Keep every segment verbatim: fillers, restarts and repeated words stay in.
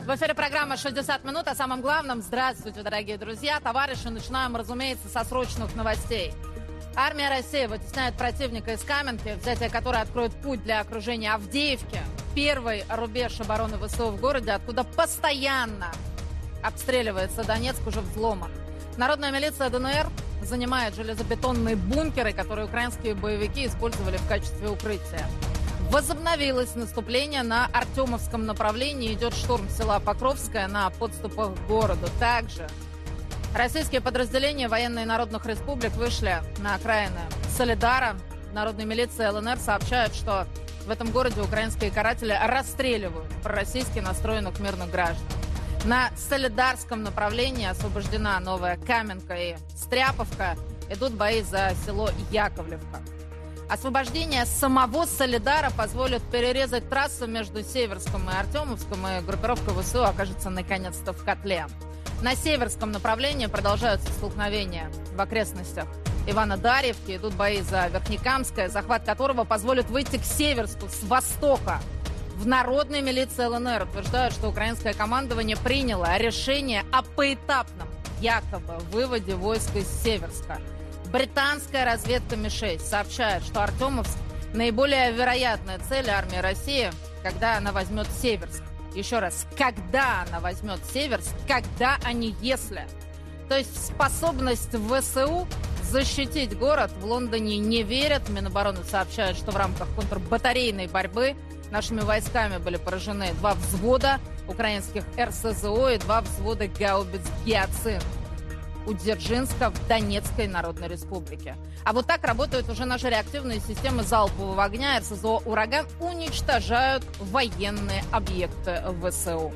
В эфире программа «шестьдесят минут». О самом главном. Здравствуйте, дорогие друзья, товарищи. Начинаем, разумеется, со срочных новостей. Армия России вытесняет противника из Каменки, взятие которой откроет путь для окружения Авдеевки. Первый рубеж обороны ВСУ в городе, откуда постоянно обстреливается Донецк, уже взломан. Народная милиция ДНР занимает железобетонные бункеры, которые украинские боевики использовали в качестве укрытия. Возобновилось наступление на Артемовском направлении. Идет штурм села Покровское на подступах к городу. Также российские подразделения военные народных республик вышли на окраины Солидара. Народной милиции ЛНР сообщают, что в этом городе украинские каратели расстреливают пророссийски настроенных мирных граждан. На Солидарском направлении освобождена Новая Каменка и Стряповка. Идут бои за село Яковлевка. Освобождение самого Солидара позволит перерезать трассу между Северском и Артемовском, и группировка ВСУ окажется наконец-то в котле. На Северском направлении продолжаются столкновения в окрестностях Ивано-Дарьевки. Идут бои за Верхнекамское, захват которого позволит выйти к Северску с востока. В народной милиции ЛНР утверждают, что украинское командование приняло решение о поэтапном якобы выводе войск из Северска. Британская разведка Ми шесть сообщает, что Артемовск – наиболее вероятная цель армии России, когда она возьмет Северск. Еще раз, когда она возьмет Северск, когда, а не если. То есть способность ВСУ защитить город в Лондоне не верят. Минобороны сообщает, что в рамках контрбатарейной борьбы нашими войсками были поражены два взвода украинских эр эс зэ о и два взвода гаубиц «Гиацинт» у Дзержинска в Донецкой Народной Республике. А вот так работают уже наши реактивные системы залпового огня. эр эс зэ о «Ураган» уничтожают военные объекты ВСУ.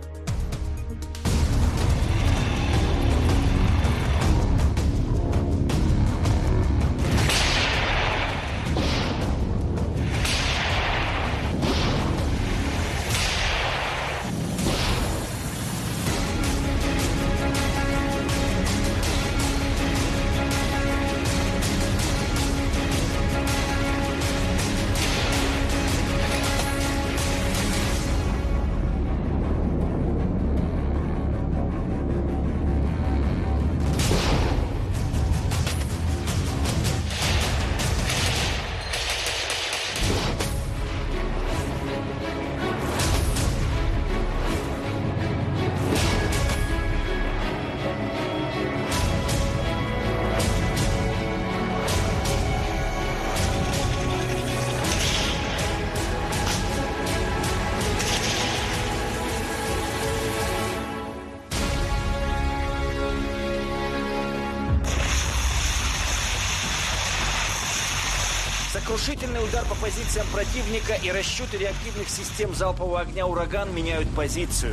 Сокрушительный удар по позициям противника и расчеты реактивных систем залпового огня «Ураган» меняют позицию.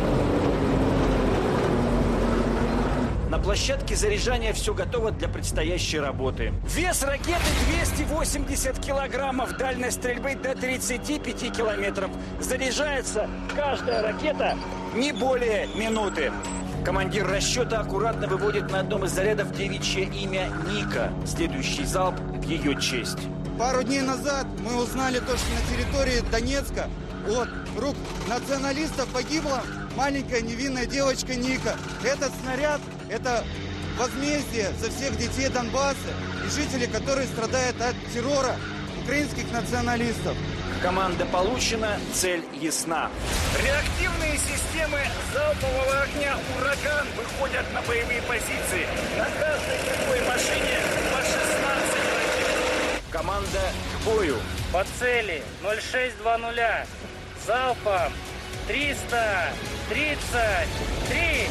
На площадке заряжания все готово для предстоящей работы. Вес ракеты двести восемьдесят килограммов, дальность стрельбы до тридцати пяти километров. Заряжается каждая ракета не более минуты. Командир расчета аккуратно выводит на одном из зарядов девичье имя Ника. Следующий залп в ее честь. Пару дней назад мы узнали то, что на территории Донецка от рук националистов погибла маленькая невинная девочка Ника. Этот снаряд – это возмездие за всех детей Донбасса и жителей, которые страдают от террора украинских националистов. Команда получена, цель ясна. Реактивные системы залпового огня «Ураган» выходят на боевые позиции. На каждой такой машине по шестнадцать ракет. Команда к бою. По цели ноль шесть двадцать. Залпом триста тридцать три.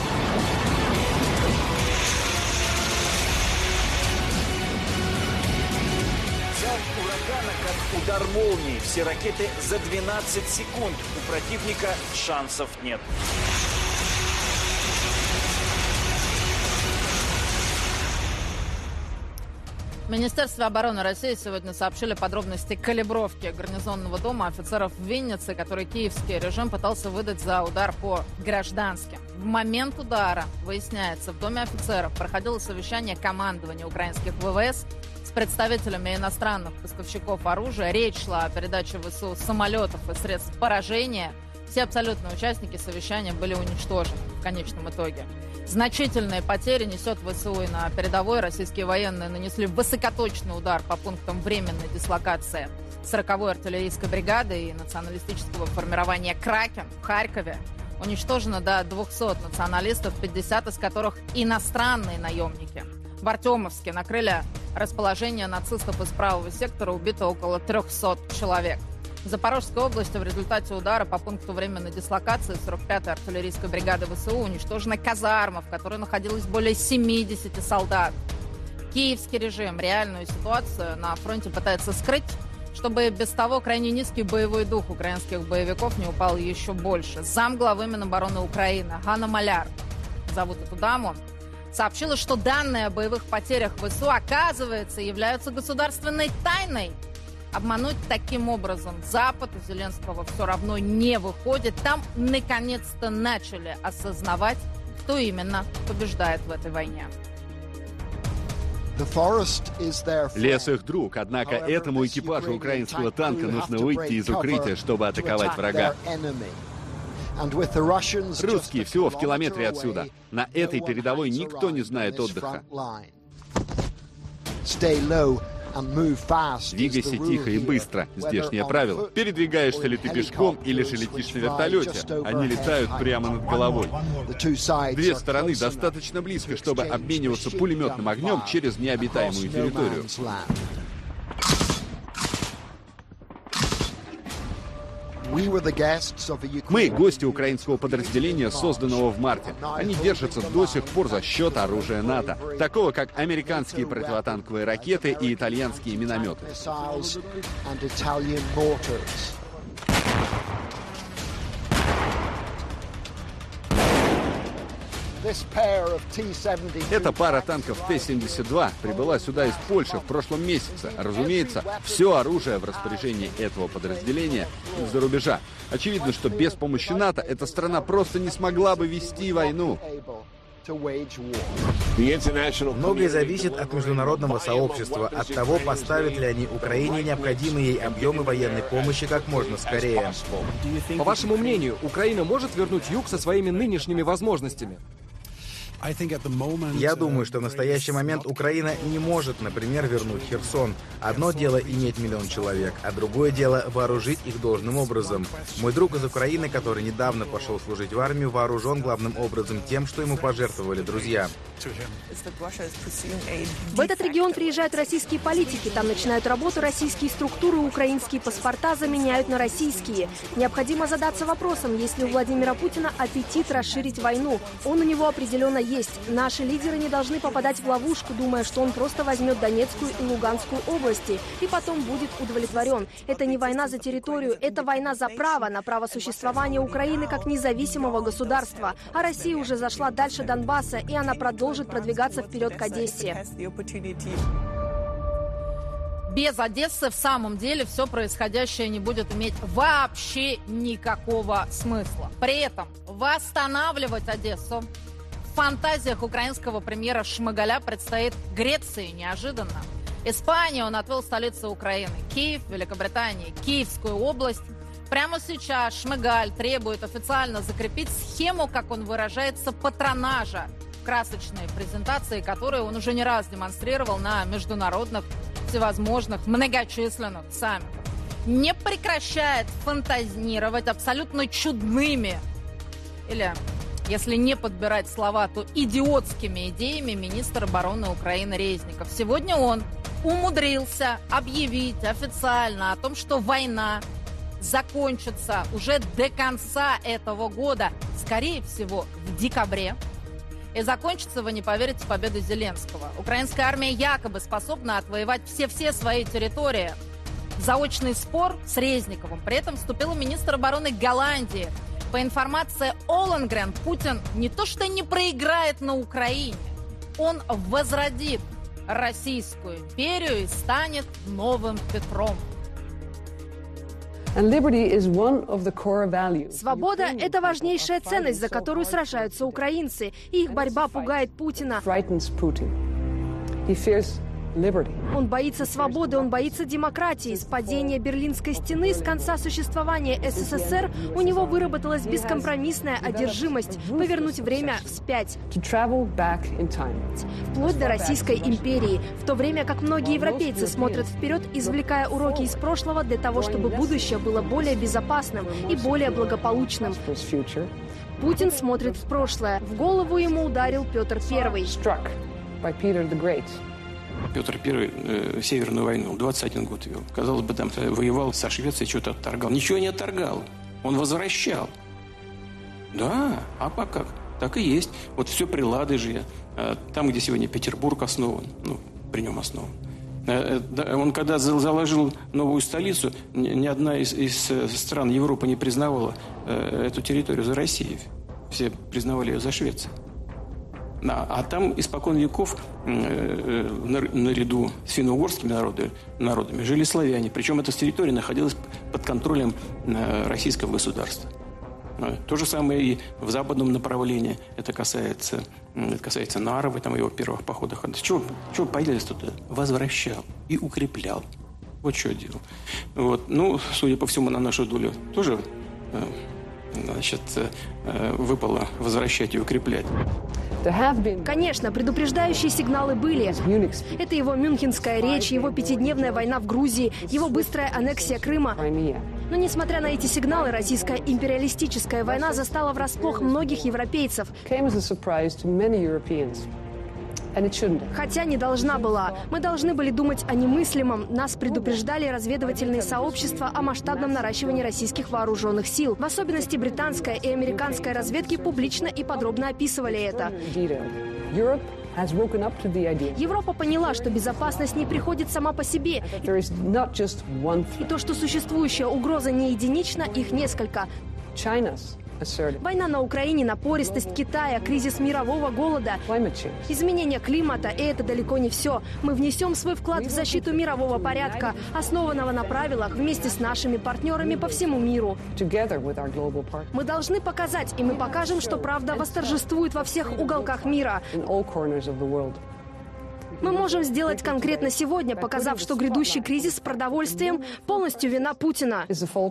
Залп «Урагана» как удар молнии. Все ракеты за двенадцать секунд. У противника шансов нет. В Министерстве обороны России сегодня сообщили подробности калибровки гарнизонного дома офицеров в Виннице, который киевский режим пытался выдать за удар по гражданским. В момент удара, выясняется, в доме офицеров проходило совещание командования украинских ВВС с представителями иностранных поставщиков оружия. Речь шла о передаче ВСУ самолетов и средств поражения. Все абсолютно участники совещания были уничтожены в конечном итоге. Значительные потери несет ВСУ и на передовой. Российские военные нанесли высокоточный удар по пунктам временной дислокации сороковой артиллерийской бригады и националистического формирования «Кракен» в Харькове. Уничтожено до двухсот националистов, пятьдесят из которых иностранные наемники. В Артемовске накрыли расположение нацистов из правого сектора, убито около трехсот человек. В Запорожской области в результате удара по пункту временной дислокации сорок пятой артиллерийской бригады ВСУ уничтожена казарма, в которой находилось более семидесяти солдат. Киевский режим реальную ситуацию на фронте пытается скрыть, чтобы без того крайне низкий боевой дух украинских боевиков не упал еще больше. Замглавы Минобороны Украины Ганна Маляр, зовут эту даму, сообщила, что данные о боевых потерях ВСУ, оказывается, являются государственной тайной. Обмануть таким образом Запад у Зеленского все равно не выходит. Там наконец-то начали осознавать, кто именно побеждает в этой войне. Лес их друг, однако этому экипажу украинского танка нужно выйти из укрытия, чтобы атаковать врага. Русские всего в километре отсюда. На этой передовой никто не знает отдыха. Двигайся тихо и быстро. Здешнее правило. Передвигаешься ли ты пешком или же летишь на вертолете, они летают прямо над головой. Две стороны достаточно близко, чтобы обмениваться пулеметным огнем через необитаемую территорию. Мы гости украинского подразделения, созданного в марте. Они держатся до сих пор за счет оружия НАТО, такого как американские противотанковые ракеты и итальянские минометы. Эта пара танков Т семьдесят два прибыла сюда из Польши в прошлом месяце. Разумеется, все оружие в распоряжении этого подразделения из-за рубежа. Очевидно, что без помощи НАТО эта страна просто не смогла бы вести войну. Многое зависит от международного сообщества, от того, поставят ли они Украине необходимые ей объемы военной помощи как можно скорее. По вашему мнению, Украина может вернуть юг со своими нынешними возможностями? Я думаю, что в настоящий момент Украина не может, например, вернуть Херсон. Одно дело иметь миллион человек, а другое дело вооружить их должным образом. Мой друг из Украины, который недавно пошел служить в армию, вооружен главным образом тем, что ему пожертвовали друзья. В этот регион приезжают российские политики, там начинают работу российские структуры, украинские паспорта заменяют на российские. Необходимо задаться вопросом, есть ли у Владимира Путина аппетит расширить войну. Он у него определенно есть. Наши лидеры не должны попадать в ловушку, думая, что он просто возьмет Донецкую и Луганскую области и потом будет удовлетворен. Это не война за территорию, это война за право, на право существования Украины как независимого государства. А Россия уже зашла дальше Донбасса, и она продолжит продвигаться вперед к Одессе. Без Одессы в самом деле все происходящее не будет иметь вообще никакого смысла. При этом восстанавливать Одессу в фантазиях украинского премьера Шмыгаля предстоит Греции неожиданно. Испания он отвел столицу Украины, Киев, Великобритании, Киевскую область. Прямо сейчас Шмыгаль требует официально закрепить схему, как он выражается, патронажа. Красочные презентации, которые он уже не раз демонстрировал на международных всевозможных многочисленных саммитах. Не прекращает фантазировать абсолютно чудными или, если не подбирать слова, то идиотскими идеями министр обороны Украины Резников. Сегодня он умудрился объявить официально о том, что война закончится уже до конца этого года, скорее всего, в декабре. И закончится, вы не поверите, победой Зеленского. Украинская армия якобы способна отвоевать все-все свои территории. В заочный спор с Резниковым при этом вступил министр обороны Голландии. По информации Оленгрен, Путин не то что не проиграет на Украине, он возродит Российскую империю и станет новым Петром. Свобода – это важнейшая ценность, за которую сражаются украинцы, и их борьба пугает Путина. Он боится свободы, он боится демократии. С падения Берлинской стены, с конца существования СССР у него выработалась бескомпромиссная одержимость повернуть время вспять. Вплоть до Российской империи. В то время как многие европейцы смотрят вперед, извлекая уроки из прошлого для того, чтобы будущее было более безопасным и более благополучным. Путин смотрит в прошлое. В голову ему ударил Петр Первый. Петр Первый э, Северную войну двадцать один год вел. Казалось бы, там воевал со Швецией, что-то отторгал. Ничего не отторгал. Он возвращал. Да, а как? Так и есть. Вот все при Ладыже, э, там, где сегодня Петербург основан, ну, при нем основан. Э, э, он когда заложил новую столицу, ни, ни одна из, из стран Европы не признавала э, эту территорию за Россией. Все признавали ее за Швецию. А, а там испокон веков э, э, наряду с финно-угорскими народами, народами жили славяне. Причем эта территория находилась под контролем э, российского государства. Э, то же самое и в западном направлении. Это касается, это касается Нарвы, там, его первых походах. Чего, чего появились тут? Возвращал и укреплял. Вот что делал. Вот. Ну, судя по всему, на нашу долю тоже э, значит, э, выпало возвращать и укреплять. Конечно, предупреждающие сигналы были. Это его мюнхенская речь, его пятидневная война в Грузии, его быстрая аннексия Крыма. Но несмотря на эти сигналы, российская империалистическая война застала врасплох многих европейцев. Хотя не должна была. Мы должны были думать о немыслимом. Нас предупреждали разведывательные сообщества о масштабном наращивании российских вооруженных сил. В особенности британская и американская разведки публично и подробно описывали это. Европа поняла, что безопасность не приходит сама по себе. И то, что существующая угроза не единична, их несколько. Война на Украине, напористость Китая, кризис мирового голода, изменение климата, и это далеко не все. Мы внесем свой вклад в защиту мирового порядка, основанного на правилах, вместе с нашими партнерами по всему миру. Мы должны показать, и мы покажем, что правда восторжествует во всех уголках мира. Мы можем сделать конкретно сегодня, показав, что грядущий кризис с продовольствием полностью вина Путина.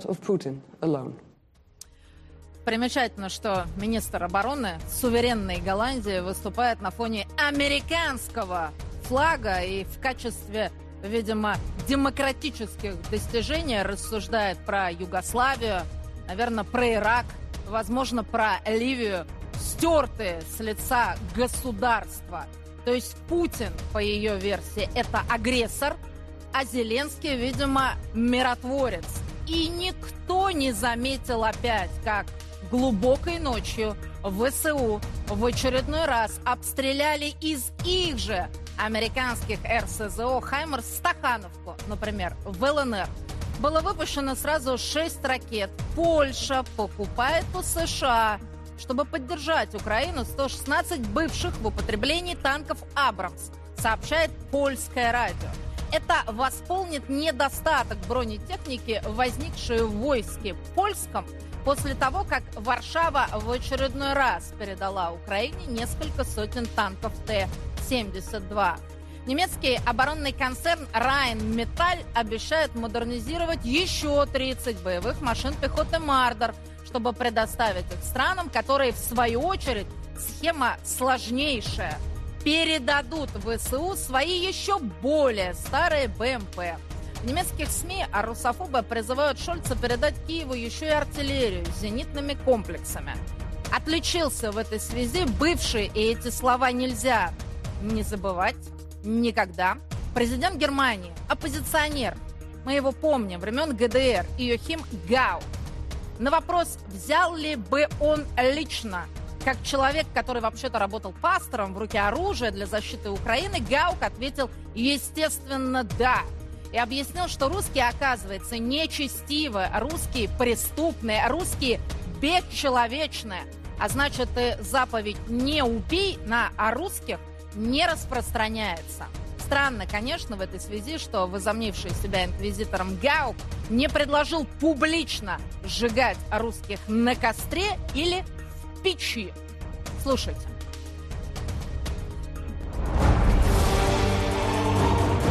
Примечательно, что министр обороны суверенной Голландии выступает на фоне американского флага и в качестве, видимо, демократических достижений рассуждает про Югославию, наверное, про Ирак, возможно, про Ливию, стертые с лица государства. То есть Путин, по ее версии, это агрессор, а Зеленский, видимо, миротворец. И никто не заметил опять, как глубокой ночью ВСУ в очередной раз обстреляли из их же американских эр эс зэ о «Хаймерс» Стахановку, например, в эл эн эр. Было выпущено сразу шесть ракет. Польша покупает у США, чтобы поддержать Украину, сто шестнадцать бывших в употреблении танков «Абрамс», сообщает польское радио. Это восполнит недостаток бронетехники, возникший в войске польском, после того, как Варшава в очередной раз передала Украине несколько сотен танков Т семьдесят два. Немецкий оборонный концерн Rheinmetall обещает модернизировать еще тридцать боевых машин пехоты «Мардер», чтобы предоставить их странам, которые, в свою очередь, схема сложнейшая, передадут в ВСУ свои еще более старые бэ эм пэ. В немецких СМИ русофобы призывают Шольца передать Киеву еще и артиллерию с зенитными комплексами. Отличился в этой связи бывший, и эти слова нельзя не забывать никогда, президент Германии, оппозиционер, мы его помним, времен гэ дэ эр, Йохим Гаук. На вопрос, взял ли бы он лично, как человек, который вообще-то работал пастором в руке оружия для защиты Украины, Гаук ответил, естественно, да. И объяснил, что русские, оказывается, нечестивы, русские преступные, русские бесчеловечные. А значит, и заповедь «не убей» на русских не распространяется. Странно, конечно, в этой связи, что возомнивший себя инквизитором Гаук не предложил публично сжигать русских на костре или в печи. Слушайте.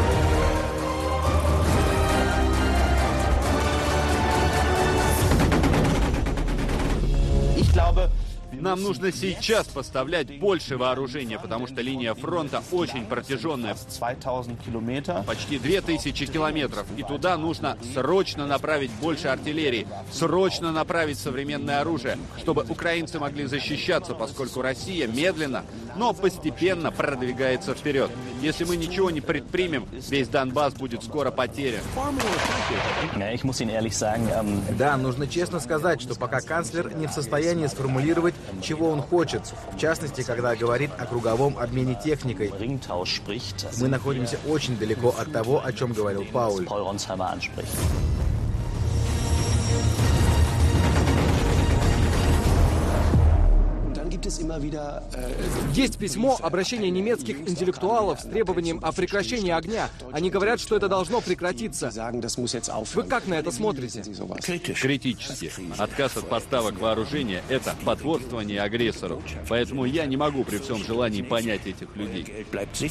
Нам нужно сейчас поставлять больше вооружения, потому что линия фронта очень протяженная. Почти две тысячи километров. И туда нужно срочно направить больше артиллерии, срочно направить современное оружие, чтобы украинцы могли защищаться, поскольку Россия медленно, но постепенно продвигается вперед. Если мы ничего не предпримем, весь Донбасс будет скоро потерян. Да, нужно честно сказать, что пока канцлер не в состоянии сформулировать, чего он хочет, в частности, когда говорит о круговом обмене техникой. Мы находимся очень далеко от того, о чем говорил Пауль. Есть письмо, обращение немецких интеллектуалов с требованием о прекращении огня. Они говорят, что это должно прекратиться. Вы как на это смотрите? Критически. Отказ от поставок вооружения — это потворствование агрессору. Поэтому я не могу при всем желании понять этих людей.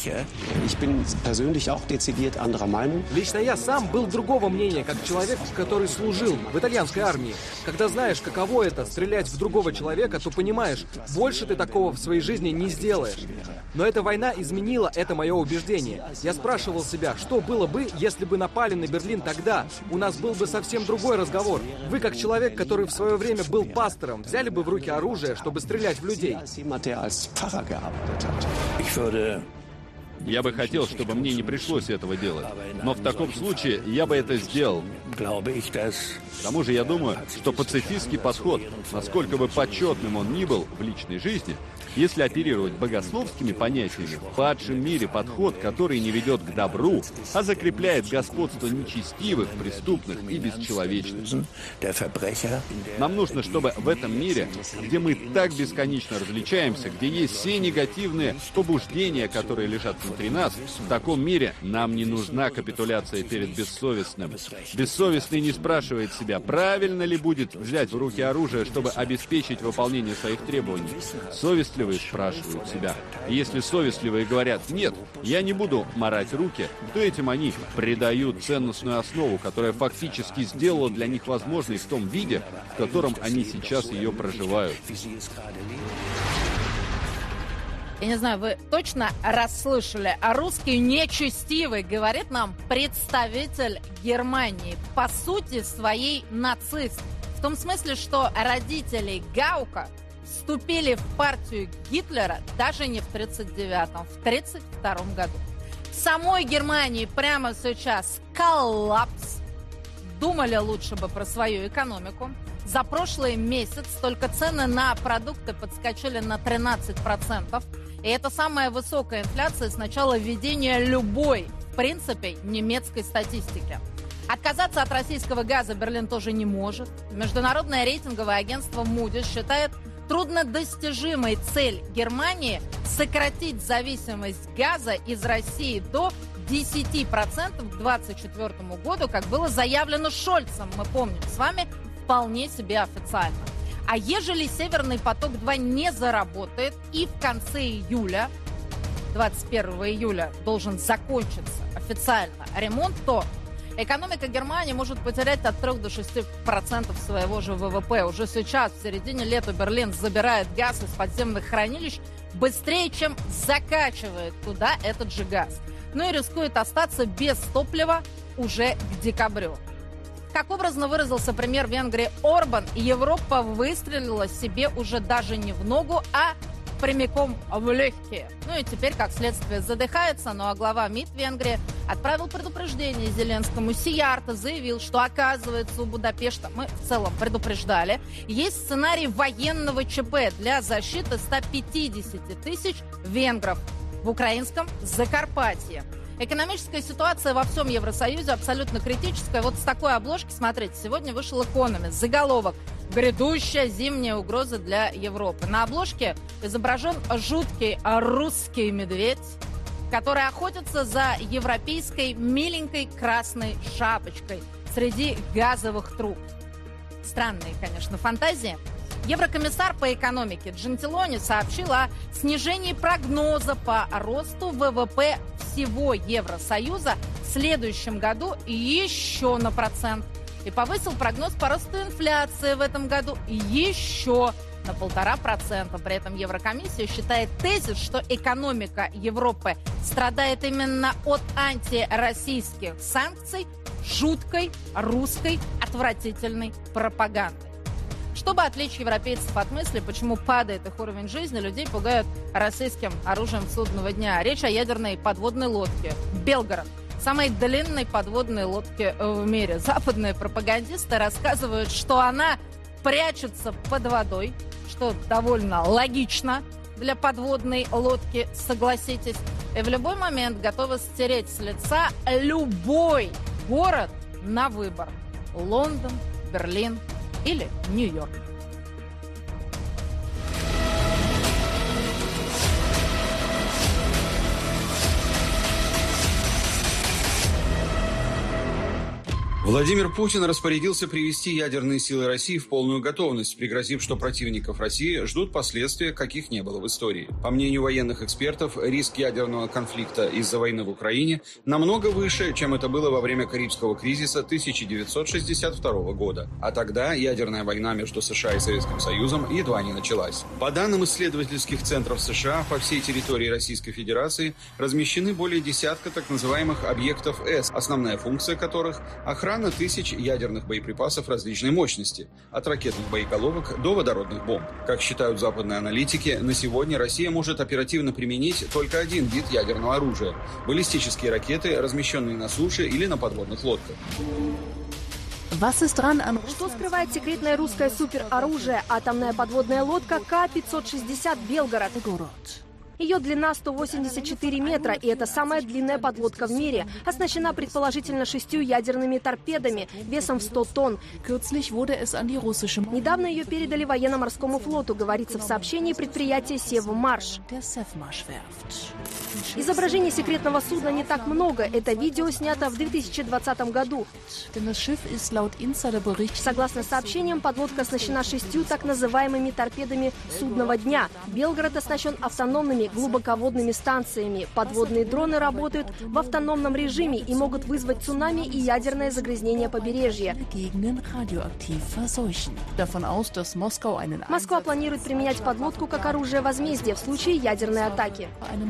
Лично я сам был другого мнения, как человек, который служил в итальянской армии. Когда знаешь, каково это — стрелять в другого человека, то понимаешь, больше ты такого в своей жизни не сделаешь. Но эта война изменила это мое убеждение. Я спрашивал себя, что было бы, если бы напали на Берлин тогда? У нас был бы совсем другой разговор. Вы, как человек, который в свое время был пастором, взяли бы в руки оружие, чтобы стрелять в людей? Я бы хотел, чтобы мне не пришлось этого делать. Но в таком случае я бы это сделал. К тому же я думаю, что пацифистский подход, насколько бы почетным он ни был в личной жизни, если оперировать богословскими понятиями, в падшем мире подход, который не ведет к добру, а закрепляет господство нечестивых, преступных и бесчеловечных. Нам нужно, чтобы в этом мире, где мы так бесконечно различаемся, где есть все негативные побуждения, которые лежат внутри нас, в таком мире нам не нужна капитуляция перед бессовестным. Бессовестный не спрашивает себя, правильно ли будет взять в руки оружие, чтобы обеспечить выполнение своих требований. Совестливые спрашивают себя. И если совестливые говорят «нет, я не буду марать руки», то этим они предают ценностную основу, которая фактически сделала для них возможной в том виде, в котором они сейчас ее проживают. Я не знаю, вы точно расслышали, а русский нечестивый, говорит нам представитель Германии, по сути своей нацист. В том смысле, что родители Гаука вступили в партию Гитлера даже не в тридцать девятом, в тридцать втором году. В самой Германии прямо сейчас коллапс. Думали лучше бы про свою экономику. За прошлый месяц только цены на продукты подскочили на тринадцать процентов. И это самая высокая инфляция с начала введения любой, в принципе, немецкой статистики. Отказаться от российского газа Берлин тоже не может. Международное рейтинговое агентство Moody's считает труднодостижимой цель Германии сократить зависимость газа из России до десяти процентов к двадцать четвёртому году, как было заявлено Шольцем, мы помним с вами, вполне себе официально. А ежели «Северный поток-два» не заработает и в конце июля, двадцать первого июля, должен закончиться официально ремонт, то экономика Германии может потерять от трёх до шести процентов своего же ВВП. Уже сейчас, в середине лета, Берлин забирает газ из подземных хранилищ быстрее, чем закачивает туда этот же газ. Ну и рискует остаться без топлива уже к декабрю. Как образно выразился премьер Венгрии Орбан, Европа выстрелила себе уже даже не в ногу, а прямиком в легкие. Ну и теперь, как следствие, задыхается. Ну а глава МИД Венгрии отправил предупреждение Зеленскому. Сиярто заявил, что, оказывается, у Будапешта, мы в целом предупреждали, есть сценарий военного ЧП для защиты ста пятидесяти тысяч венгров в украинском Закарпатье. Экономическая ситуация во всем Евросоюзе абсолютно критическая. Вот с такой обложки, смотрите, сегодня вышел Economist. Заголовок: «Грядущая зимняя угроза для Европы». На обложке изображен жуткий русский медведь, который охотится за европейской миленькой красной шапочкой среди газовых труб. Странные, конечно, фантазии. Еврокомиссар по экономике Джентилони сообщил о снижении прогноза по росту ВВП всего Евросоюза в следующем году еще на процент. И повысил прогноз по росту инфляции в этом году еще на полтора процента. При этом Еврокомиссия считает тезис, что экономика Европы страдает именно от антироссийских санкций, жуткой русской отвратительной пропаганды. Чтобы отвлечь европейцев от мысли, почему падает их уровень жизни, людей пугают российским оружием судного дня. Речь о ядерной подводной лодке «Белгород», самой длинной подводной лодке в мире. Западные пропагандисты рассказывают, что она прячется под водой, что довольно логично для подводной лодки, согласитесь, и в любой момент готова стереть с лица любой город на выбор. Лондон, Берлин или Нью-Йорк. Владимир Путин распорядился привести ядерные силы России в полную готовность, пригрозив, что противников России ждут последствия, каких не было в истории. По мнению военных экспертов, риск ядерного конфликта из-за войны в Украине намного выше, чем это было во время Карибского кризиса тысяча девятьсот шестьдесят второго года. А тогда ядерная война между США и Советским Союзом едва не началась. По данным исследовательских центров США, по всей территории Российской Федерации размещены более десятка так называемых объектов С, основная функция которых – охрана Охрана тысяч ядерных боеприпасов различной мощности, от ракетных боеголовок до водородных бомб. Как считают западные аналитики, на сегодня Россия может оперативно применить только один вид ядерного оружия – баллистические ракеты, размещенные на суше или на подводных лодках. Что скрывает секретное русское супероружие – атомная подводная лодка К пятьсот шестьдесят «Белгород». Ее длина сто восемьдесят четыре метра, и это самая длинная подлодка в мире. Оснащена предположительно шестью ядерными торпедами весом в сто тонн. Недавно ее передали военно-морскому флоту, говорится в сообщении предприятия «Севмаш». Изображений секретного судна не так много. Это видео снято в две тысячи двадцатом году. Согласно сообщениям, подлодка оснащена шестью так называемыми торпедами судного дня. Белгород оснащен автономными глубоководными станциями. Подводные дроны работают в автономном режиме и могут вызвать цунами и ядерное загрязнение побережья. Москва планирует применять подлодку как оружие возмездия в случае ядерной атаки.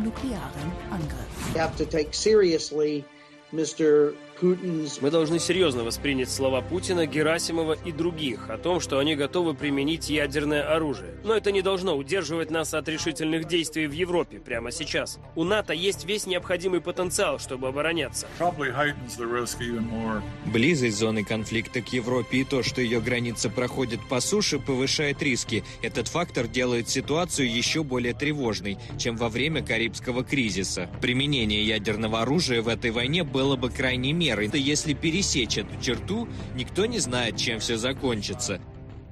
Мы должны серьезно воспринять слова Путина, Герасимова и других о том, что они готовы применить ядерное оружие. Но это не должно удерживать нас от решительных действий в Европе прямо сейчас. У НАТО есть весь необходимый потенциал, чтобы обороняться. Близость зоны конфликта к Европе и то, что ее граница проходит по суше, повышает риски. Этот фактор делает ситуацию еще более тревожной, чем во время Карибского кризиса. Применение ядерного оружия в этой войне было бы крайней мерой. Если пересечь эту черту, никто не знает, чем все закончится.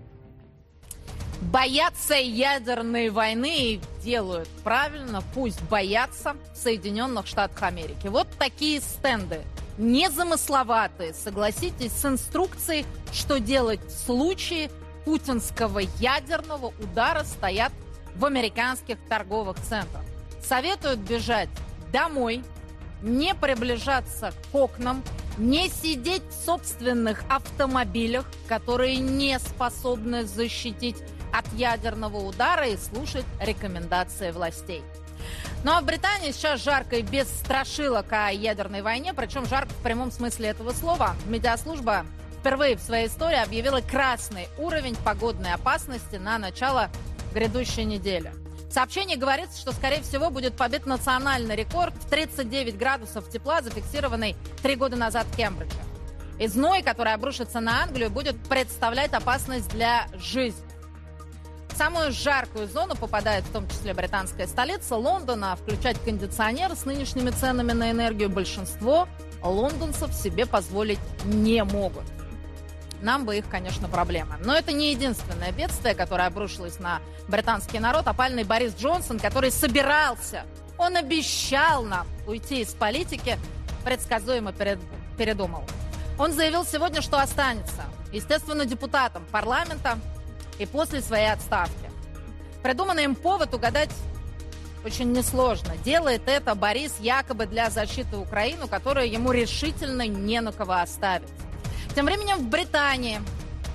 Боятся ядерной войны и делают правильно, пусть боятся в Соединенных Штатах Америки. Вот такие стенды. Незамысловатые, согласитесь, с инструкцией, что делать в случае путинского ядерного удара, стоят в американских торговых центрах. Советуют бежать домой, не приближаться к окнам, не сидеть в собственных автомобилях, которые не способны защитить от ядерного удара, и слушать рекомендации властей. Ну а в Британии сейчас жарко и без страшилок о ядерной войне, причем жарко в прямом смысле этого слова. Медиаслужба впервые в своей истории объявила красный уровень погодной опасности на начало грядущей недели. В сообщении говорится, что, скорее всего, будет побит национальный рекорд в тридцать девять градусов тепла, зафиксированный три года назад в Кембридже. И зной, который обрушится на Англию, будет представлять опасность для жизни. В самую жаркую зону попадает в том числе британская столица Лондона. Включать кондиционер с нынешними ценами на энергию большинство лондонцев себе позволить не могут. Нам бы их, конечно, проблема. Но это не единственное бедствие, которое обрушилось на британский народ. Опальный Борис Джонсон, который собирался, он обещал нам уйти из политики, предсказуемо перед, передумал. Он заявил сегодня, что останется, естественно, депутатом парламента и после своей отставки. Придуманный им повод угадать очень несложно. Делает это Борис якобы для защиты Украины, которую ему решительно не на кого оставить. Тем временем в Британии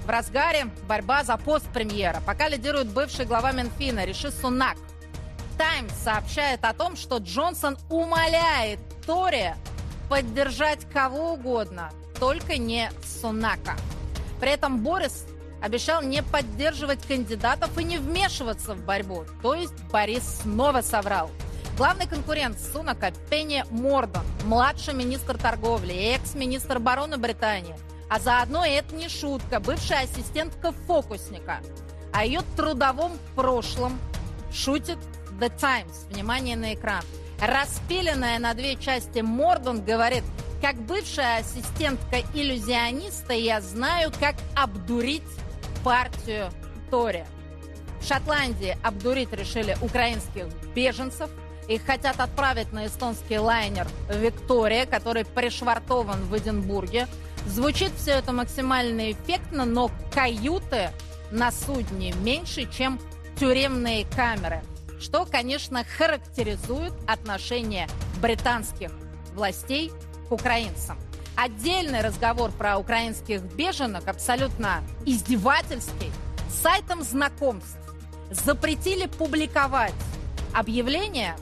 В разгаре борьба за пост премьера. Пока лидирует бывший глава Минфина Риши Сунак. «Таймс» сообщает о том, что Джонсон умоляет Тори поддержать кого угодно, только не Сунака. При этом Борис обещал не поддерживать кандидатов и не вмешиваться в борьбу. То есть Борис снова соврал. Главный конкурент Сунака Пенни Мордан, младший министр торговли и экс-министр обороны Британии. А заодно, и это не шутка, бывшая ассистентка фокусника. О ее трудовом прошлом шутит The Times. Внимание на экран. Распиленная на две части Мордан говорит: как бывшая ассистентка иллюзиониста я знаю, как обдурить партию Тори. В Шотландии обдурить решили украинских беженцев. Их хотят отправить на эстонский лайнер «Виктория», который пришвартован в Эдинбурге. Звучит все это максимально эффектно, но каюты на судне меньше, чем тюремные камеры. Что, конечно, характеризует отношение британских властей к украинцам. Отдельный разговор про украинских беженок, абсолютно издевательский. Сайтам знакомств запретили публиковать объявления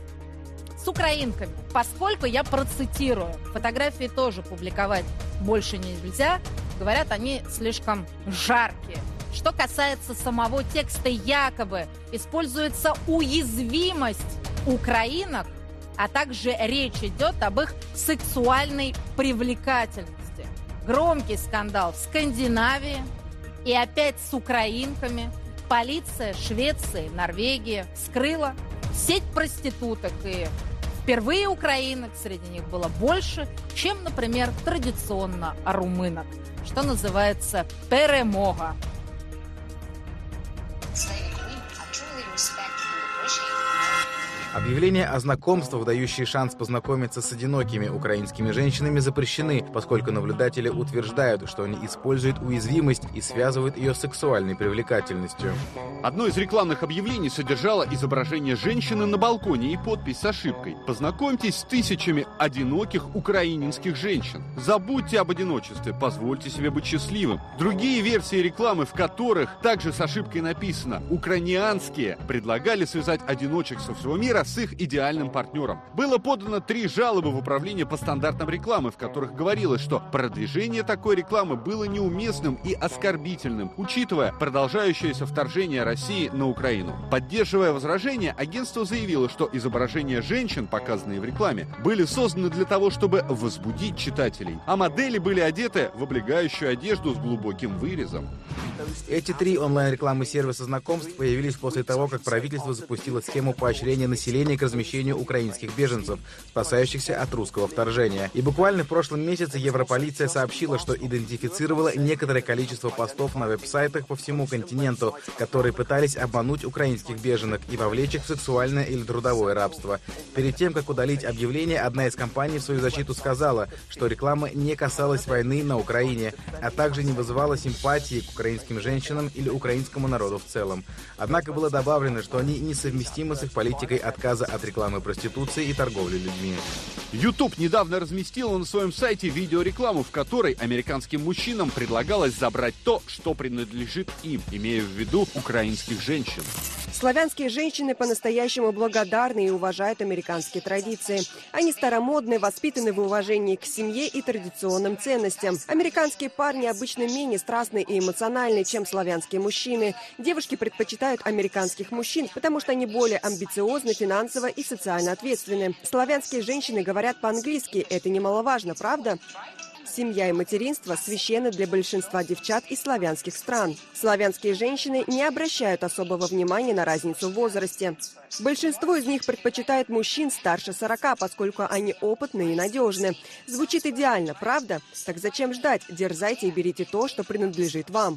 с украинками, поскольку, я процитирую, фотографии тоже публиковать больше нельзя, говорят, они слишком жаркие. Что касается самого текста, якобы используется уязвимость украинок, а также речь идет об их сексуальной привлекательности. Громкий скандал в Скандинавии и опять с украинками. Полиция Швеции, Норвегии вскрыла сеть проституток, и впервые украинок среди них было больше, чем, например, традиционно румынок, что называется перемога. Объявления о знакомствах, дающие шанс познакомиться с одинокими украинскими женщинами, запрещены, поскольку наблюдатели утверждают, что они используют уязвимость и связывают ее с сексуальной привлекательностью. Одно из рекламных объявлений содержало изображение женщины на балконе и подпись с ошибкой: «Познакомьтесь с тысячами одиноких украинских женщин. Забудьте об одиночестве, позвольте себе быть счастливым». Другие версии рекламы, в которых также с ошибкой написано «украинианские», предлагали связать одиночек со всего мира с их идеальным партнером. Было подано три жалобы в управление по стандартам рекламы, в которых говорилось, что продвижение такой рекламы было неуместным и оскорбительным, учитывая продолжающееся вторжение России на Украину. Поддерживая возражения, агентство заявило, что изображения женщин, показанные в рекламе, были созданы для того, чтобы возбудить читателей, а модели были одеты в облегающую одежду с глубоким вырезом. Эти три онлайн-рекламы сервиса знакомств появились после того, как правительство запустило схему поощрения населения к размещению украинских беженцев, спасающихся от русского вторжения. И буквально в прошлом месяце Европолиция сообщила, что идентифицировала некоторое количество постов на веб-сайтах по всему континенту, которые пытались обмануть украинских беженок и вовлечь их в сексуальное или трудовое рабство. Перед тем, как удалить объявление, одна из компаний в свою защиту сказала, что реклама не касалась войны на Украине, а также не вызывала симпатии к украинским женщинам или украинскому народу в целом. Однако было добавлено, что они несовместимы с их политикой отказа от рекламы проституции и торговли людьми. YouTube недавно разместил на своем сайте видеорекламу, в которой американским мужчинам предлагалось забрать то, что принадлежит им, имея в виду украинских женщин. Славянские женщины по-настоящему благодарны и уважают американские традиции. Они старомодны, воспитаны в уважении к семье и традиционным ценностям. Американские парни обычно менее страстны и эмоциональны, чем славянские мужчины. Девушки предпочитают американских мужчин, потому что они более амбициозны, финансово и социально ответственны. Славянские женщины говорят по-английски. Это немаловажно, правда? Семья и материнство священны для большинства девчат из славянских стран. Славянские женщины не обращают особого внимания на разницу в возрасте. Большинство из них предпочитает мужчин старше сорока, поскольку они опытные и надежны. Звучит идеально, правда? Так зачем ждать? Дерзайте и берите то, что принадлежит вам.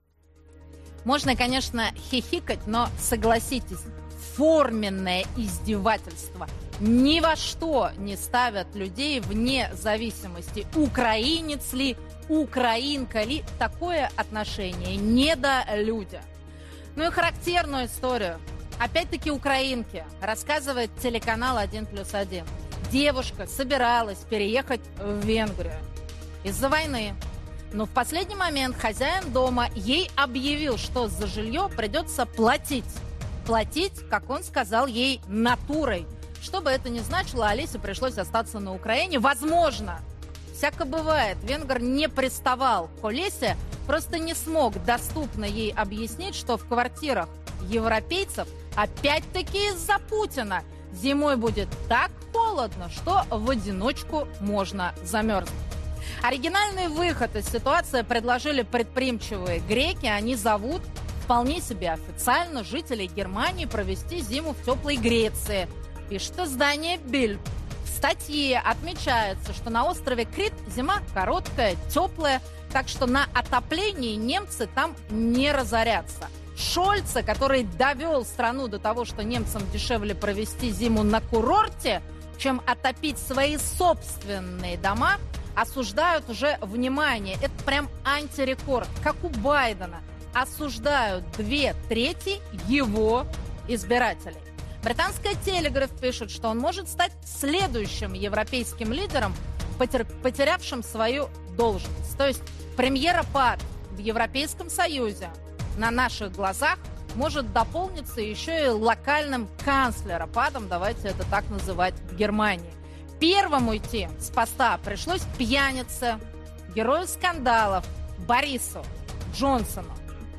Можно, конечно, хихикать, но согласитесь, форменное издевательство. Ни во что не ставят людей вне зависимости, украинец ли, украинка ли. Такое отношение недолюдя. Ну и характерную историю. Опять-таки украинки, рассказывает телеканал один плюс один. Девушка собиралась переехать в Венгрию из-за войны. Но в последний момент хозяин дома ей объявил, что за жилье придется платить. Платить, как он сказал ей, натурой. Что бы это ни значило, Олесе пришлось остаться на Украине. Возможно, всяко бывает, венгр не приставал к Олесе, просто не смог доступно ей объяснить, что в квартирах европейцев опять-таки из-за Путина зимой будет так холодно, что в одиночку можно замерзнуть. Оригинальный выход из ситуации предложили предприимчивые греки. Они зовут вполне себе официально жителей Германии провести зиму в теплой Греции. Пишет издание Bild. В статье отмечается, что на острове Крит зима короткая, теплая, так что на отоплении немцы там не разорятся. Шольца, который довел страну до того, что немцам дешевле провести зиму на курорте, чем отопить свои собственные дома, осуждают уже, внимание, это прям антирекорд, как у Байдена, осуждают две трети его избирателей. Британская Телеграф пишет, что он может стать следующим европейским лидером, потерявшим свою должность. То есть премьеропад в Европейском Союзе на наших глазах может дополниться еще и локальным канцлеропадом, давайте это так называть, в Германии. Первому уйти с поста пришлось пьянице, герою скандалов Борису Джонсону.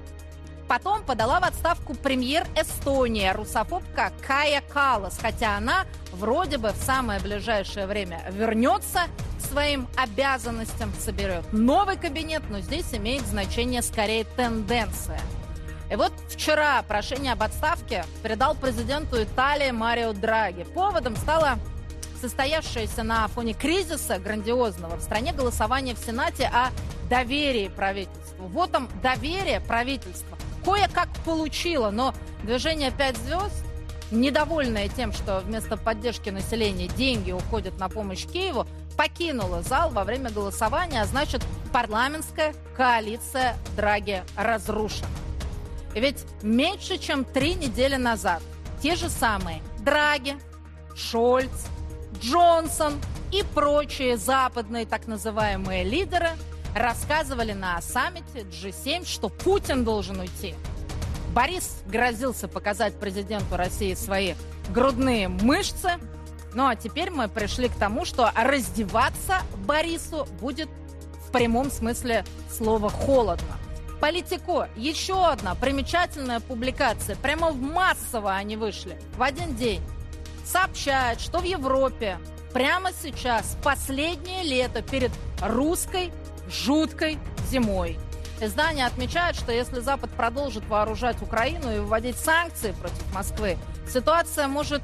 Потом подала в отставку премьер Эстонии, русофобка Кая Каллас, хотя она вроде бы в самое ближайшее время вернется к своим обязанностям, соберет новый кабинет, но здесь имеет значение скорее тенденция. И вот вчера прошение об отставке передал президенту Италии Марио Драги. Поводом стало состоявшееся на фоне кризиса грандиозного в стране голосование в Сенате о доверии правительству. Вот там доверие правительства кое-как получило, но движение «Пять звезд», недовольное тем, что вместо поддержки населения деньги уходят на помощь Киеву, покинуло зал во время голосования, а значит, парламентская коалиция Драги разрушена. И ведь меньше чем три недели назад те же самые Драги, Шольц, Джонсон и прочие западные так называемые лидеры рассказывали на саммите джи семь, что Путин должен уйти. Борис грозился показать президенту России свои грудные мышцы. Ну а теперь мы пришли к тому, что раздеваться Борису будет в прямом смысле слова холодно. Политико. Еще одна примечательная публикация. Прямо в массово они вышли в один день. Сообщает, что в Европе прямо сейчас последнее лето перед русской жуткой зимой. Издание отмечает, что если Запад продолжит вооружать Украину и вводить санкции против Москвы, ситуация может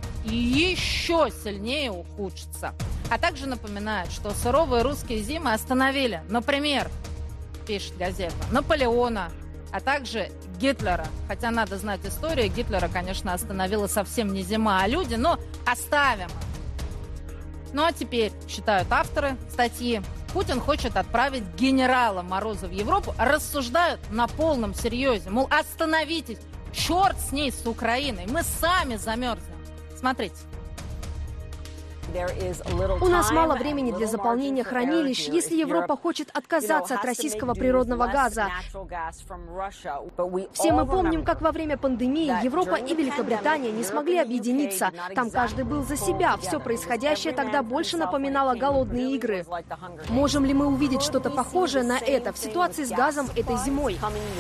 еще сильнее ухудшиться. А также напоминает, что суровые русские зимы остановили, например, пишет газета, Наполеона, а также Гитлера. Хотя надо знать историю, Гитлера, конечно, остановила совсем не зима, а люди, но оставим. Ну а теперь, считают авторы статьи, Путин хочет отправить генерала Мороза в Европу, рассуждают на полном серьезе. Мол, остановитесь, черт с ней, с Украиной, мы сами замерзнем. Смотрите. У нас мало времени для заполнения хранилищ, если Европа хочет отказаться от российского природного газа. Все мы помним, как во время пандемии Европа и Великобритания не смогли объединиться. Там каждый был за себя. Все происходящее тогда больше напоминало голодные игры. Можем ли мы увидеть что-то похожее на это в ситуации с газом этой зимой?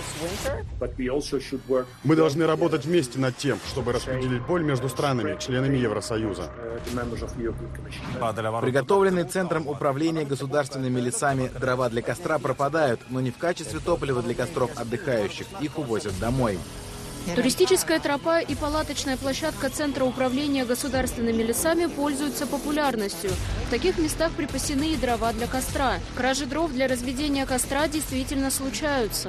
Мы должны работать вместе над тем, чтобы распределить боль между странами, членами Евросоюза. Приготовленные Центром управления государственными лесами дрова для костра пропадают, но не в качестве топлива для костров отдыхающих. Их увозят домой. Туристическая тропа и палаточная площадка Центра управления государственными лесами пользуются популярностью. В таких местах припасены и дрова для костра. Кражи дров для разведения костра действительно случаются.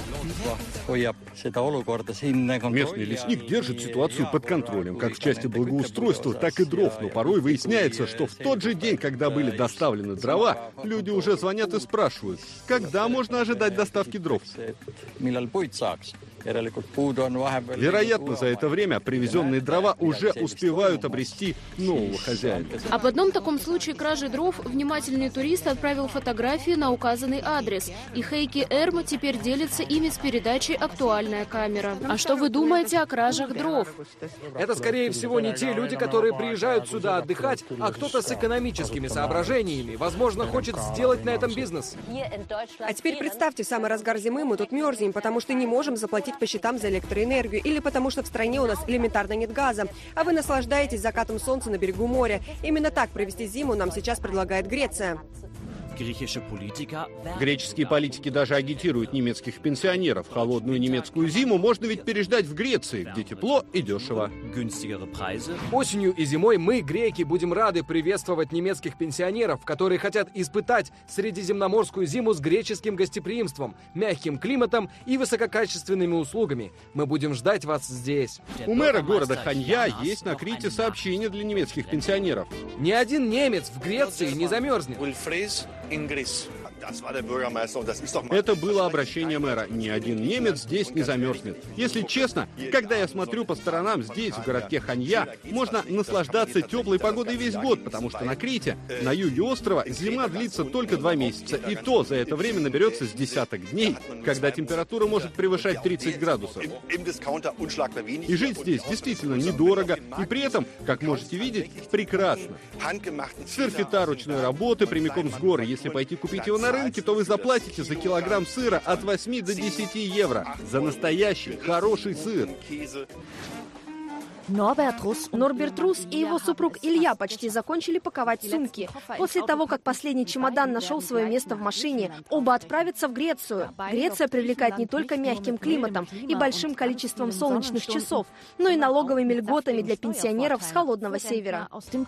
Местный лесник держит ситуацию под контролем, как в части благоустройства, так и дров, но порой выясняется, что в тот же день, когда были доставлены дрова, люди уже звонят и спрашивают, когда можно ожидать доставки дров. Вероятно, за это время привезенные дрова уже успевают обрести нового хозяина. Об одном таком случае кражи дров внимательный турист отправил фотографии на указанный адрес. И Хейки Эрм теперь делится ими с передачей «Актуальная камера». А что вы думаете о кражах дров? Это, скорее всего, не те люди, которые приезжают сюда отдыхать, а кто-то с экономическими соображениями. Возможно, хочет сделать на этом бизнес. А теперь представьте, в самый разгар зимы мы тут мерзнем, потому что не можем заплатить по счетам за электроэнергию, или потому что в стране у нас элементарно нет газа, а вы наслаждаетесь закатом солнца на берегу моря. Именно так провести зиму нам сейчас предлагает Греция. Греческие политики даже агитируют немецких пенсионеров. Холодную немецкую зиму можно ведь переждать в Греции, где тепло и дешево. Осенью и зимой мы, греки, будем рады приветствовать немецких пенсионеров, которые хотят испытать средиземноморскую зиму с греческим гостеприимством, мягким климатом и высококачественными услугами. Мы будем ждать вас здесь. У мэра города Ханья есть на Крите сообщение для немецких пенсионеров. Ни один немец в Греции не замерзнет. Это было обращение мэра. Ни один немец здесь не замерзнет. Если честно, когда я смотрю по сторонам здесь, в городке Ханья, можно наслаждаться теплой погодой весь год, потому что на Крите, на юге острова, зима длится только два месяца. И то за это время наберется с десяток дней, когда температура может превышать тридцать градусов. И жить здесь действительно недорого, и при этом, как можете видеть, прекрасно. Сыр-фета ручной работы прямиком с горы. Если пойти купить его на рынке, то вы заплатите за килограмм сыра от восьми до десяти евро. За настоящий, хороший сыр. Норберт Рус и его супруг Илья почти закончили паковать сумки. После того, как последний чемодан нашел свое место в машине, оба отправятся в Грецию. Греция привлекает не только мягким климатом и большим количеством солнечных часов, но и налоговыми льготами для пенсионеров с холодного севера.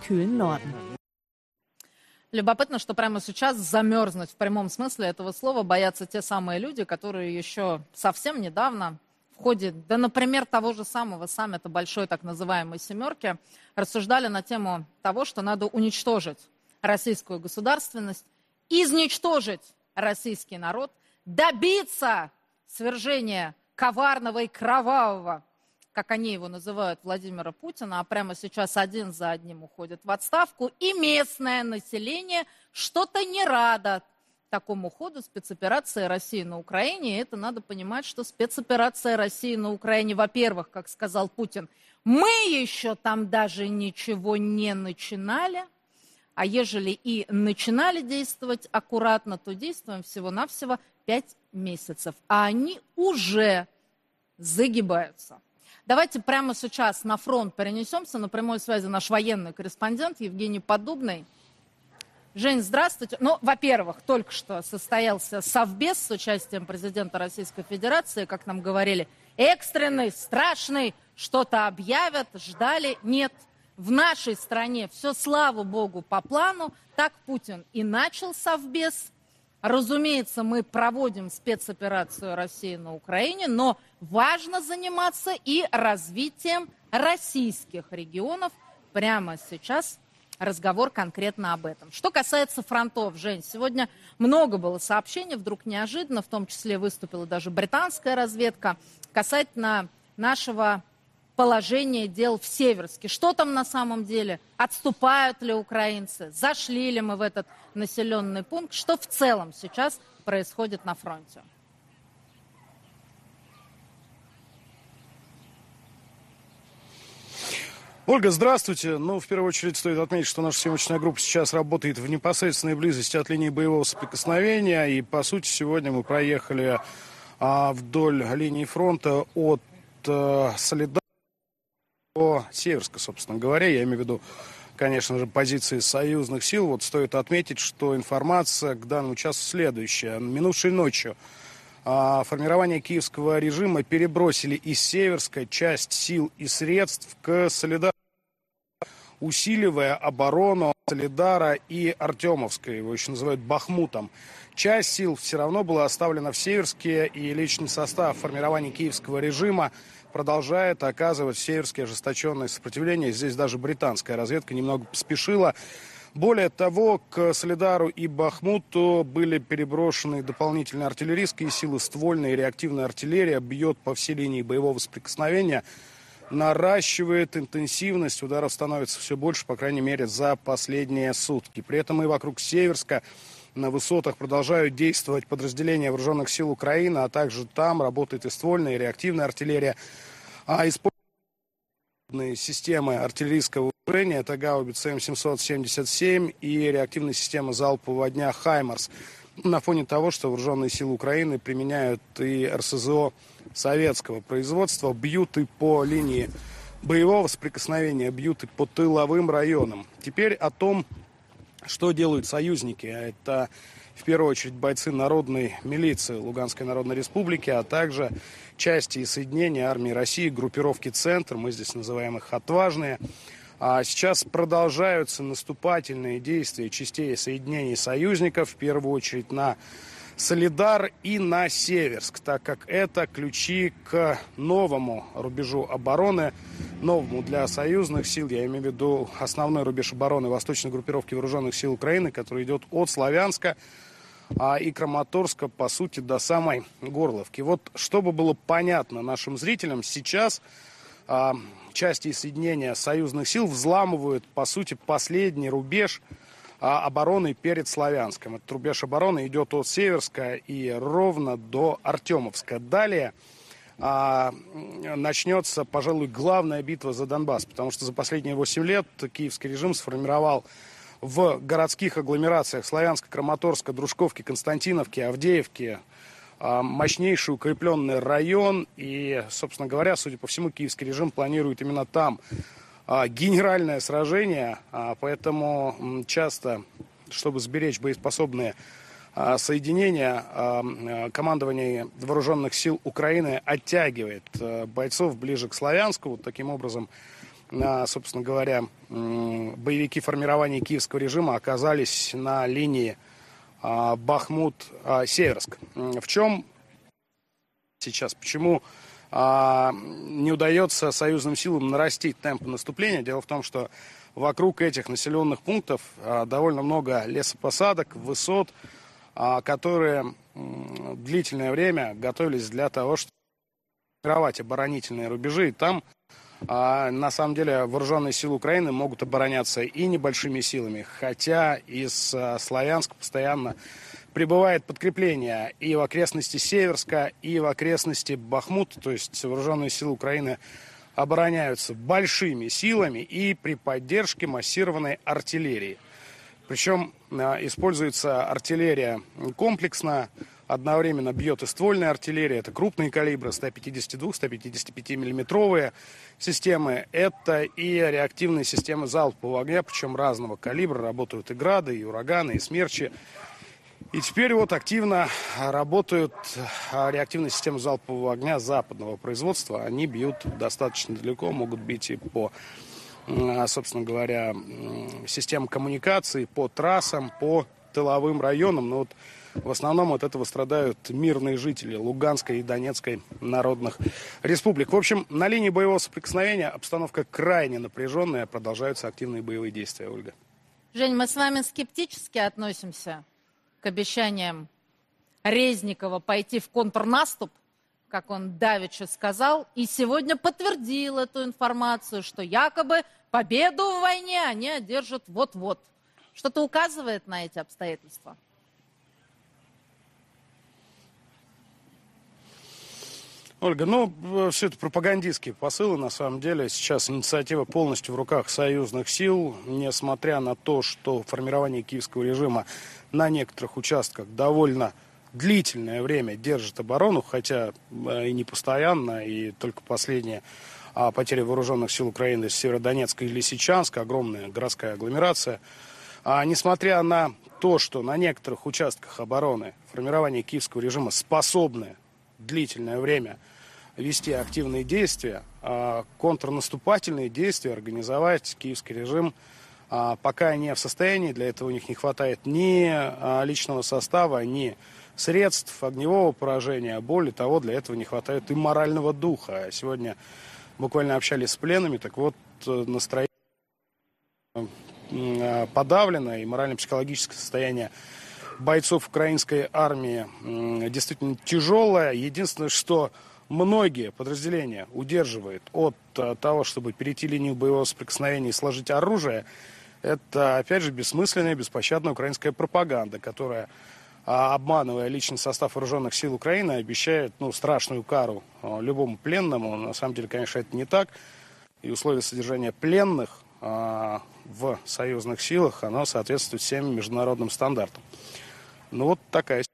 Любопытно, что прямо сейчас замерзнуть в прямом смысле этого слова боятся те самые люди, которые еще совсем недавно в ходе, да, например, того же самого саммита большой так называемой «семерки» рассуждали на тему того, что надо уничтожить российскую государственность, изничтожить российский народ, добиться свержения коварного и кровавого, как они его называют, Владимира Путина, а прямо сейчас один за одним уходят в отставку, и местное население что-то не радо такому ходу спецоперации России на Украине. И это надо понимать, что спецоперация России на Украине, во-первых, как сказал Путин, мы еще там даже ничего не начинали, а ежели и начинали действовать аккуратно, то действуем всего-навсего пять месяцев, а они уже загибаются. Давайте прямо сейчас на фронт перенесемся. На прямой связи наш военный корреспондент Евгений Поддубный. Жень, здравствуйте. Ну, во-первых, только что состоялся совбез с участием президента Российской Федерации, как нам говорили, экстренный, страшный, что-то объявят, ждали. Нет, в нашей стране все, слава богу, по плану. Так Путин и начал совбез. Разумеется, мы проводим спецоперацию России на Украине, но важно заниматься и развитием российских регионов. Прямо сейчас разговор конкретно об этом. Что касается фронтов, Жень, сегодня много было сообщений, вдруг неожиданно, в том числе выступила даже британская разведка, касательно нашего положения дел в Северске. Что там на самом деле? Отступают ли украинцы? Зашли ли мы в этот населенный пункт? Что в целом сейчас происходит на фронте? Ольга, здравствуйте. Ну, в первую очередь стоит отметить, что наша съемочная группа сейчас работает в непосредственной близости от линии боевого соприкосновения. И, по сути, сегодня мы проехали а, вдоль линии фронта от а, Солидара до Северска, собственно говоря. Я имею в виду, конечно же, позиции союзных сил. Вот стоит отметить, что информация к данному часу следующая. Минувшей ночью а, формирование киевского режима перебросили из Северска часть сил и средств к Солидару, усиливая оборону Солидара и Артемовской, его еще называют Бахмутом. Часть сил все равно была оставлена в Северске, и личный состав формирования киевского режима продолжает оказывать в Северске ожесточенное сопротивление. Здесь даже британская разведка немного поспешила. Более того, к Солидару и Бахмуту были переброшены дополнительные артиллерийские силы, ствольная и реактивная артиллерия бьет по всей линии боевого соприкосновения, наращивает интенсивность, ударов становится все больше, по крайней мере, за последние сутки. При этом и вокруг Северска на высотах продолжают действовать подразделения вооруженных сил Украины, а также там работает и ствольная, и реактивная артиллерия. А используются системы артиллерийского вооружения, это гаубица М семьсот семьдесят семь и реактивная система залпового огня «Хаймарс». На фоне того, что вооруженные силы Украины применяют и эр эс зэ о советского производства, бьют и по линии боевого соприкосновения, бьют и по тыловым районам. Теперь о том, что делают союзники. Это в первую очередь бойцы народной милиции Луганской Народной Республики, а также части и соединения армии России, группировки «Центр», мы здесь называем их «Отважные». А сейчас продолжаются наступательные действия частей и соединений союзников, в первую очередь на Солидар и на Северск, так как это ключи к новому рубежу обороны, новому для союзных сил, я имею в виду основной рубеж обороны восточной группировки вооруженных сил Украины, который идет от Славянска а, и Краматорска, по сути, до самой Горловки. Вот, чтобы было понятно нашим зрителям, сейчас а, части и соединения союзных сил взламывают, по сути, последний рубеж обороны перед Славянском. Этот рубеж обороны идет от Северска и ровно до Артемовска. Далее а, начнется, пожалуй, главная битва за Донбасс, потому что за последние восемь лет киевский режим сформировал в городских агломерациях Славянска, Краматорска, Дружковки, Константиновки, Авдеевки а, мощнейший укрепленный район. И, собственно говоря, судя по всему, киевский режим планирует именно там генеральное сражение, поэтому часто, чтобы сберечь боеспособные соединения, командование вооруженных сил Украины оттягивает бойцов ближе к Славянску. Вот таким образом, собственно говоря, боевики формирования киевского режима оказались на линии Бахмут-Северск. В чем сейчас? Почему не удается союзным силам нарастить темпы наступления? Дело в том, что вокруг этих населенных пунктов довольно много лесопосадок, высот, которые длительное время готовились для того, чтобы формировать оборонительные рубежи. И там, на самом деле, вооруженные силы Украины могут обороняться и небольшими силами, хотя из Славянска постоянно прибывает подкрепление и в окрестности Северска, и в окрестности Бахмута, то есть вооруженные силы Украины обороняются большими силами и при поддержке массированной артиллерии. Причем используется артиллерия комплексно, одновременно бьет и ствольная артиллерия, это крупные калибры, сто пятьдесят два - сто пятьдесят пять миллиметровые системы, это и реактивные системы залпового огня, причем разного калибра, работают и грады, и ураганы, и смерчи. И теперь вот активно работают реактивные системы залпового огня западного производства. Они бьют достаточно далеко, могут бить и по, собственно говоря, системам коммуникаций, по трассам, по тыловым районам. Но вот в основном от этого страдают мирные жители Луганской и Донецкой народных республик. В общем, на линии боевого соприкосновения обстановка крайне напряженная, продолжаются активные боевые действия, Ольга. Жень, мы с вами скептически относимся к обещаниям Резникова пойти в контрнаступ, как он давеча сказал, и сегодня подтвердил эту информацию, что якобы победу в войне они одержат вот-вот. Что-то указывает на эти обстоятельства? Ольга, ну, все это пропагандистские посылы, на самом деле. Сейчас инициатива полностью в руках союзных сил, несмотря на то, что формирование киевского режима на некоторых участках довольно длительное время держит оборону, хотя и не постоянно, и только последние а, потери вооруженных сил Украины с Северодонецка и Лисичанска, огромная городская агломерация. А, несмотря на то, что на некоторых участках обороны формирование киевского режима способны длительное время вести активные действия, а контрнаступательные действия организовать киевский режим а, пока не в состоянии. Для этого у них не хватает ни а, личного состава, ни средств огневого поражения. Более того, для этого не хватает и морального духа. Сегодня буквально общались с пленными, так вот настроение подавлено, и морально-психологическое состояние бойцов украинской армии действительно тяжелое. Единственное, что многие подразделения удерживают от того, чтобы перейти линию боевого соприкосновения и сложить оружие, это, опять же, бессмысленная, беспощадная украинская пропаганда, которая, обманывая личный состав вооруженных сил Украины, обещает ну, страшную кару любому пленному. На самом деле, конечно, это не так. И условия содержания пленных в союзных силах, оно соответствует всем международным стандартам. Ну вот такая.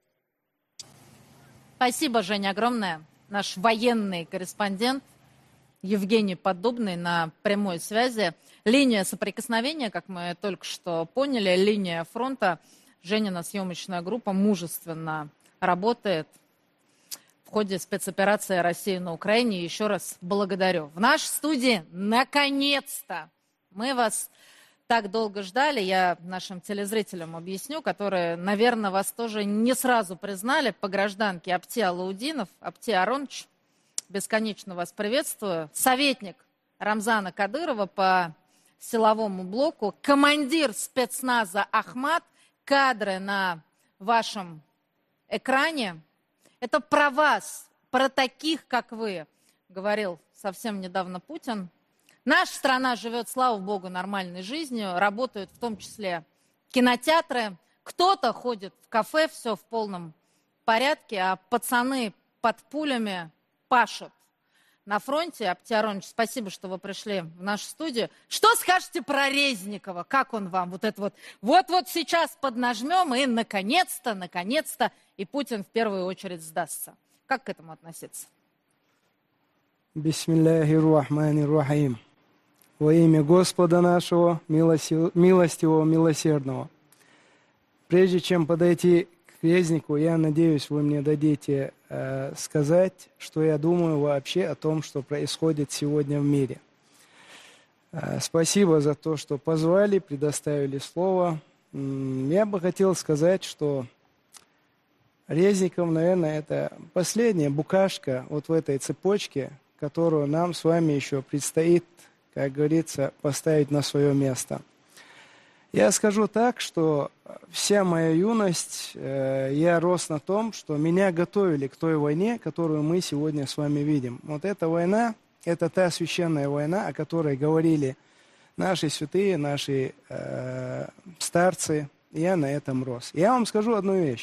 Спасибо, Женя, огромное. Наш военный корреспондент Евгений Поддубный на прямой связи. Линия соприкосновения, как мы только что поняли, линия фронта. Женина съемочная группа мужественно работает в ходе спецоперации России на Украине. Еще раз благодарю. В нашей студии, наконец-то, мы вас так долго ждали. Я нашим телезрителям объясню, которые, наверное, вас тоже не сразу признали по гражданке. Апти Алаудинов, Апти Аронович, бесконечно вас приветствую. Советник Рамзана Кадырова по силовому блоку, командир спецназа Ахмат. Кадры на вашем экране. Это про вас, про таких, как вы, говорил совсем недавно Путин. Наша страна живет, слава богу, нормальной жизнью. Работают в том числе кинотеатры. Кто-то ходит в кафе, все в полном порядке, а пацаны под пулями пашут на фронте. Апти Аронович, спасибо, что вы пришли в нашу студию. Что скажете про Резникова? Как он вам? Вот это вот, вот-вот сейчас поднажмем, и наконец-то, наконец-то, и Путин в первую очередь сдастся. Как к этому относиться? Бисмилляхи рахмани рахим. Во имя Господа нашего, милостивого, милосердного. Прежде чем подойти к Резнику, я надеюсь, вы мне дадите э, сказать, что я думаю вообще о том, что происходит сегодня в мире. Э, спасибо за то, что позвали, предоставили слово. М-м, я бы хотел сказать, что Резников, наверное, это последняя букашка вот в этой цепочке, которую нам с вами еще предстоит, как говорится, поставить на свое место. Я скажу так, что вся моя юность, э, я рос на том, что меня готовили к той войне, которую мы сегодня с вами видим. Вот эта война, это та священная война, о которой говорили наши святые, наши э, старцы. Я на этом рос. Я вам скажу одну вещь.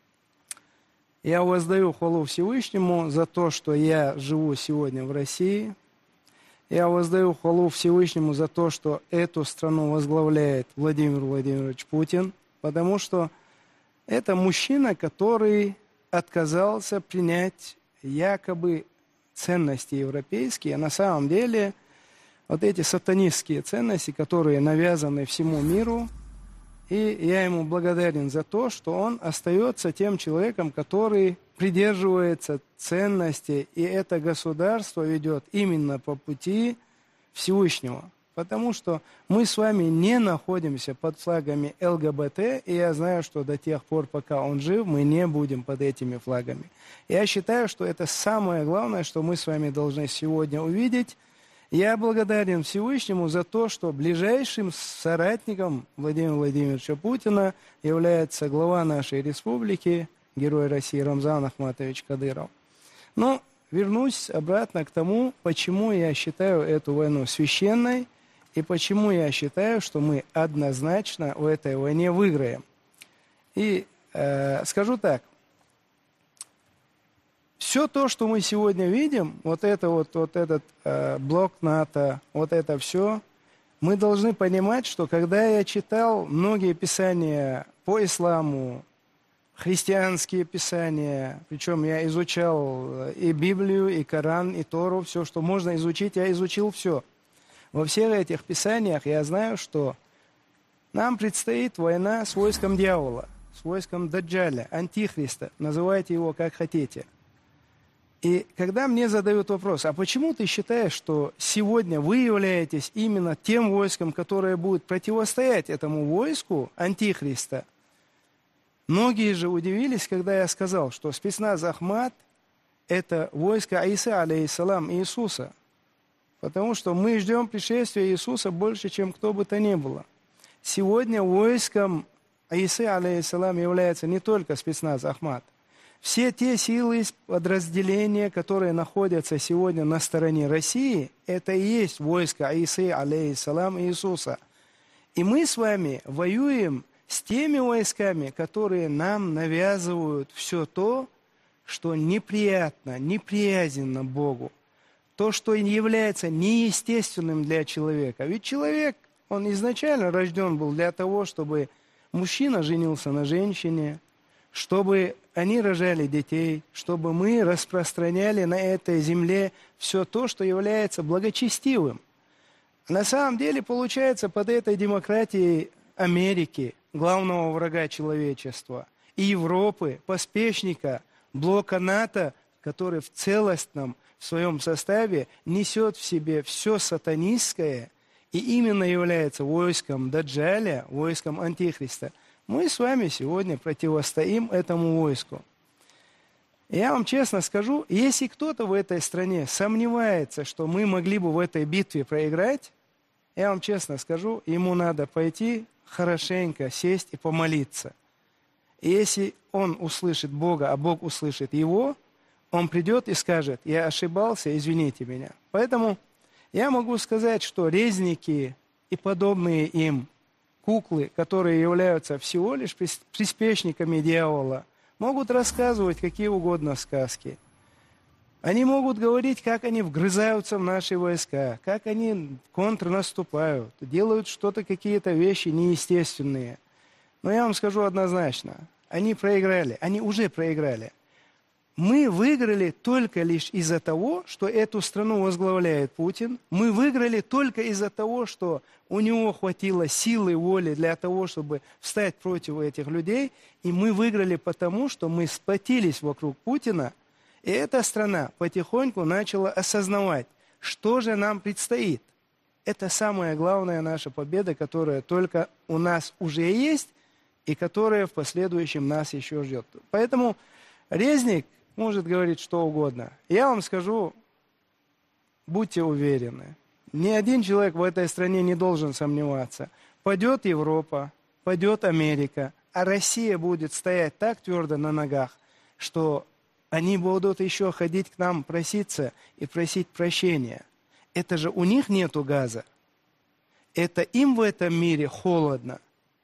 Я воздаю хвалу Всевышнему за то, что я живу сегодня в России. Я воздаю хвалу Всевышнему за то, что эту страну возглавляет Владимир Владимирович Путин, потому что это мужчина, который отказался принять якобы ценности европейские, а на самом деле вот эти сатанистские ценности, которые навязаны всему миру. И я ему благодарен за то, что он остается тем человеком, который придерживается ценностей, и это государство ведет именно по пути Всевышнего. Потому что мы с вами не находимся под флагами эл гэ бэ тэ, и я знаю, что до тех пор, пока он жив, мы не будем под этими флагами. Я считаю, что это самое главное, что мы с вами должны сегодня увидеть. Я благодарен Всевышнему за то, что ближайшим соратником Владимира Владимировича Путина является глава нашей республики, герой России Рамзан Ахматович Кадыров. Но вернусь обратно к тому, почему я считаю эту войну священной и почему я считаю, что мы однозначно в этой войне выиграем. И э, скажу так. Все то, что мы сегодня видим, вот это вот, вот этот э, блок НАТО, вот это все, мы должны понимать, что когда я читал многие писания по исламу, христианские писания, причем я изучал и Библию, и Коран, и Тору, все, что можно изучить, я изучил все. Во всех этих писаниях я знаю, что нам предстоит война с войском дьявола, с войском Даджаля, Антихриста, называйте его как хотите. И когда мне задают вопрос, а почему ты считаешь, что сегодня вы являетесь именно тем войском, которое будет противостоять этому войску Антихриста? Многие же удивились, когда я сказал, что спецназ Ахмат – это войско Иса, алейхиссалам, Иисуса. Потому что мы ждем пришествия Иисуса больше, чем кто бы то ни было. Сегодня войском Исы, алейхиссалам, является не только спецназ Ахмад. Все те силы подразделения, которые находятся сегодня на стороне России, это и есть войско Исы, алейхиссалам, Иисуса. И мы с вами воюем с теми войсками, которые нам навязывают все то, что неприятно, неприязненно Богу. То, что является неестественным для человека. Ведь человек, он изначально рожден был для того, чтобы мужчина женился на женщине, чтобы они рожали детей, чтобы мы распространяли на этой земле все то, что является благочестивым. На самом деле, получается, под этой демократией Америки, главного врага человечества, и Европы, поспешника, блока НАТО, который в целостном в своем составе несет в себе все сатанистское и именно является войском Даджаля, войском Антихриста, мы с вами сегодня противостоим этому войску. Я вам честно скажу, если кто-то в этой стране сомневается, что мы могли бы в этой битве проиграть, я вам честно скажу, ему надо пойти хорошенько сесть и помолиться. И если он услышит Бога, а Бог услышит его, он придет и скажет: я ошибался, извините меня. Поэтому я могу сказать, что резники и подобные им куклы, которые являются всего лишь приспешниками дьявола, могут рассказывать какие угодно сказки. Они могут говорить, как они вгрызаются в наши войска, как они контрнаступают, делают что-то, какие-то вещи неестественные. Но я вам скажу однозначно, они проиграли, они уже проиграли. Мы выиграли только лишь из-за того, что эту страну возглавляет Путин. Мы выиграли только из-за того, что у него хватило силы и воли для того, чтобы встать против этих людей. И мы выиграли потому, что мы сплотились вокруг Путина. И эта страна потихоньку начала осознавать, что же нам предстоит. Это самая главная наша победа, которая только у нас уже есть и которая в последующем нас еще ждет. Поэтому резник может говорить что угодно. Я вам скажу, будьте уверены, ни один человек в этой стране не должен сомневаться. Падет Европа, падет Америка, а Россия будет стоять так твердо на ногах, что они будут еще ходить к нам проситься и просить прощения. Это же у них нету газа. Это им в этом мире холодно.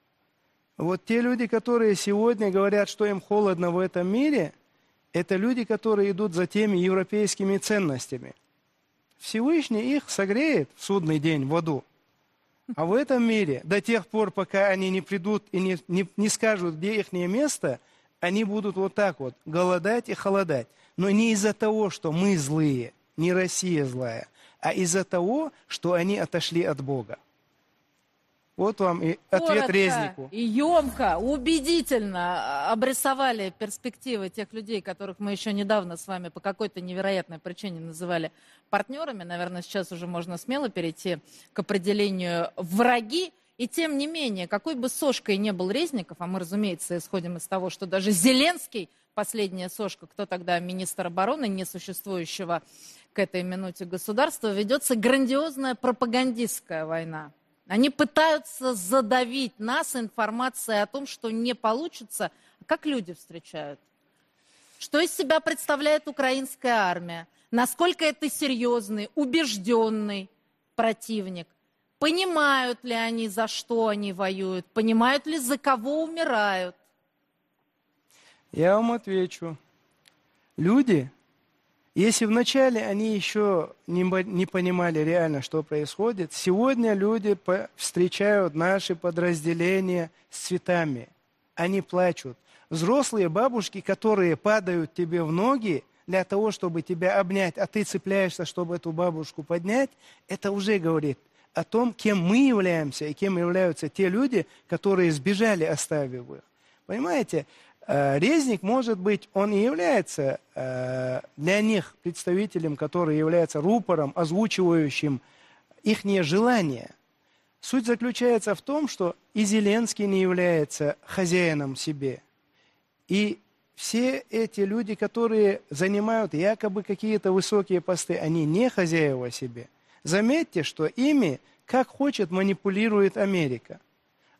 Вот те люди, которые сегодня говорят, что им холодно в этом мире, это люди, которые идут за теми европейскими ценностями. Всевышний их согреет в судный день в аду. А в этом мире, до тех пор, пока они не придут и не, не, не скажут, где их место, они будут вот так вот голодать и холодать. Но не из-за того, что мы злые, не Россия злая, а из-за того, что они отошли от Бога. Вот вам и ответ Коротко резнику. И емко, убедительно обрисовали перспективы тех людей, которых мы еще недавно с вами по какой-то невероятной причине называли партнерами. Наверное, сейчас уже можно смело перейти к определению враги. И тем не менее, какой бы сошкой не был Резников, а мы, разумеется, исходим из того, что даже Зеленский, последняя сошка, кто тогда министр обороны, несуществующего к этой минуте государства, ведется грандиозная пропагандистская война. Они пытаются задавить нас информацией о том, что не получится. Как люди встречают? Что из себя представляет украинская армия? Насколько это серьезный, убежденный противник? Понимают ли они, за что они воюют? Понимают ли, за кого умирают? Я вам отвечу. Люди, если вначале они еще не, не понимали реально, что происходит, сегодня люди встречают наши подразделения с цветами. Они плачут. Взрослые бабушки, которые падают тебе в ноги для того, чтобы тебя обнять, а ты цепляешься, чтобы эту бабушку поднять, это уже говорит о том, кем мы являемся и кем являются те люди, которые сбежали, оставив их. Понимаете? Резник, может быть, он и является э, для них представителем, который является рупором, озвучивающим их желания. Суть заключается в том, что и Зеленский не является хозяином себе. И все эти люди, которые занимают якобы какие-то высокие посты, они не хозяева себе. Заметьте, что ими, как хочет, манипулирует Америка.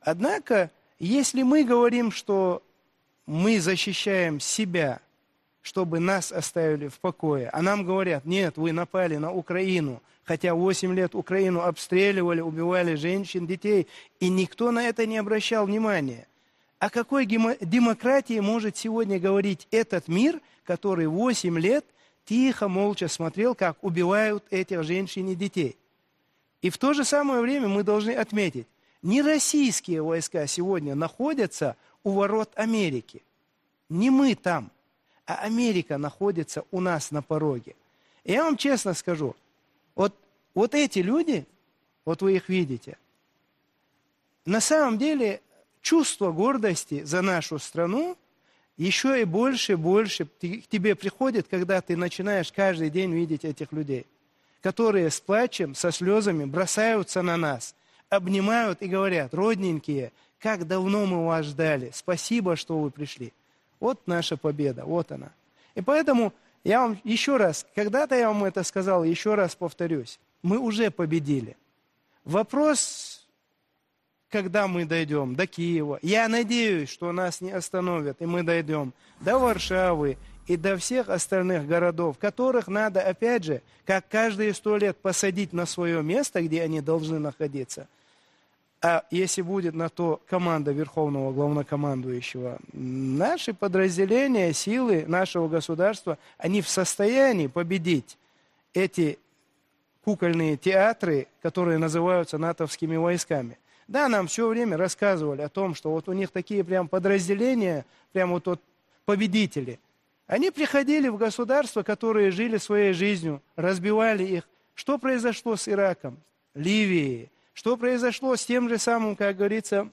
Однако, если мы говорим, что мы защищаем себя, чтобы нас оставили в покое, а нам говорят, нет, вы напали на Украину, хотя восемь лет Украину обстреливали, убивали женщин, детей, и никто на это не обращал внимания. О какой демократии может сегодня говорить этот мир, который восемь лет тихо, молча смотрел, как убивают этих женщин и детей? И в то же самое время мы должны отметить, не российские войска сегодня находятся у ворот Америки. Не мы там, а Америка находится у нас на пороге. И я вам честно скажу, вот, вот эти люди, вот вы их видите, на самом деле чувство гордости за нашу страну еще и больше и больше к тебе приходит, когда ты начинаешь каждый день видеть этих людей, которые с плачем, со слезами бросаются на нас, обнимают и говорят, родненькие, как давно мы вас ждали, спасибо, что вы пришли. Вот наша победа, вот она. И поэтому я вам еще раз, когда-то я вам это сказал, еще раз повторюсь, мы уже победили. Вопрос, когда мы дойдем до Киева, я надеюсь, что нас не остановят, и мы дойдем до Варшавы и до всех остальных городов, которых надо, опять же, как каждые сто лет посадить на свое место, где они должны находиться. А если будет на то команда Верховного Главнокомандующего, наши подразделения, силы нашего государства, они в состоянии победить эти кукольные театры, которые называются натовскими войсками. Да, нам все время рассказывали о том, что вот у них такие прям подразделения, прям вот, вот победители. Они приходили в государства, которые жили своей жизнью, разбивали их. Что произошло с Ираком, Ливией? Что произошло с тем же самым, как говорится,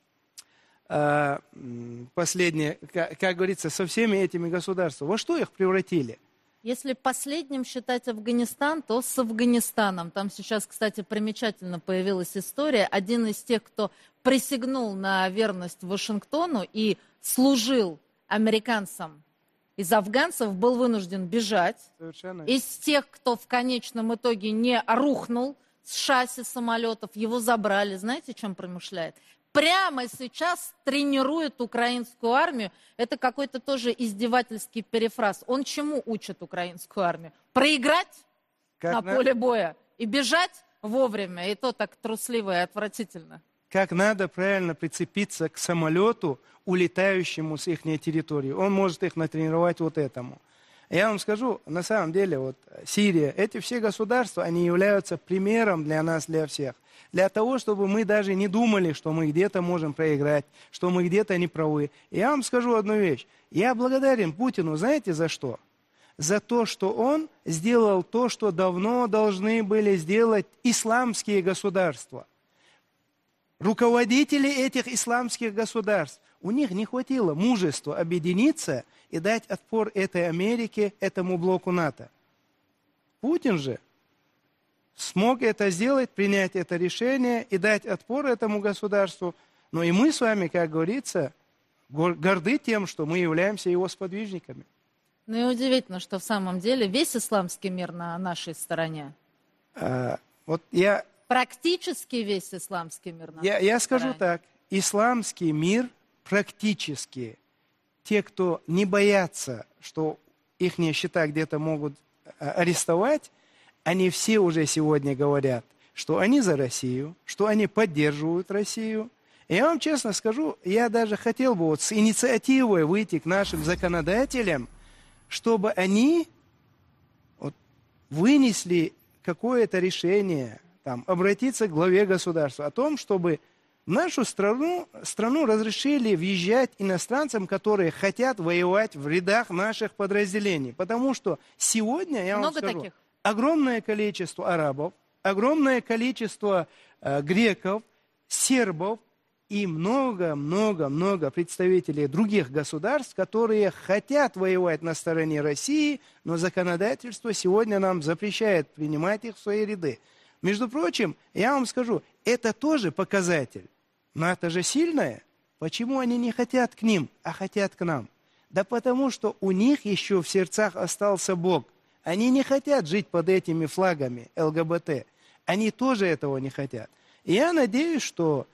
последнее, как говорится, со всеми этими государствами? Во что их превратили? Если последним считать Афганистан, то с Афганистаном. Там сейчас, кстати, примечательно появилась история. Один из тех, кто присягнул на верность Вашингтону и служил американцам из афганцев, был вынужден бежать. Совершенно. Из тех, кто в конечном итоге не рухнул с шасси самолетов, его забрали. Знаете, чем промышляет? Прямо сейчас тренирует украинскую армию. Это какой-то тоже издевательский перефраз. Он чему учит украинскую армию? Проиграть как на, на поле боя и бежать вовремя. И то так трусливо и отвратительно. Как надо правильно прицепиться к самолету, улетающему с их территории. Он может их натренировать вот этому. Я вам скажу, на самом деле, вот Сирия, эти все государства, они являются примером для нас, для всех. Для того, чтобы мы даже не думали, что мы где-то можем проиграть, что мы где-то не правы. И я вам скажу одну вещь. Я благодарен Путину, знаете, за что? За то, что он сделал то, что давно должны были сделать исламские государства. Руководители этих исламских государств, у них не хватило мужества объединиться и дать отпор этой Америке, этому блоку НАТО. Путин же смог это сделать, принять это решение и дать отпор этому государству. Но и мы с вами, как говорится, горды тем, что мы являемся его сподвижниками. Ну и удивительно, что в самом деле весь исламский мир на нашей стороне. А, вот я... Практически весь исламский мир на я, нашей я скажу стороне. так, исламский мир практически, те, кто не боятся, что их счета где-то могут арестовать, они все уже сегодня говорят, что они за Россию, что они поддерживают Россию. И я вам честно скажу, я даже хотел бы вот с инициативой выйти к нашим законодателям, чтобы они вот вынесли какое-то решение, там, обратиться к главе государства о том, чтобы в нашу страну, страну разрешили въезжать иностранцам, которые хотят воевать в рядах наших подразделений. Потому что сегодня, я Много вам скажу, таких? огромное количество арабов, огромное количество э, греков, сербов и много-много-много представителей других государств, которые хотят воевать на стороне России, но законодательство сегодня нам запрещает принимать их в свои ряды. Между прочим, я вам скажу, это тоже показатель. НАТО же сильное. Почему они не хотят к ним, а хотят к нам? Да потому что у них еще в сердцах остался Бог. Они не хотят жить под этими флагами эл гэ бэ тэ. Они тоже этого не хотят. И я надеюсь, что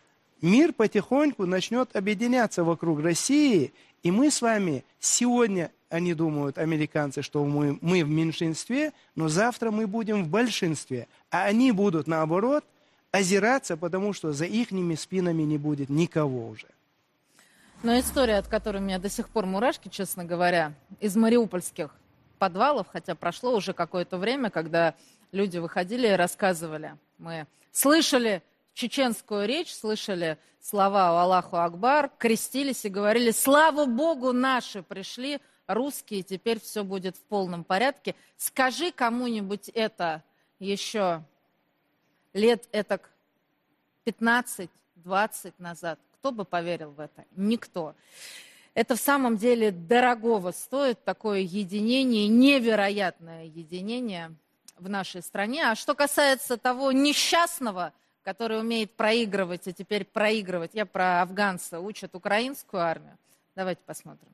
мир потихоньку начнет объединяться вокруг России, и мы с вами сегодня, они думают, американцы, что мы, мы в меньшинстве, но завтра мы будем в большинстве, а они будут, наоборот, озираться, потому что за ихними спинами не будет никого уже. Но история, от которой у меня до сих пор мурашки, честно говоря, из мариупольских подвалов, хотя прошло уже какое-то время, когда люди выходили и рассказывали. Мы слышали чеченскую речь, слышали слова «Аллаху Акбар», крестились и говорили: «Слава Богу, наши пришли, русские, теперь все будет в полном порядке». Скажи кому-нибудь это еще лет этак пятнадцать-двадцать назад. Кто бы поверил в это? Никто. Это в самом деле дорогого стоит, такое единение, невероятное единение в нашей стране. А что касается того несчастного, который умеет проигрывать, и теперь проигрывать, я про афганца, учат украинскую армию. Давайте посмотрим.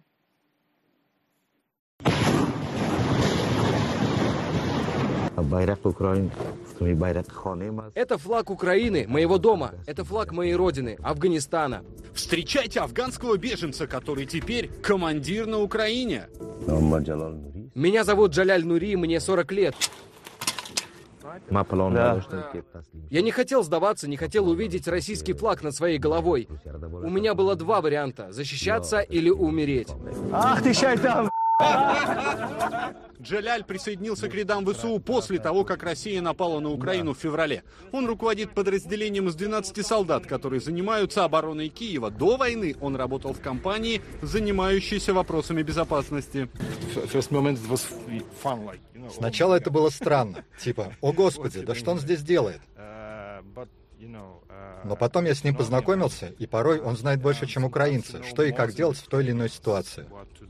Это флаг Украины, моего дома. Это флаг моей родины, Афганистана. Встречайте афганского беженца, который теперь командир на Украине. Меня зовут Джаляль Нури, мне сорок лет. Да. Я не хотел сдаваться, не хотел увидеть российский флаг над своей головой. У меня было два варианта: защищаться или умереть. Ах ты шайтан! Джаляль присоединился к рядам ВСУ после того, как Россия напала на Украину в феврале. Он руководит подразделением из двенадцати солдат, которые занимаются обороной Киева. До войны он работал в компании, занимающейся вопросами безопасности. Сначала это было странно. Типа, о господи, да что он здесь делает? Но потом я с ним познакомился, и порой он знает больше, чем украинцы, что и как делать в той или иной ситуации.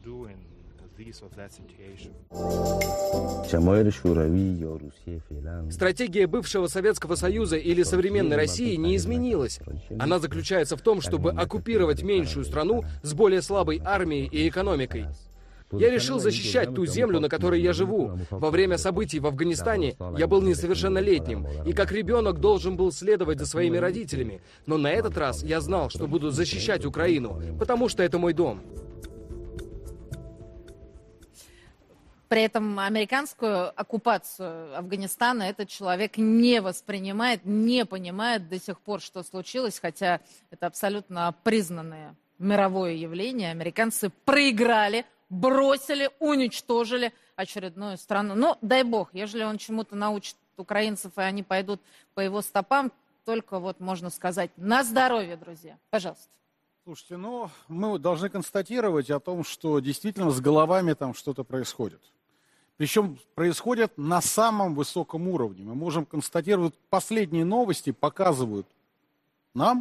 Стратегия бывшего Советского Союза или современной России не изменилась. Она заключается в том, чтобы оккупировать меньшую страну с более слабой армией и экономикой. Я решил защищать ту землю, на которой я живу. Во время событий в Афганистане я был несовершеннолетним, и как ребенок должен был следовать за своими родителями. Но на этот раз я знал, что буду защищать Украину, потому что это мой дом. При этом американскую оккупацию Афганистана этот человек не воспринимает, не понимает до сих пор, что случилось, хотя это абсолютно признанное мировое явление. Американцы проиграли, бросили, уничтожили очередную страну. Но дай бог, ежели он чему-то научит украинцев, и они пойдут по его стопам, только вот можно сказать на здоровье, друзья. Пожалуйста. Слушайте, ну, мы должны констатировать о том, что действительно с головами там что-то происходит. Причем происходит на самом высоком уровне. Мы можем констатировать, последние новости показывают нам,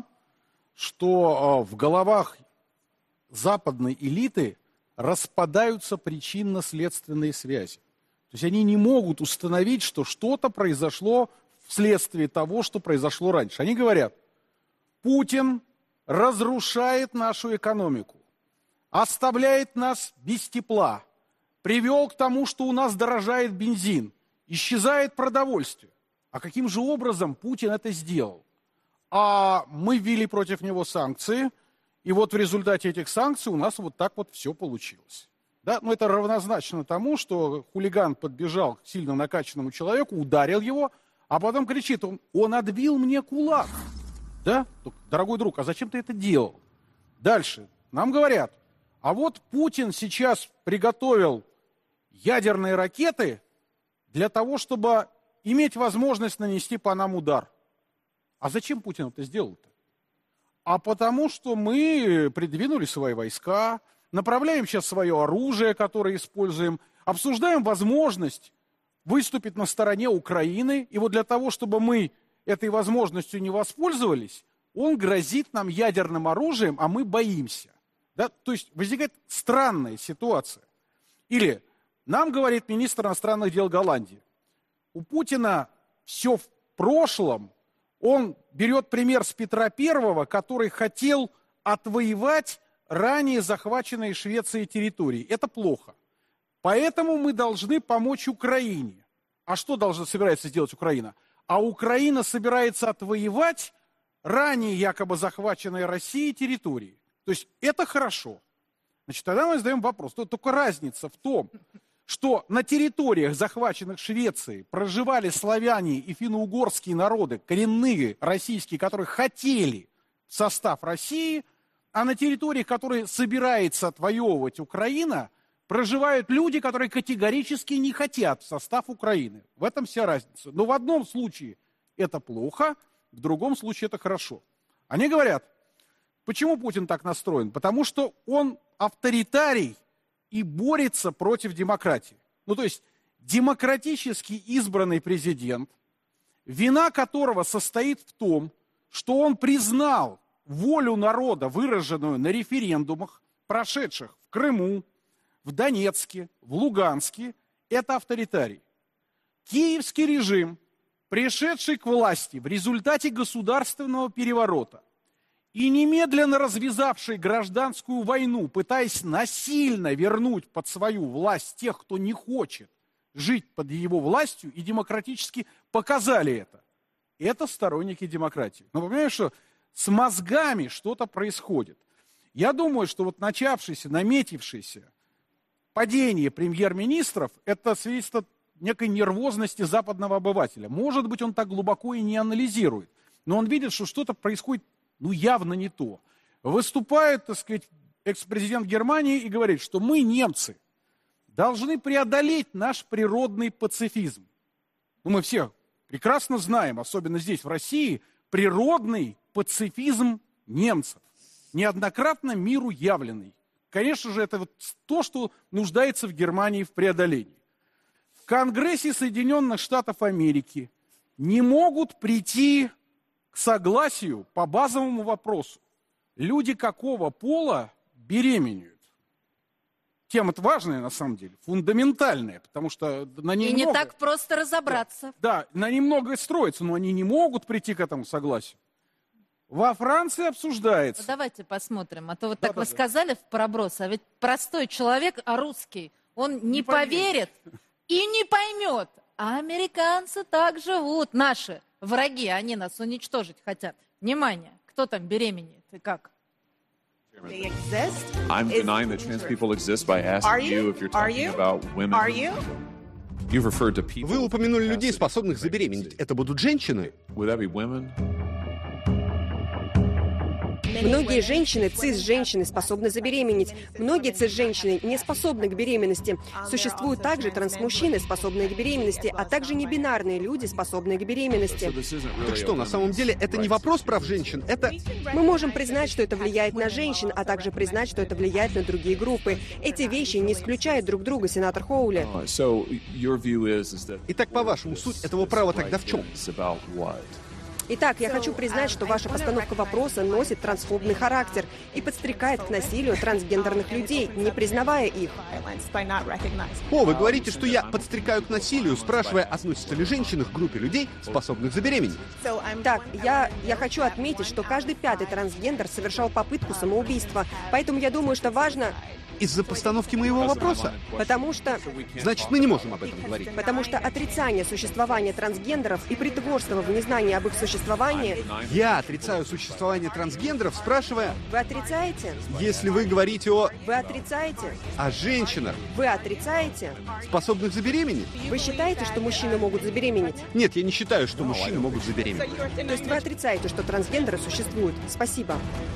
что в головах западной элиты распадаются причинно-следственные связи. То есть они не могут установить, что что-то произошло вследствие того, что произошло раньше. Они говорят: Путин разрушает нашу экономику, оставляет нас без тепла, привел к тому, что у нас дорожает бензин, исчезает продовольствие. А каким же образом Путин это сделал? А мы ввели против него санкции, и вот в результате этих санкций у нас вот так вот все получилось. Да? Но это равнозначно тому, что хулиган подбежал к сильно накачанному человеку, ударил его, а потом кричит: он, он отбил мне кулак. Да? Дорогой друг, а зачем ты это делал? Дальше. Нам говорят: а вот Путин сейчас приготовил ядерные ракеты для того, чтобы иметь возможность нанести по нам удар. А зачем Путин это сделал-то? А потому что мы придвинули свои войска, направляем сейчас свое оружие, которое используем, обсуждаем возможность выступить на стороне Украины, и вот для того, чтобы мы этой возможностью не воспользовались, он грозит нам ядерным оружием, а мы боимся. Да? То есть возникает странная ситуация. Или нам говорит министр иностранных дел Голландии: у Путина все в прошлом, он берет пример с Петра Первого, который хотел отвоевать ранее захваченные Швецией территории. Это плохо. Поэтому мы должны помочь Украине. А что должна собирается сделать Украина? А Украина собирается отвоевать ранее якобы захваченные Россией территории. То есть это хорошо. Значит, тогда мы задаем вопрос. Только разница в том, что на территориях, захваченных Швецией, проживали славяне и финно-угорские народы, коренные российские, которые хотели в состав России, а на территориях, которые собирается отвоевывать Украина, проживают люди, которые категорически не хотят в состав Украины. В этом вся разница. Но в одном случае это плохо, в другом случае это хорошо. Они говорят, почему Путин так настроен? Потому что он авторитарий и борется против демократии. Ну, то есть демократически избранный президент, вина которого состоит в том, что он признал волю народа, выраженную на референдумах, прошедших в Крыму, в Донецке, в Луганске, это авторитарий. Киевский режим, пришедший к власти в результате государственного переворота и немедленно развязавший гражданскую войну, пытаясь насильно вернуть под свою власть тех, кто не хочет жить под его властью, и демократически показали это. Это сторонники демократии. Но вы понимаете, что с мозгами что-то происходит. Я думаю, что вот начавшееся, наметившееся падение премьер-министров – это свидетельство некой нервозности западного обывателя. Может быть, он так глубоко и не анализирует, но он видит, что что-то происходит, ну, явно не то. Выступает, так сказать, экс-президент Германии и говорит, что мы, немцы, должны преодолеть наш природный пацифизм. Ну, мы все прекрасно знаем, особенно здесь, в России, природный пацифизм немцев, неоднократно миру явленный. Конечно же, это вот то, что нуждается в Германии в преодолении. В Конгрессе Соединенных Штатов Америки не могут прийти к согласию по базовому вопросу. Люди какого пола беременеют? Тема это важная, на самом деле, фундаментальная, потому что на ней И много... не так просто разобраться. Да, да, на ней многое строится, но они не могут прийти к этому согласию. Во Франции обсуждается. Ну, давайте посмотрим, а то вот Да, так да, вы да. сказали в проброс, а ведь простой человек, а русский, он не, Не поверит и не поймет. А американцы так живут. Наши враги, они нас уничтожить хотят. Внимание, кто там беременеет и как? I'm denying that trans people exist by asking you if you're talking about women. You've referred to people. Вы упомянули людей, способных забеременеть. Это будут женщины? Would that be women? Многие женщины, цис-женщины, способны забеременеть. Многие цис-женщины не способны к беременности. Существуют также трансмужчины, способные к беременности, а также небинарные люди, способные к беременности. Так что, на самом деле, это не вопрос прав женщин, это... Мы можем признать, что это влияет на женщин, а также признать, что это влияет на другие группы. Эти вещи не исключают друг друга, сенатор Хоули. Итак, по-вашему, суть этого права тогда в чем? Итак, я хочу признать, что ваша постановка вопроса носит трансфобный характер и подстрекает к насилию трансгендерных людей, не признавая их. О, вы говорите, что я подстрекаю к насилию, спрашивая, относятся ли женщины к группе людей, способных забеременеть. Так, я, я хочу отметить, что каждый пятый трансгендер совершал попытку самоубийства, поэтому я думаю, что важно... Из-за постановки моего вопроса? Потому что... Значит, мы не можем об этом говорить. Потому что отрицание существования трансгендеров и притворство в незнании об их существовании... Я отрицаю существование трансгендеров, спрашивая... Вы отрицаете? Если вы говорите о... Вы отрицаете? О женщинах. Вы отрицаете? Способных забеременеть? Вы считаете, что мужчины могут забеременеть? Нет, я не считаю, что мужчины могут забеременеть. То есть вы отрицаете, что трансгендеры существуют? Спасибо.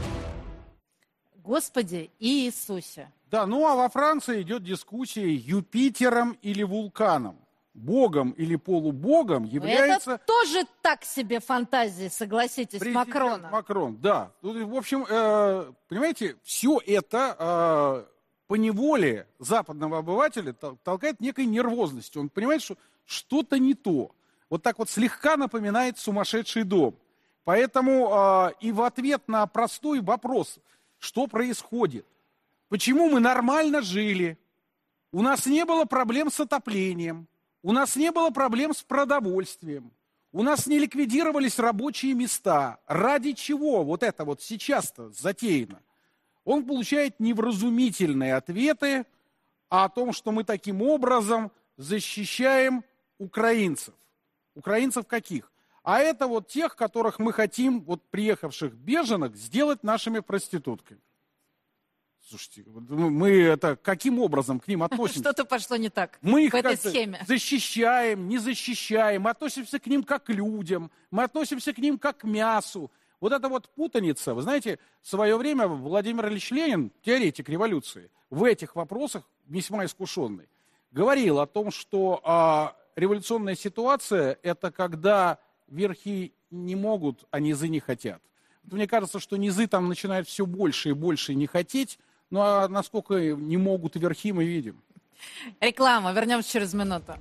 Господи Иисусе. Да, ну а во Франции идет дискуссия Юпитером или вулканом. Богом или полубогом является... Это тоже так себе фантазии, согласитесь, президент Макрона. Макрон, да. Тут, в общем, э, понимаете, все это э, поневоле западного обывателя толкает некой нервозности. Он понимает, что что-то не то. Вот так вот слегка напоминает сумасшедший дом. Поэтому э, и в ответ на простой вопрос, что происходит, почему мы нормально жили, у нас не было проблем с отоплением, у нас не было проблем с продовольствием, у нас не ликвидировались рабочие места. Ради чего вот это вот сейчас-то затеяно? Он получает невразумительные ответы о том, что мы таким образом защищаем украинцев. Украинцев каких? А это вот тех, которых мы хотим, вот приехавших беженок, сделать нашими проститутками. Слушайте, мы это каким образом к ним относимся? Что-то пошло не так мы их в этой схеме. Защищаем, не защищаем, мы относимся к ним как к людям, мы относимся к ним как к мясу. Вот эта вот путаница, вы знаете, в свое время Владимир Ильич Ленин, теоретик революции, в этих вопросах весьма искушенный, говорил о том, что а, революционная ситуация – это когда верхи не могут, а низы не хотят. Мне кажется, что низы там начинают все больше и больше не хотеть, ну а насколько не могут верхи, мы видим. Реклама. Вернемся через минуту.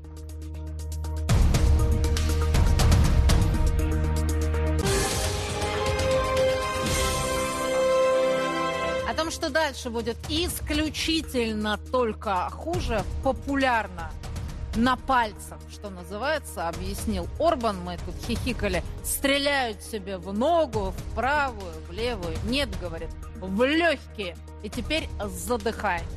О том, что дальше будет исключительно только хуже, популярно на пальцах, что называется, объяснил Орбан. Мы тут хихикали. Стреляют себе в ногу, в правую, в левую. Нет, говорит, в легкие. И теперь задыхаемся.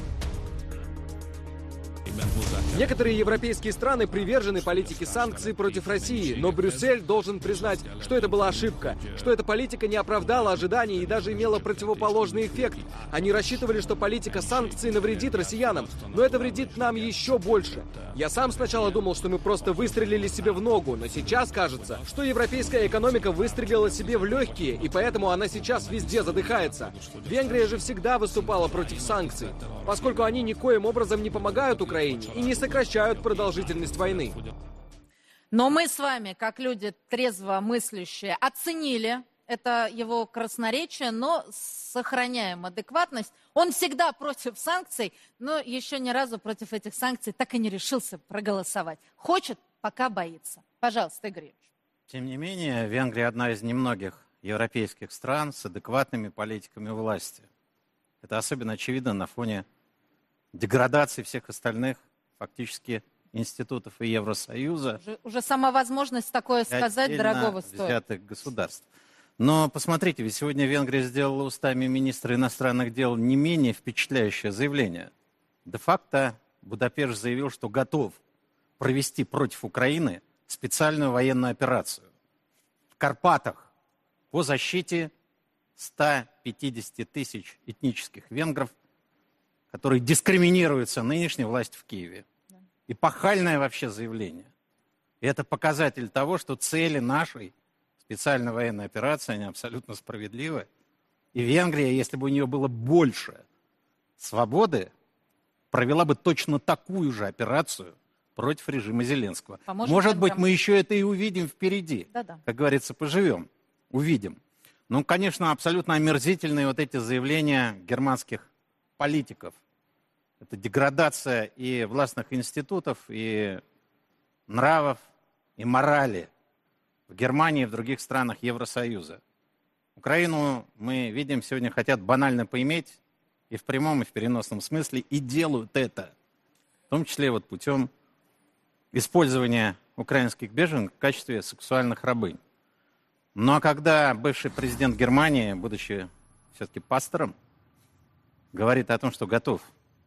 Некоторые европейские страны привержены политике санкций против России, но Брюссель должен признать, что это была ошибка, что эта политика не оправдала ожиданий и даже имела противоположный эффект. Они рассчитывали, что политика санкций навредит россиянам, но это вредит нам еще больше. Я сам сначала думал, что мы просто выстрелили себе в ногу, но сейчас кажется, что европейская экономика выстрелила себе в легкие, и поэтому она сейчас везде задыхается. Венгрия же всегда выступала против санкций, поскольку они никоим образом не помогают Украине и не сокращают продолжительность войны. Но мы с вами, как люди трезво мыслящие, оценили это его красноречие, но сохраняем адекватность. Он всегда против санкций, но еще ни разу против этих санкций так и не решился проголосовать. Хочет, пока боится. Пожалуйста, Игорь Юрьевич. Тем не менее, Венгрия одна из немногих европейских стран с адекватными политиками власти. Это особенно очевидно на фоне деградации всех остальных фактически институтов и Евросоюза. Уже, уже сама возможность такое сказать дорогого стоит. Взятых государств. Но посмотрите, ведь сегодня Венгрия сделала устами министра иностранных дел не менее впечатляющее заявление. Де-факто Будапешт заявил, что готов провести против Украины специальную военную операцию в Карпатах по защите ста пятидесяти тысяч этнических венгров, которые дискриминируются нынешней властью в Киеве. Эпохальное вообще заявление. И это показатель того, что цели нашей специальной военной операции, они абсолютно справедливы. И Венгрия, если бы у нее было больше свободы, провела бы точно такую же операцию против режима Зеленского. Поможет Может венграм. быть, мы еще это и увидим впереди. Да-да. Как говорится, поживем, увидим. Ну, конечно, абсолютно омерзительные вот эти заявления германских политиков. Это деградация и властных институтов, и нравов, и морали в Германии и в других странах Евросоюза. Украину, мы видим, сегодня хотят банально поиметь и в прямом, и в переносном смысле, и делают это. В том числе вот путем использования украинских беженок в качестве сексуальных рабынь. Ну а когда бывший президент Германии, будучи все-таки пастором, говорит о том, что готов,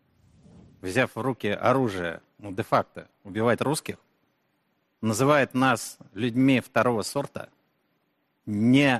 взяв в руки оружие, ну, де-факто, убивать русских, называет нас людьми второго сорта, не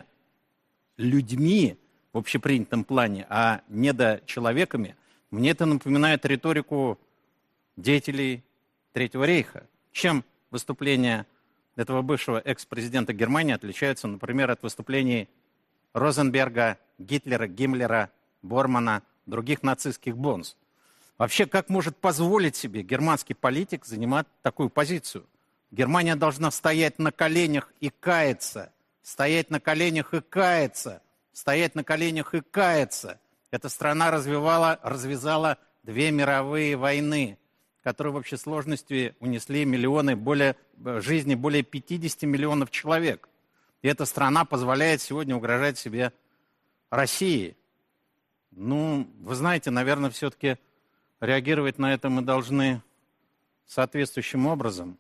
людьми в общепринятом плане, а недочеловеками, мне это напоминает риторику деятелей Третьего рейха. Чем выступления этого бывшего экс-президента Германии отличаются, например, от выступлений Розенберга, Гитлера, Гиммлера, Бормана, других нацистских бонз? Вообще, как может позволить себе германский политик занимать такую позицию? Германия должна стоять на коленях и каяться. Стоять на коленях и каяться. Стоять на коленях и каяться. Эта страна развивала, развязала две мировые войны, которые в общей сложности унесли миллионы, более, жизни более пятидесяти миллионов человек. И эта страна позволяет сегодня угрожать себе России. Ну, вы знаете, наверное, все-таки реагировать на это мы должны соответствующим образом.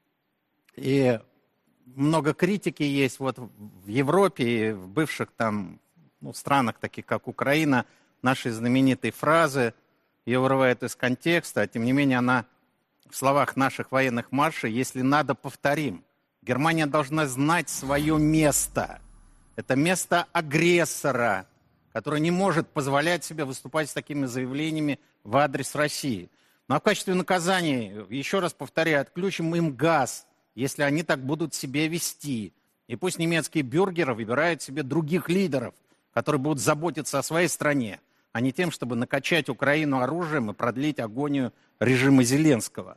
И много критики есть вот в Европе и в бывших там ну, странах, таких как Украина, нашей знаменитой фразы, ее вырывают из контекста, а тем не менее она в словах наших военных маршей, если надо, повторим. Германия должна знать свое место. Это место агрессора, который не может позволять себе выступать с такими заявлениями в адрес России. Ну а в качестве наказания, еще раз повторяю, отключим им газ, если они так будут себя вести. И пусть немецкие бюргеры выбирают себе других лидеров, которые будут заботиться о своей стране, а не тем, чтобы накачать Украину оружием и продлить агонию режима Зеленского.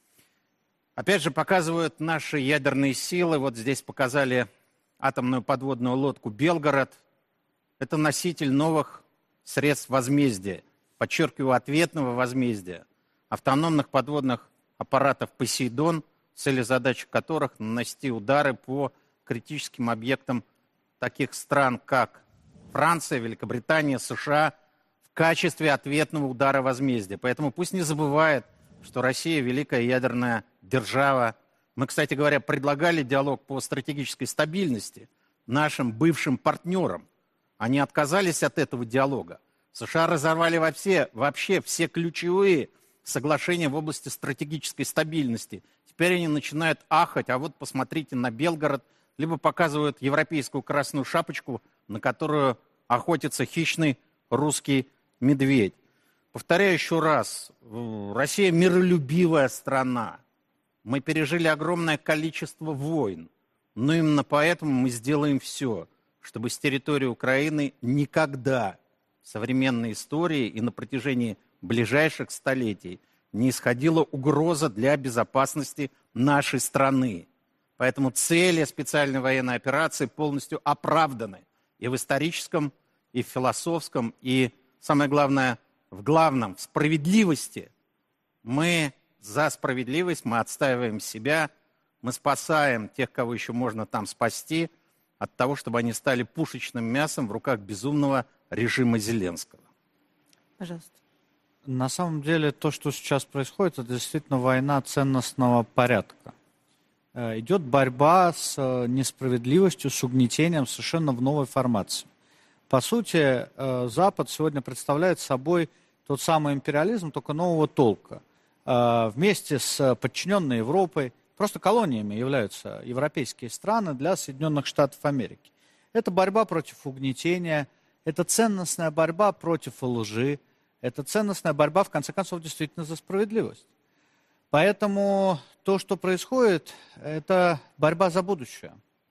Опять же, показывают наши ядерные силы. Вот здесь показали атомную подводную лодку «Белгород». Это носитель новых средств возмездия, подчеркиваю, ответного возмездия, автономных подводных аппаратов «Посейдон», цели задачи которых нанести удары по критическим объектам таких стран, как Франция, Великобритания, США, в качестве ответного удара возмездия. Поэтому пусть не забывает, что Россия – великая ядерная держава. Мы, кстати говоря, предлагали диалог по стратегической стабильности нашим бывшим партнерам. Они отказались от этого диалога. США разорвали вообще, вообще все ключевые соглашения в области стратегической стабильности. Теперь они начинают ахать, а вот посмотрите на Белгород, либо показывают европейскую красную шапочку, на которую охотится хищный русский медведь. Повторяю еще раз, Россия миролюбивая страна. Мы пережили огромное количество войн, но именно поэтому мы сделаем все, чтобы с территории Украины никогда в современной истории и на протяжении ближайших столетий не исходила угроза для безопасности нашей страны. Поэтому цели специальной военной операции полностью оправданы и в историческом, и в философском, и, самое главное, в главном, в справедливости. Мы за справедливость, мы отстаиваем себя, мы спасаем тех, кого еще можно там спасти, от того, чтобы они стали пушечным мясом в руках безумного режима Зеленского. Пожалуйста. На самом деле, то, что сейчас происходит, это действительно война ценностного порядка. Идет борьба с несправедливостью, с угнетением совершенно в новой формации. По сути, Запад сегодня представляет собой тот самый империализм, только нового толка. Вместе с подчиненной Европой, просто колониями являются европейские страны для Соединенных Штатов Америки. Это борьба против угнетения, это ценностная борьба против лжи, это ценностная борьба, в конце концов, действительно за справедливость. Поэтому то, что происходит, это борьба за будущее,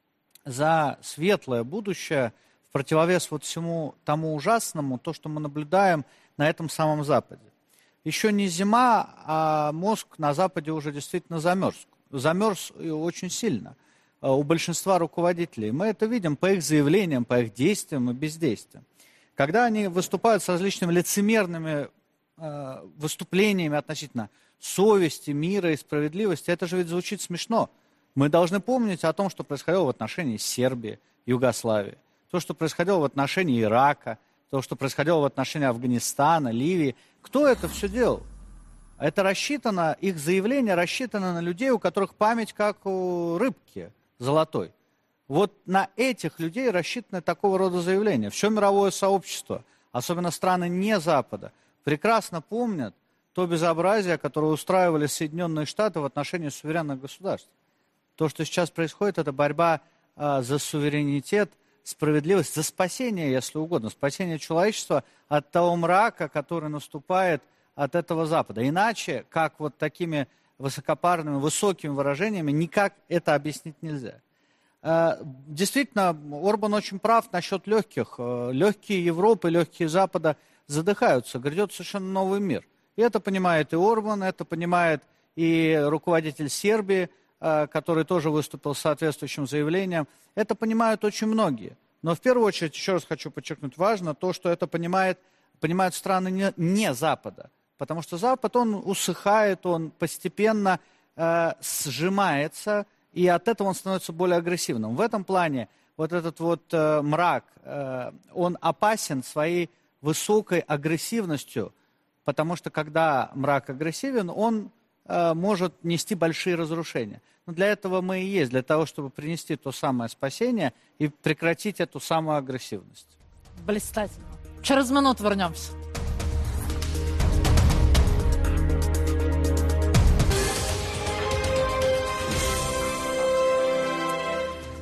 за светлое будущее, в противовес вот всему тому ужасному, то, что мы наблюдаем на этом самом Западе. Еще не зима, а мозг на Западе уже действительно замерз. Замерз очень сильно у большинства руководителей. Мы это видим по их заявлениям, по их действиям и бездействиям. Когда они выступают с различными лицемерными э, выступлениями относительно совести, мира и справедливости, это же ведь звучит смешно. Мы должны помнить о том, что происходило в отношении Сербии, Югославии, то, что происходило в отношении Ирака, то, что происходило в отношении Афганистана, Ливии. Кто это все делал? Это рассчитано, их заявление рассчитано на людей, у которых память как у рыбки золотой. Вот на этих людей рассчитаны такого рода заявления. Все мировое сообщество, особенно страны не Запада, прекрасно помнят то безобразие, которое устраивали Соединенные Штаты в отношении суверенных государств. То, что сейчас происходит, это борьба э, за суверенитет, справедливость, за спасение, если угодно, спасение человечества от того мрака, который наступает от этого Запада. Иначе, как вот такими высокопарными, высокими выражениями, никак это объяснить нельзя. Действительно, Орбан очень прав насчет легких. Легкие Европы, легкие Запада задыхаются. Грядет совершенно новый мир. И это понимает и Орбан, это понимает и руководитель Сербии, который тоже выступил с соответствующим заявлением. Это понимают очень многие. Но в первую очередь, еще раз хочу подчеркнуть, важно то, что это понимает, понимают страны не, не Запада. Потому что Запад, он усыхает, он постепенно э, сжимается, и от этого он становится более агрессивным. В этом плане вот этот вот э, мрак, э, он опасен своей высокой агрессивностью, потому что когда мрак агрессивен, он э, может нести большие разрушения. Но для этого мы и есть, для того, чтобы принести то самое спасение и прекратить эту самую агрессивность. Блистательно. Через минуту вернемся.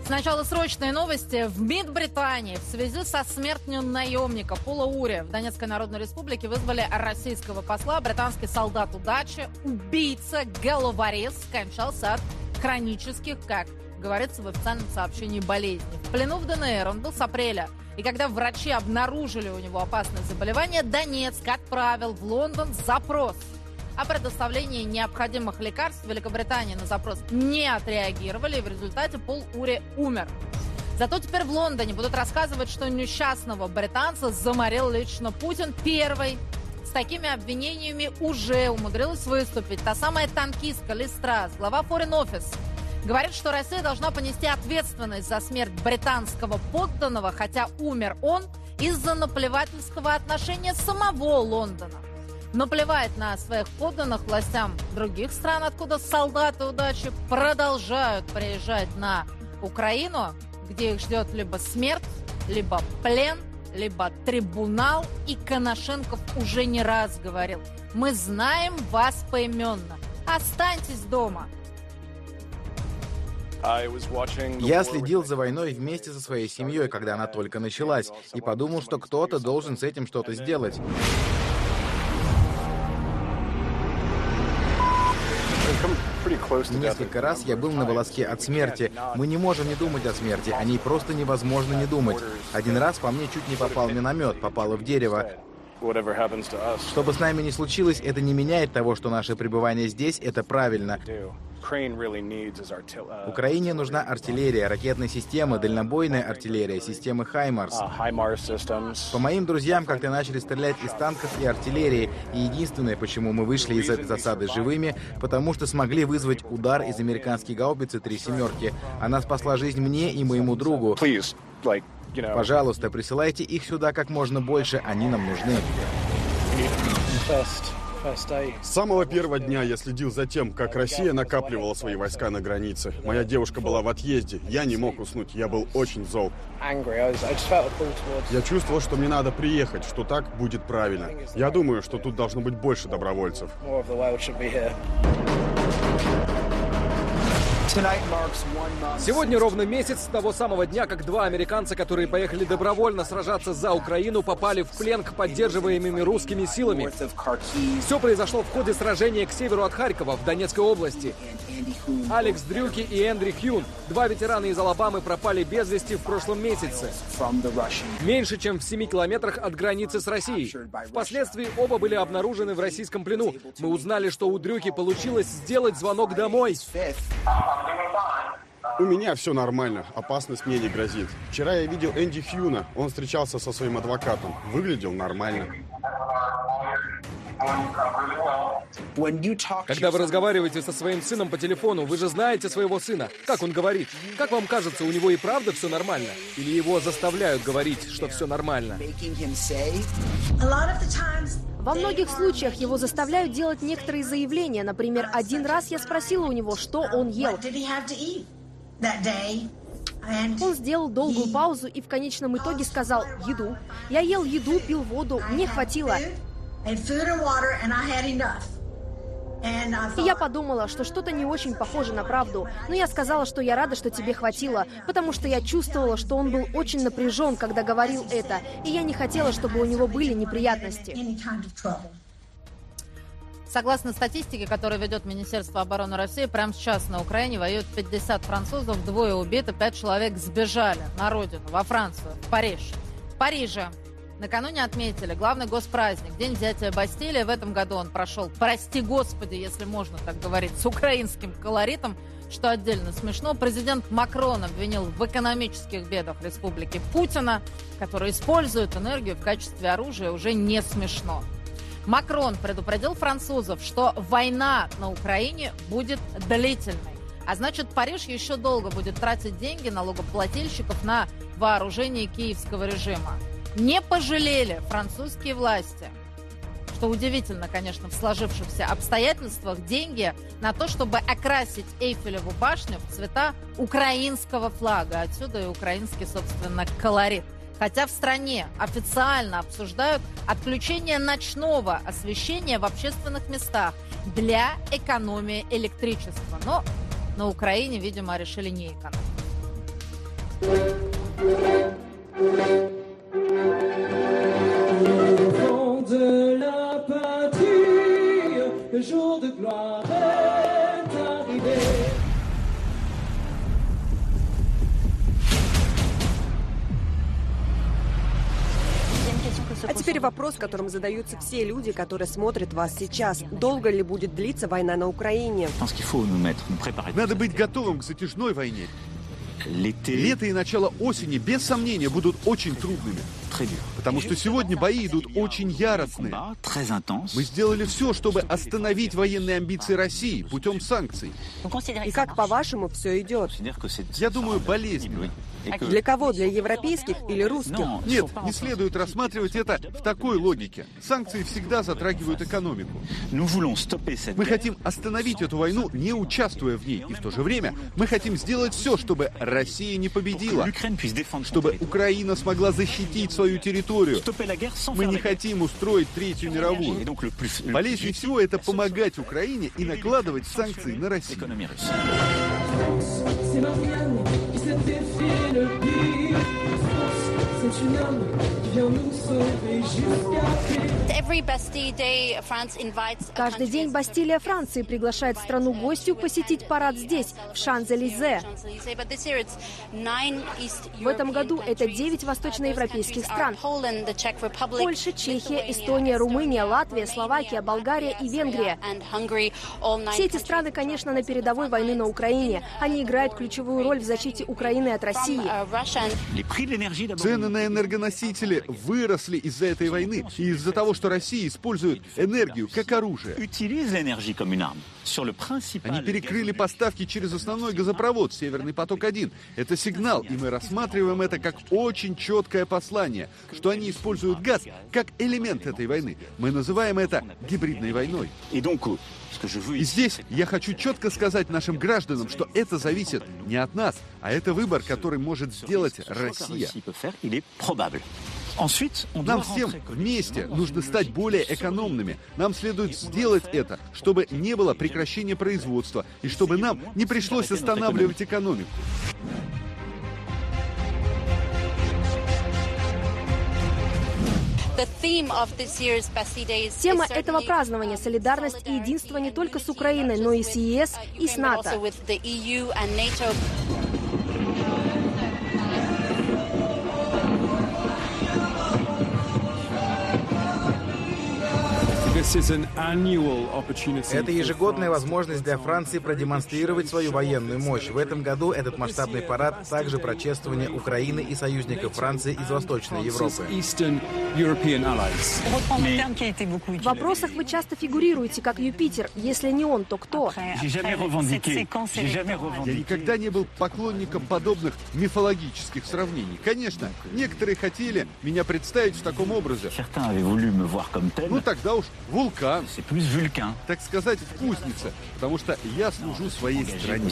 Сначала срочные новости. В МИД Британии в связи со смертью наемника Пола Ури в Донецкой Народной Республике вызвали российского посла. Британский солдат удачи, убийца, головорез, скончался от хронических, как говорится в официальном сообщении, болезней. В плену в ДНР он был с апреля. И когда врачи обнаружили у него опасное заболевание, Донецк отправил в Лондон запрос о предоставлении необходимых лекарств. В Великобритании на запрос не отреагировали, и в результате Пол Ури умер. Зато теперь в Лондоне будут рассказывать, что несчастного британца заморил лично Путин. Первый с такими обвинениями уже умудрилась выступить та самая танкистка Ли Страс, глава Foreign Office. Говорит, что Россия должна понести ответственность за смерть британского подданного, хотя умер он из-за наплевательского отношения самого Лондона. Но плевать на своих подданных властям других стран, откуда солдаты удачи продолжают приезжать на Украину, где их ждет либо смерть, либо плен, либо трибунал. И Коношенков уже не раз говорил: мы знаем вас поименно, останьтесь дома. Я следил за войной вместе со своей семьей, когда она только началась, и подумал, что кто-то должен с этим что-то сделать. Несколько раз я был на волоске от смерти. Мы не можем не думать о смерти, о ней просто невозможно не думать. Один раз по мне чуть не попал миномет, попало в дерево. Что бы с нами ни случилось, это не меняет того, что наше пребывание здесь — это правильно. Украине нужна артиллерия, ракетные системы, дальнобойная артиллерия, системы «Хаймарс». По моим друзьям, как-то начали стрелять из танков и артиллерии. И единственное, почему мы вышли из этой засады живыми, потому что смогли вызвать удар из американской гаубицы «Три семерки». Она спасла жизнь мне и моему другу. Пожалуйста, присылайте их сюда как можно больше, они нам нужны. С самого первого дня я следил за тем, как Россия накапливала свои войска на границе. Моя девушка была в отъезде, я не мог уснуть, я был очень зол. Я чувствовал, что мне надо приехать, что так будет правильно. Я думаю, что тут должно быть больше добровольцев. Сегодня ровно месяц с того самого дня, как два американца, которые поехали добровольно сражаться за Украину, попали в плен к поддерживаемыми русскими силами. Все произошло в ходе сражения к северу от Харькова, в Донецкой области. Алекс Дрюки и Эндрю Хьюн, два ветерана из Алабамы, пропали без вести в прошлом месяце. Меньше чем в семи километрах от границы с Россией. Впоследствии оба были обнаружены в российском плену. Мы узнали, что у Дрюки получилось сделать звонок домой. У меня все нормально, опасность мне не грозит. Вчера я видел Энди Хьюна, он встречался со своим адвокатом. Выглядел нормально. Когда вы разговариваете со своим сыном по телефону, вы же знаете своего сына. Как он говорит? Как вам кажется, у него и правда все нормально? Или его заставляют говорить, что все нормально? Во многих случаях его заставляют делать некоторые заявления. Например, один раз я спросила у него, что он ел. Он сделал долгую паузу и в конечном итоге сказал: еду. Я ел еду, пил воду, мне хватило. И я подумала, что что-то не очень похоже на правду. Но я сказала, что я рада, что тебе хватило, потому что я чувствовала, что он был очень напряжен, когда говорил это, и я не хотела, чтобы у него были неприятности. Согласно статистике, которую ведет Министерство обороны России, прямо сейчас на Украине воюют пятьдесят французов, двое убиты, пять человек сбежали на родину, во Францию, в Париж. В Париже накануне отметили главный госпраздник, День взятия Бастилии. В этом году он прошел, прости господи, если можно так говорить, с украинским колоритом, что отдельно смешно. Президент Макрон обвинил в экономических бедах республики Путина, который использует энергию в качестве оружия, уже не смешно. Макрон предупредил французов, что война на Украине будет длительной. А значит, Париж еще долго будет тратить деньги налогоплательщиков на вооружение киевского режима. Не пожалели французские власти, что удивительно, конечно, в сложившихся обстоятельствах, деньги на то, чтобы окрасить Эйфелеву башню в цвета украинского флага. Отсюда и украинский, собственно, колорит. Хотя в стране официально обсуждают отключение ночного освещения в общественных местах для экономии электричества. Но на Украине, видимо, решили не экономить. Теперь вопрос, которым задаются все люди, которые смотрят вас сейчас. Долго ли будет длиться война на Украине? Надо быть готовым к затяжной войне. Лето и начало осени, без сомнения, будут очень трудными. Потому что сегодня бои идут очень яростные. Мы сделали все, чтобы остановить военные амбиции России путем санкций. И как, по-вашему, все идет? Я думаю, болезненно. Для кого? Для европейских или русских? Нет, не следует рассматривать это в такой логике. Санкции всегда затрагивают экономику. Мы хотим остановить эту войну, не участвуя в ней. И в то же время мы хотим сделать все, чтобы Россия не победила. Чтобы Украина смогла защитить свою территорию. Мы не хотим устроить Третью мировую. Полезнее всего это помогать Украине и накладывать санкции на Россию. Каждый день Бастилия Франции приглашает страну-гостью посетить парад здесь, в Шанс-Элизе. В этом году это девять восточноевропейских стран. Польша, Чехия, Эстония, Румыния, Латвия, Словакия, Болгария и Венгрия. Все эти страны, конечно, на передовой войны на Украине. Они играют ключевую роль в защите Украины от России. Цены на энергоносители выросли из-за этой войны и из-за того, что Россия использует энергию как оружие. Они перекрыли поставки через основной газопровод «Северный поток-один». Это сигнал, и мы рассматриваем это как очень четкое послание, что они используют газ как элемент этой войны. Мы называем это гибридной войной. И здесь я хочу четко сказать нашим гражданам, что это зависит не от нас, а это выбор, который может сделать Россия. Нам всем вместе нужно стать более экономными. Нам следует сделать это, чтобы не было прекращения производства и чтобы нам не пришлось останавливать экономику. Тема этого празднования – солидарность и единство не только с Украиной, но и с ЕС и с НАТО. Это ежегодная возможность для Франции продемонстрировать свою военную мощь. В этом году этот масштабный парад также про чествование Украины и союзников Франции из Восточной Европы. В вопросах вы часто фигурируете как Юпитер. Если не он, то кто? Я никогда не был поклонником подобных мифологических сравнений. Конечно, некоторые хотели меня представить в таком образе. Ну тогда уж вулкан. Так сказать, вкусница, потому что я служу своей стране.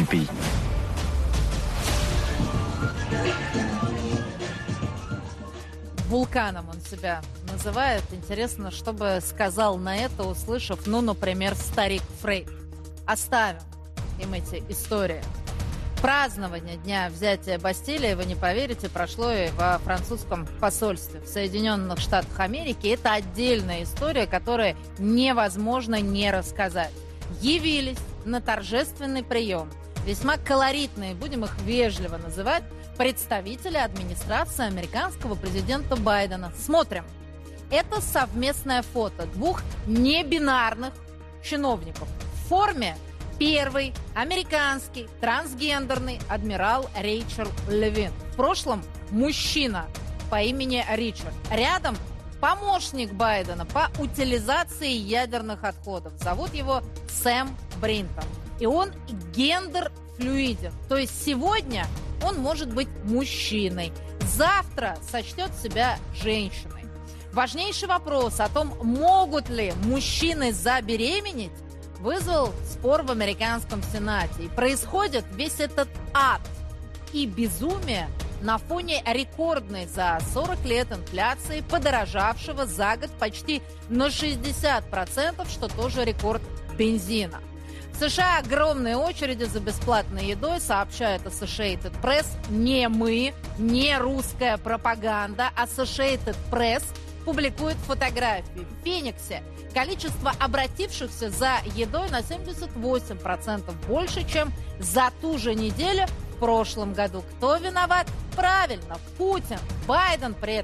Вулканом он себя называет. Интересно, что бы сказал на это, услышав, ну, например, старик Фрейд. Оставим им эти истории. Празднование Дня взятия Бастилии, вы не поверите, прошло и во французском посольстве в Соединенных Штатах Америки. Это отдельная история, которую невозможно не рассказать. Явились на торжественный прием, весьма колоритные, будем их вежливо называть, представители администрации американского президента Байдена. Смотрим. Это совместное фото двух небинарных чиновников в форме. Первый американский трансгендерный адмирал Рэйчел Левин. В прошлом мужчина по имени Ричард. Рядом помощник Байдена по утилизации ядерных отходов. Зовут его Сэм Бринтон. И он гендер-флюиден. То есть сегодня он может быть мужчиной. Завтра сочтет себя женщиной. Важнейший вопрос о том, могут ли мужчины забеременеть, вызвал спор в американском Сенате. И происходит весь этот ад и безумие на фоне рекордной за сорок лет инфляции, подорожавшего за год почти на шестьдесят процентов, что тоже рекорд бензина. В США огромные очереди за бесплатной едой, сообщает Associated Press. Не мы, не русская пропаганда. Associated Press публикует фотографии. В Фениксе количество обратившихся за едой на семьдесят восемь процентов больше, чем за ту же неделю в прошлом году. Кто виноват? Правильно, Путин. Байден при этом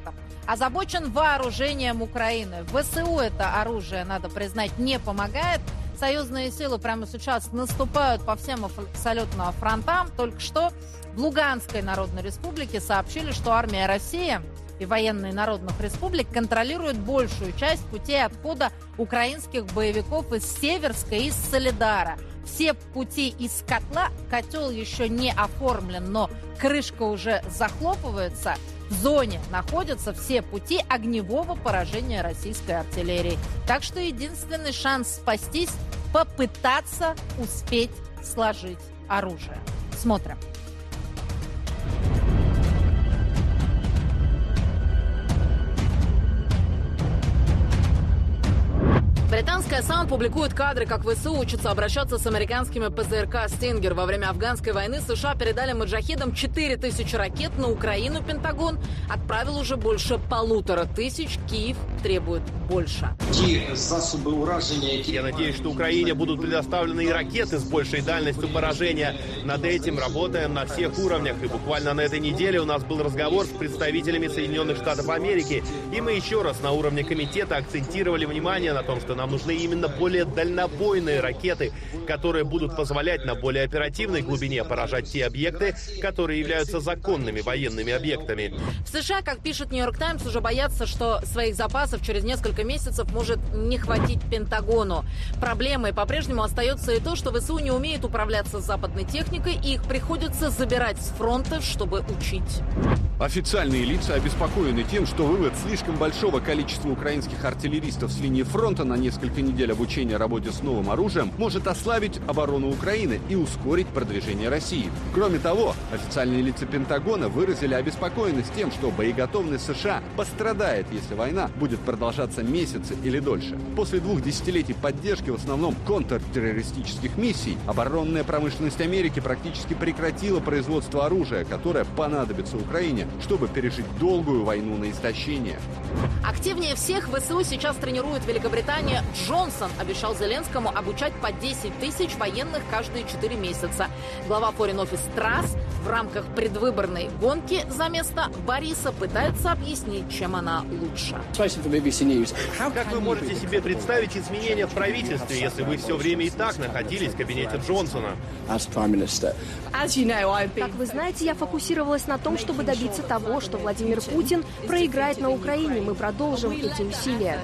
озабочен вооружением Украины. ВСУ это оружие, надо признать, не помогает. Союзные силы прямо сейчас наступают по всем абсолютно фронтам. Только что в Луганской Народной Республике сообщили, что армия России и военные народных республик контролируют большую часть путей отхода украинских боевиков из Северска и из Солидара. Все пути из котла, котел еще не оформлен, но крышка уже захлопывается. В зоне находятся все пути огневого поражения российской артиллерии. Так что единственный шанс спастись – попытаться успеть сложить оружие. Смотрим. Британская сан публикует кадры, как ВСУ учатся обращаться с американскими ПЗРК «Стингер». Во время афганской войны США передали маджахедам четыре тысячи ракет. На Украину Пентагон отправил уже больше полутора тысяч. Киев требует больше. Я надеюсь, что Украине будут предоставлены и ракеты с большей дальностью поражения. Над этим работаем на всех уровнях. И буквально на этой неделе у нас был разговор с представителями Соединенных Штатов Америки. И мы еще раз на уровне комитета акцентировали внимание на том, что нам нужны именно более дальнобойные ракеты, которые будут позволять на более оперативной глубине поражать те объекты, которые являются законными военными объектами. В США, как пишет Нью-Йорк Таймс, уже боятся, что своих запасов через несколько месяцев может не хватить Пентагону. Проблемой по-прежнему остается и то, что ВСУ не умеет управляться с западной техникой, и их приходится забирать с фронта, чтобы учить. Официальные лица обеспокоены тем, что вывод слишком большого количества украинских артиллеристов с линии фронта на несколько недель обучения работе с новым оружием может ослабить оборону Украины и ускорить продвижение России. Кроме того, официальные лица Пентагона выразили обеспокоенность тем, что боеготовность США пострадает, если война будет продолжаться месяцы или дольше. После двух десятилетий поддержки в основном контртеррористических миссий, оборонная промышленность Америки практически прекратила производство оружия, которое понадобится Украине, чтобы пережить долгую войну на истощение. Активнее всех ВСУ сейчас тренирует Великобритания. Джонсон обещал Зеленскому обучать по десять тысяч военных каждые четыре месяца. Глава Foreign Office Трасс в рамках предвыборной гонки за место Бориса пытается объяснить, чем она лучше. Как вы можете себе представить изменения в правительстве, если вы все время и так находились в кабинете Джонсона? Как вы знаете, я фокусировалась на том, чтобы добиться того, что Владимир Путин проиграет на Украине. Мы продолжим эти усилия.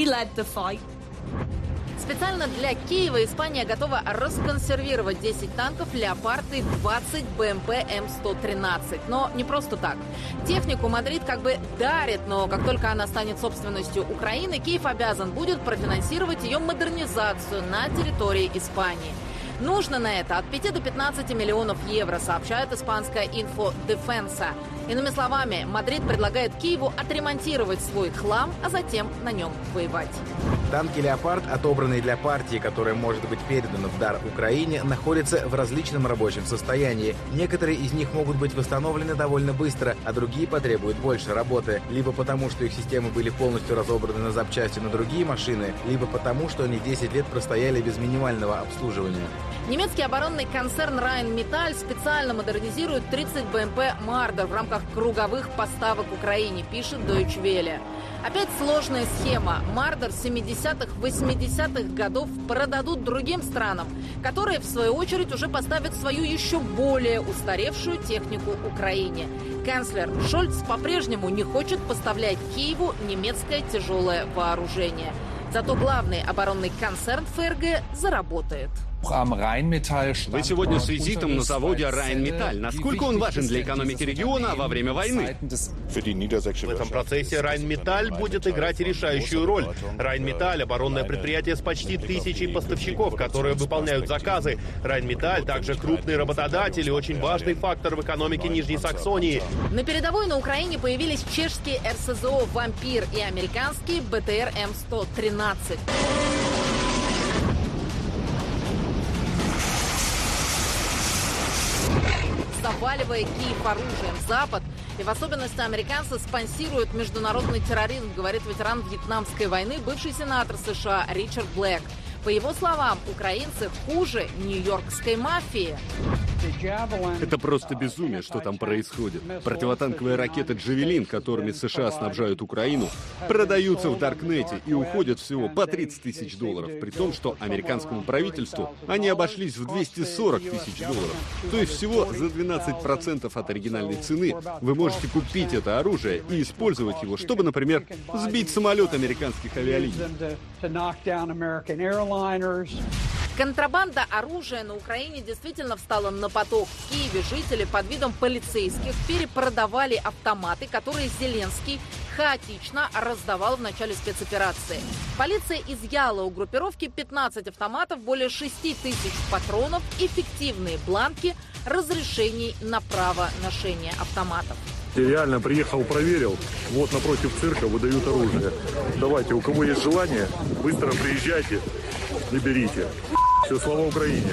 Специально для Киева Испания готова расконсервировать десять танков «Леопард» и двадцать БМП Эм сто тринадцать. Но не просто так. Технику Мадрид как бы дарит, но как только она станет собственностью Украины, Киев обязан будет профинансировать ее модернизацию на территории Испании. Нужно на это от пяти до пятнадцати миллионов евро, сообщает испанская Info Defensa. Иными словами, Мадрид предлагает Киеву отремонтировать свой хлам, а затем на нем воевать. Танки «Леопард», отобранные для партии, которая может быть передана в дар Украине, находятся в различном рабочем состоянии. Некоторые из них могут быть восстановлены довольно быстро, а другие потребуют больше работы. Либо потому, что их системы были полностью разобраны на запчасти на другие машины, либо потому, что они десять лет простояли без минимального обслуживания. Немецкий оборонный концерн Rheinmetall специально модернизирует тридцать БМП «Мардер» в рамках круговых поставок Украине, пишет Deutsche Welle. Опять сложная схема. «Мардер» семидесятых-восьмидесятых годов продадут другим странам, которые, в свою очередь, уже поставят свою еще более устаревшую технику Украине. Канцлер Шольц по-прежнему не хочет поставлять Киеву немецкое тяжелое вооружение. Зато главный оборонный концерн ФРГ заработает. Вы сегодня с визитом на заводе Rheinmetall. Насколько он важен для экономики региона во время войны? В этом процессе Rheinmetall будет играть решающую роль. Rheinmetall — оборонное предприятие с почти тысячей поставщиков, которые выполняют заказы. Rheinmetall также крупный работодатель и очень важный фактор в экономике Нижней Саксонии. На передовой на Украине появились чешские эр эс зэ о «Вампир» и американские бэ тэ эр Эм сто тринадцать. Заваливая Киев оружием, Запад, и в особенности американцы, спонсируют международный терроризм, говорит ветеран Вьетнамской войны, бывший сенатор США Ричард Блэк. По его словам, украинцы хуже нью-йоркской мафии. Это просто безумие, что там происходит. Противотанковые ракеты «Джавелин», которыми США снабжают Украину, продаются в Даркнете и уходят всего по тридцать тысяч долларов, при том, что американскому правительству они обошлись в двести сорок тысяч долларов. То есть всего за двенадцать процентов от оригинальной цены вы можете купить это оружие и использовать его, чтобы, например, сбить самолет американских авиалиний. Контрабанда оружия на Украине действительно встала на поток. В Киеве жители под видом полицейских перепродавали автоматы, которые Зеленский хаотично раздавал в начале спецоперации. Полиция изъяла у группировки пятнадцать автоматов, более шести тысяч патронов и фиктивные бланки разрешений на право ношения автоматов. Я реально приехал, проверил. Вот напротив цирка выдают оружие. Давайте, у кого есть желание, быстро приезжайте и берите. Все, слава Украине!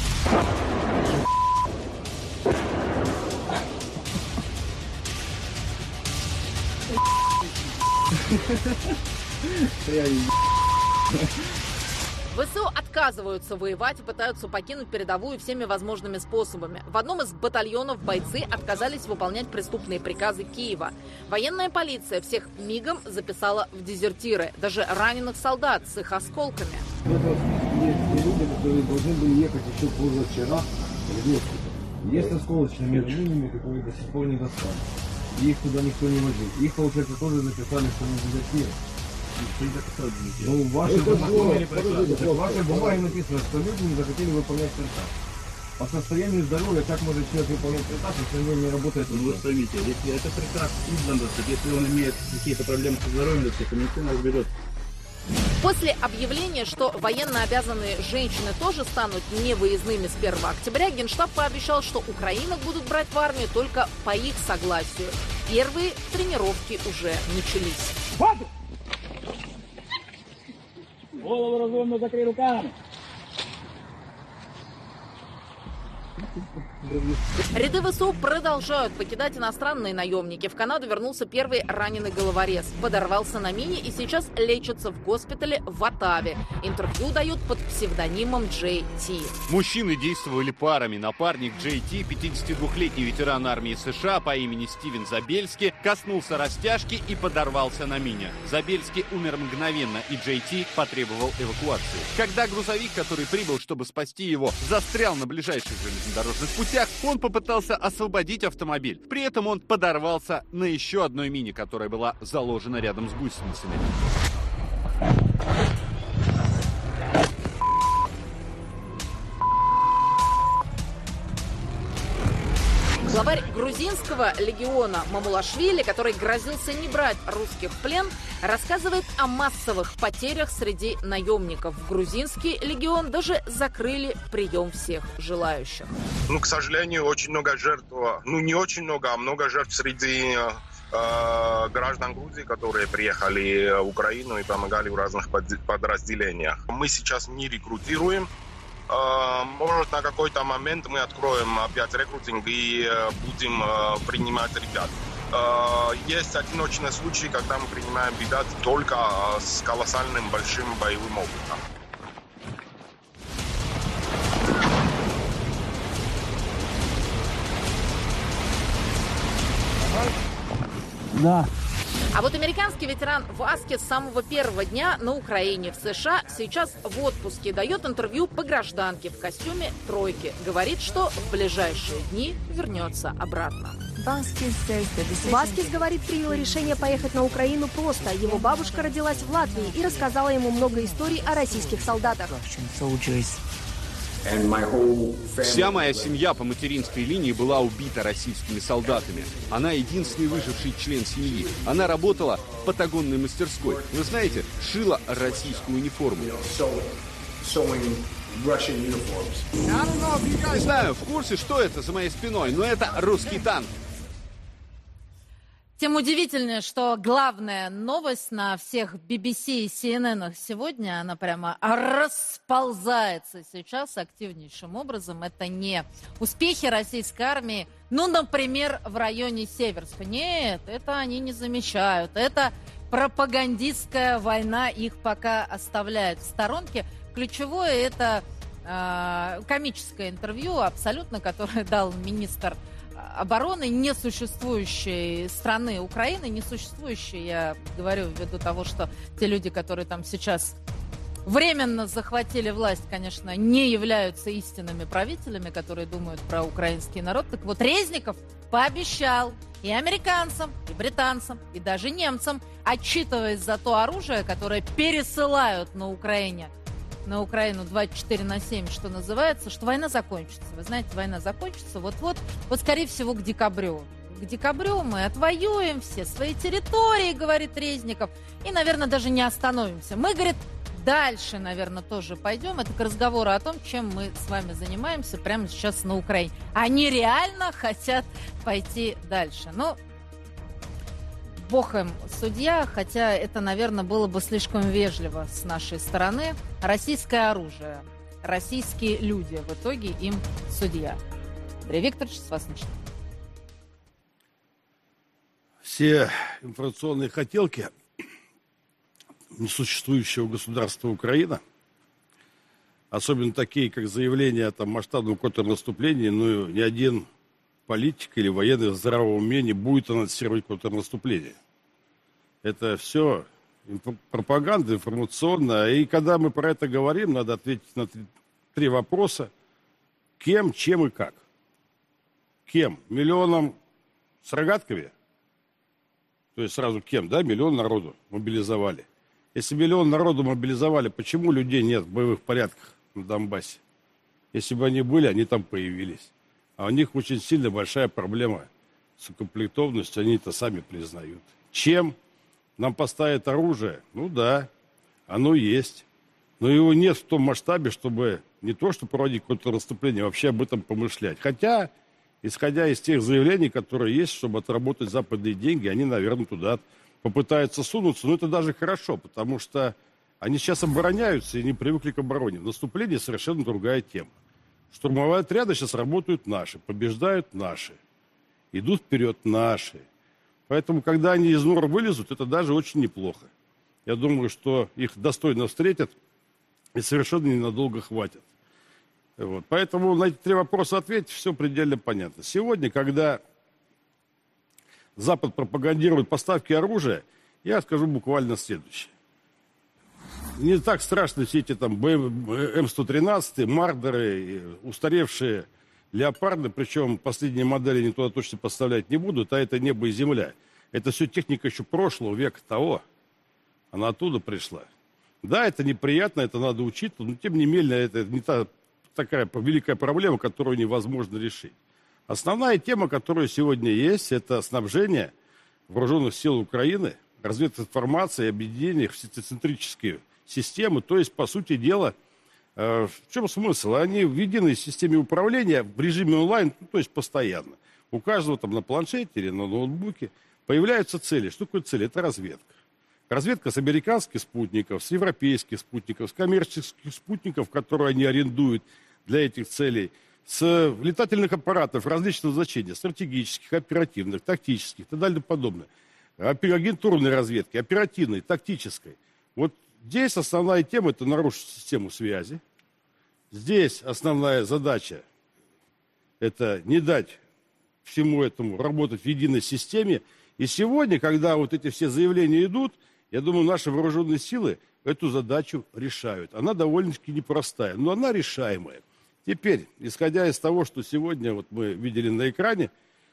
ВСУ отказываются воевать и пытаются покинуть передовую всеми возможными способами. В одном из батальонов бойцы отказались выполнять преступные приказы Киева. Военная полиция всех мигом записала в дезертиры, даже раненых солдат с их осколками. Есть люди, которые должны были ехать еще позавчера в госпиталь. Есть осколочные между ними, которые до сих пор не достали. Их туда никто не возил. Их, получается, тоже записали, что не дезертиры. Ну, в вашей бумаге написано, что люди не захотели выполнять приказ. По состоянию здоровья, как может человек выполнять приказ, если он не работает? Ну, вы поймите, если это приказ издан, если он имеет какие-то проблемы со здоровьем, то никто не разберет. После объявления, что военно обязанные женщины тоже станут невыездными с первого октября, Генштаб пообещал, что украинок будут брать в армию только по их согласию. Первые тренировки уже начались. Голову разумно закрой руками. Ряды ВСУ продолжают покидать иностранные наемники. В Канаду вернулся первый раненый головорез. Подорвался на мине и сейчас лечится в госпитале в Оттаве. Интервью дают под псевдонимом Джей Ти. Мужчины действовали парами. Напарник Джей Ти, пятидесятидвухлетний ветеран армии США по имени Стивен Забельский, коснулся растяжки и подорвался на мине. Забельский умер мгновенно, и Джей Ти потребовал эвакуации. Когда грузовик, который прибыл, чтобы спасти его, застрял на ближайших железнодорожных путях, он попытался освободить автомобиль. При этом он подорвался на еще одной мине, которая была заложена рядом с гусеницами. Главарь грузинского легиона Мамулашвили, который грозился не брать русских в плен, рассказывает о массовых потерях среди наемников. Грузинский легион даже закрыли прием всех желающих. Ну, к сожалению, очень много жертв, ну не очень много, а много жертв среди э, граждан Грузии, которые приехали в Украину и помогали в разных подразделениях. Мы сейчас не рекрутируем. Может, на какой-то момент мы откроем опять рекрутинг и будем принимать ребят. Есть одиночные случаи, когда мы принимаем ребят только с колоссальным большим боевым опытом. Да. А вот американский ветеран Васкес с самого первого дня на Украине в США сейчас в отпуске, дает интервью по гражданке в костюме тройки. Говорит, что в ближайшие дни вернется обратно. Васкес, говорит, принял решение поехать на Украину просто. Его бабушка родилась в Латвии и рассказала ему много историй о российских солдатах. Вся моя семья по материнской линии была убита российскими солдатами. Она единственный выживший член семьи. Она работала в патагонной мастерской. Вы знаете, шила российскую униформу. Не знаю, в курсе, что это за моей спиной, но это русский танк. Тем удивительнее, что главная новость на всех би би си и си эн эн сегодня, она прямо расползается сейчас активнейшим образом. Это не успехи российской армии, ну, например, в районе Северска. Нет, это они не замечают. Это пропагандистская война их пока оставляет в сторонке. ключевое это э, комическое интервью абсолютно, которое дал министр обороны несуществующей страны Украины, несуществующей, я говорю ввиду того, что те люди, которые там сейчас временно захватили власть, конечно, не являются истинными правителями, которые думают про украинский народ. Так вот, Резников пообещал и американцам, и британцам, и даже немцам, отчитываясь за то оружие, которое пересылают на Украине, на Украину двадцать четыре на семь, что называется, что война закончится. Вы знаете, война закончится вот-вот, вот скорее всего к декабрю. К декабрю мы отвоюем все свои территории, говорит Резников, и, наверное, даже не остановимся. Мы, говорит, дальше, наверное, тоже пойдем. Это к разговору о том, чем мы с вами занимаемся прямо сейчас на Украине. Они реально хотят пойти дальше. Ну, бог им судья, хотя это, наверное, было бы слишком вежливо с нашей стороны. Российское оружие, российские люди, в итоге им судья. Андрей Викторович, с вас начнем. Все информационные хотелки несуществующего государства Украина, особенно такие, как заявление о там, масштабном контрнаступлении, ну, ни один политик или военный здравого ума не будет анонсировать контрнаступление. Это все пропаганда информационная. И когда мы про это говорим, надо ответить на три, три вопроса. Кем, чем и как? Кем? Миллионом с рогатками? То есть сразу кем, да? Миллион народу мобилизовали. Если миллион народу мобилизовали, почему людей нет в боевых порядках на Донбассе? Если бы они были, они там появились. А у них очень сильно большая проблема с укомплектованностью, они это сами признают. Чем нам поставят оружие? Ну да, оно есть. Но его нет в том масштабе, чтобы не то, что проводить контрнаступление, вообще об этом помышлять. Хотя, исходя из тех заявлений, которые есть, чтобы отработать западные деньги, они, наверное, туда попытаются сунуться. Но это даже хорошо, потому что они сейчас обороняются и не привыкли к обороне. В наступлении совершенно другая тема. Штурмовые отряды сейчас работают наши, побеждают наши, идут вперед наши. Поэтому, когда они из нор вылезут, это даже очень неплохо. Я думаю, что их достойно встретят и совершенно ненадолго хватит. Вот. Поэтому на эти три вопроса ответить, все предельно понятно. Сегодня, когда Запад пропагандирует поставки оружия, я скажу буквально следующее. Не так страшно все эти там эм сто тринадцать, Мардеры, устаревшие Леопарды, причем последние модели никто точно поставлять не будут, а это небо и земля. Это все техника еще прошлого века того. Она оттуда пришла. Да, это неприятно, это надо учитывать, но тем не менее это не та такая великая проблема, которую невозможно решить. Основная тема, которая сегодня есть, это снабжение вооруженных сил Украины, развединформации и объединение в сетицентрические системы. То есть, по сути дела, э, в чем смысл? Они в единой системе управления в режиме онлайн, ну, то есть постоянно. У каждого там на планшете или на ноутбуке появляются цели. Что такое цель? Это разведка. Разведка с американских спутников, с европейских спутников, с коммерческих спутников, которые они арендуют для этих целей, с летательных аппаратов различного значения, стратегических, оперативных, тактических и так далее и подобное. Агентурной разведки, оперативной, тактической. Вот здесь основная тема – это нарушить систему связи. Здесь основная задача – это не дать всему этому работать в единой системе. И сегодня, когда вот эти все заявления идут, я думаю, наши вооруженные силы эту задачу решают. Она довольно-таки непростая, но она решаемая. Теперь, исходя из того, что сегодня вот мы видели на экране,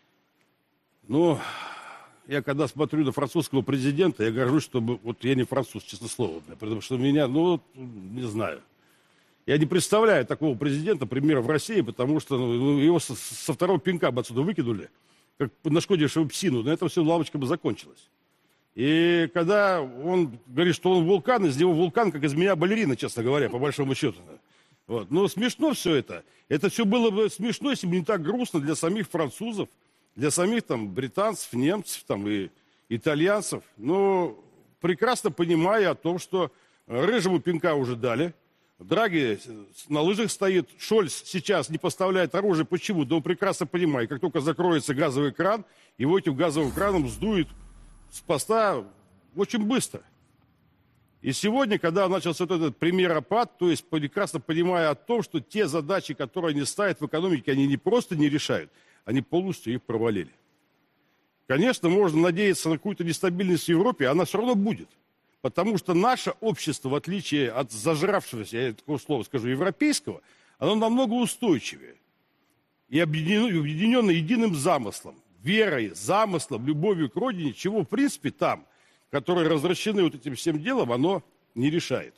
ну, я когда смотрю на французского президента, я горжусь, что вот я не француз, честно слово, потому что меня, ну, не знаю. Я не представляю такого президента, например, в России, потому что ну, его со, со второго пинка бы отсюда выкинули, как нашкодившего псину, на этом все лавочка бы закончилась. И когда он говорит, что он вулкан, из него вулкан, как из меня балерина, честно говоря, по большому счету. Вот. Но смешно все это. Это все было бы смешно, если бы не так грустно для самих французов, для самих там британцев, немцев там, и итальянцев. Но прекрасно понимая о том, что рыжему пинка уже дали. Драги на лыжах стоит. Шольц сейчас не поставляет оружие. Почему? Да он прекрасно понимает, как только закроется газовый кран, его этим газовым краном сдует с поста очень быстро. И сегодня, когда начался вот этот премьеропад, то есть прекрасно понимая о том, что те задачи, которые они ставят в экономике, они не просто не решают, они полностью их провалили. Конечно, можно надеяться на какую-то нестабильность в Европе, она все равно будет. Потому что наше общество, в отличие от зажравшегося, я такое слово скажу, европейского, оно намного устойчивее. И объединено, объединено единым замыслом, верой, замыслом, любовью к родине, чего, в принципе, там, которые развращены вот этим всем делом, оно не решает.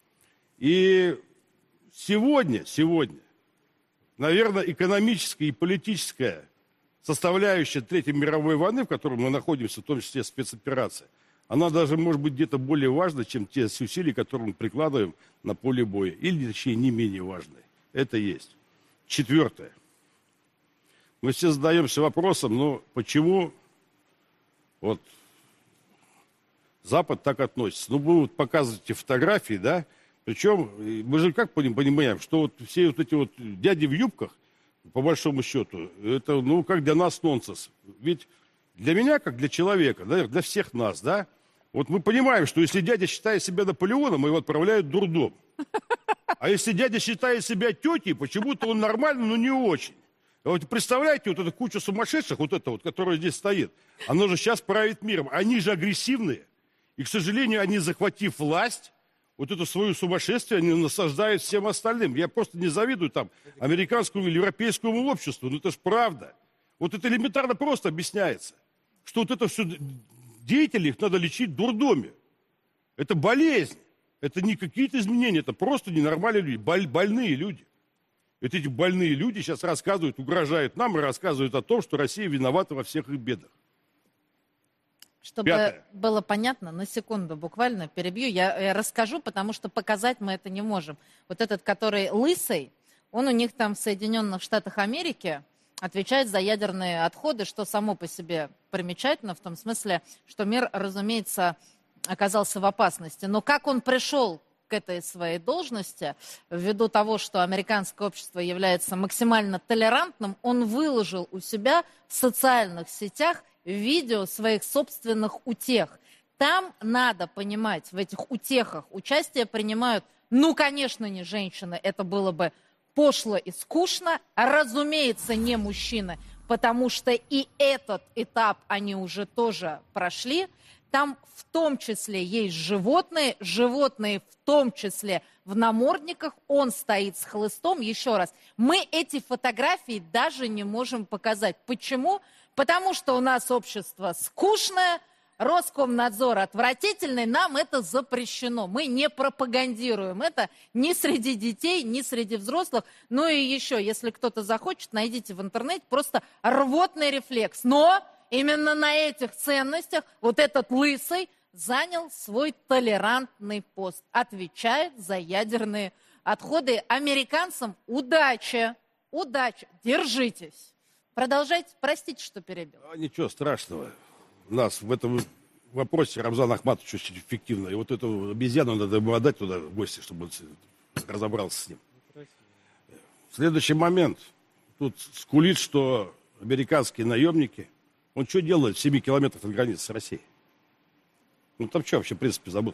И сегодня, сегодня, наверное, экономическая и политическая составляющая Третьей мировой войны, в которой мы находимся, в том числе спецоперация, она даже может быть где-то более важна, чем те усилия, которые мы прикладываем на поле боя. Или, точнее, не менее важные. Это есть. Четвертое. Мы все задаемся вопросом, ну, почему вот Запад так относится? Ну, вы вот показываете фотографии, да? Причем, мы же как понимаем, что вот все вот эти вот дяди в юбках, по большому счету, это, ну, как для нас нонсенс. Ведь для меня, как для человека, да, для всех нас, да, вот мы понимаем, что если дядя считает себя Наполеоном, его отправляют в дурдом. А если дядя считает себя тетей, почему-то он нормальный, но не очень. А вот представляете, вот эту кучу сумасшедших, вот это вот, которая здесь стоит, оно же сейчас правит миром. Они же агрессивные. И, к сожалению, они, захватив власть, вот это свое сумасшествие, они насаждают всем остальным. Я просто не завидую там американскому или европейскому обществу. Но это же правда. Вот это элементарно просто объясняется. Что вот это все деятелей их надо лечить в дурдоме. Это болезнь. Это не какие-то изменения. Это просто ненормальные люди. Боль, больные люди. Вот эти больные люди сейчас рассказывают, угрожают нам и рассказывают о том, что Россия виновата во всех их бедах. Чтобы Пятое. было понятно, на секунду буквально перебью, я, я расскажу, потому что показать мы это не можем. Вот этот, который лысый, он у них там в Соединенных Штатах Америки отвечает за ядерные отходы, что само по себе примечательно, в том смысле, что мир, разумеется, оказался в опасности. Но как он пришел к этой своей должности, ввиду того, что американское общество является максимально толерантным, он выложил у себя в социальных сетях видео своих собственных утех. Там надо понимать, в этих утехах участие принимают, ну, конечно, не женщины, это было бы пошло и скучно, разумеется, не мужчины, потому что и этот этап они уже тоже прошли. Там в том числе есть животные, животные в том числе в намордниках, он стоит с хлыстом. Еще раз, мы эти фотографии даже не можем показать. Почему? Потому что у нас общество скучное, Роскомнадзор отвратительный, нам это запрещено. Мы не пропагандируем это ни среди детей, ни среди взрослых. Ну и еще, если кто-то захочет, найдите в интернете просто рвотный рефлекс. Но именно на этих ценностях вот этот лысый занял свой толерантный пост. Отвечает за ядерные отходы. Американцам удачи, удачи, держитесь. Продолжайте, простите, что перебил. А, ничего страшного. У нас в этом вопросе Рамзан Ахматович очень эффективно. И вот эту обезьяну надо ему отдать туда в гости, чтобы он разобрался с ним. Следующий момент. Тут скулит, что американские наемники, он что делает в семи километрах от границы с Россией? Ну там что вообще, в принципе, забыл?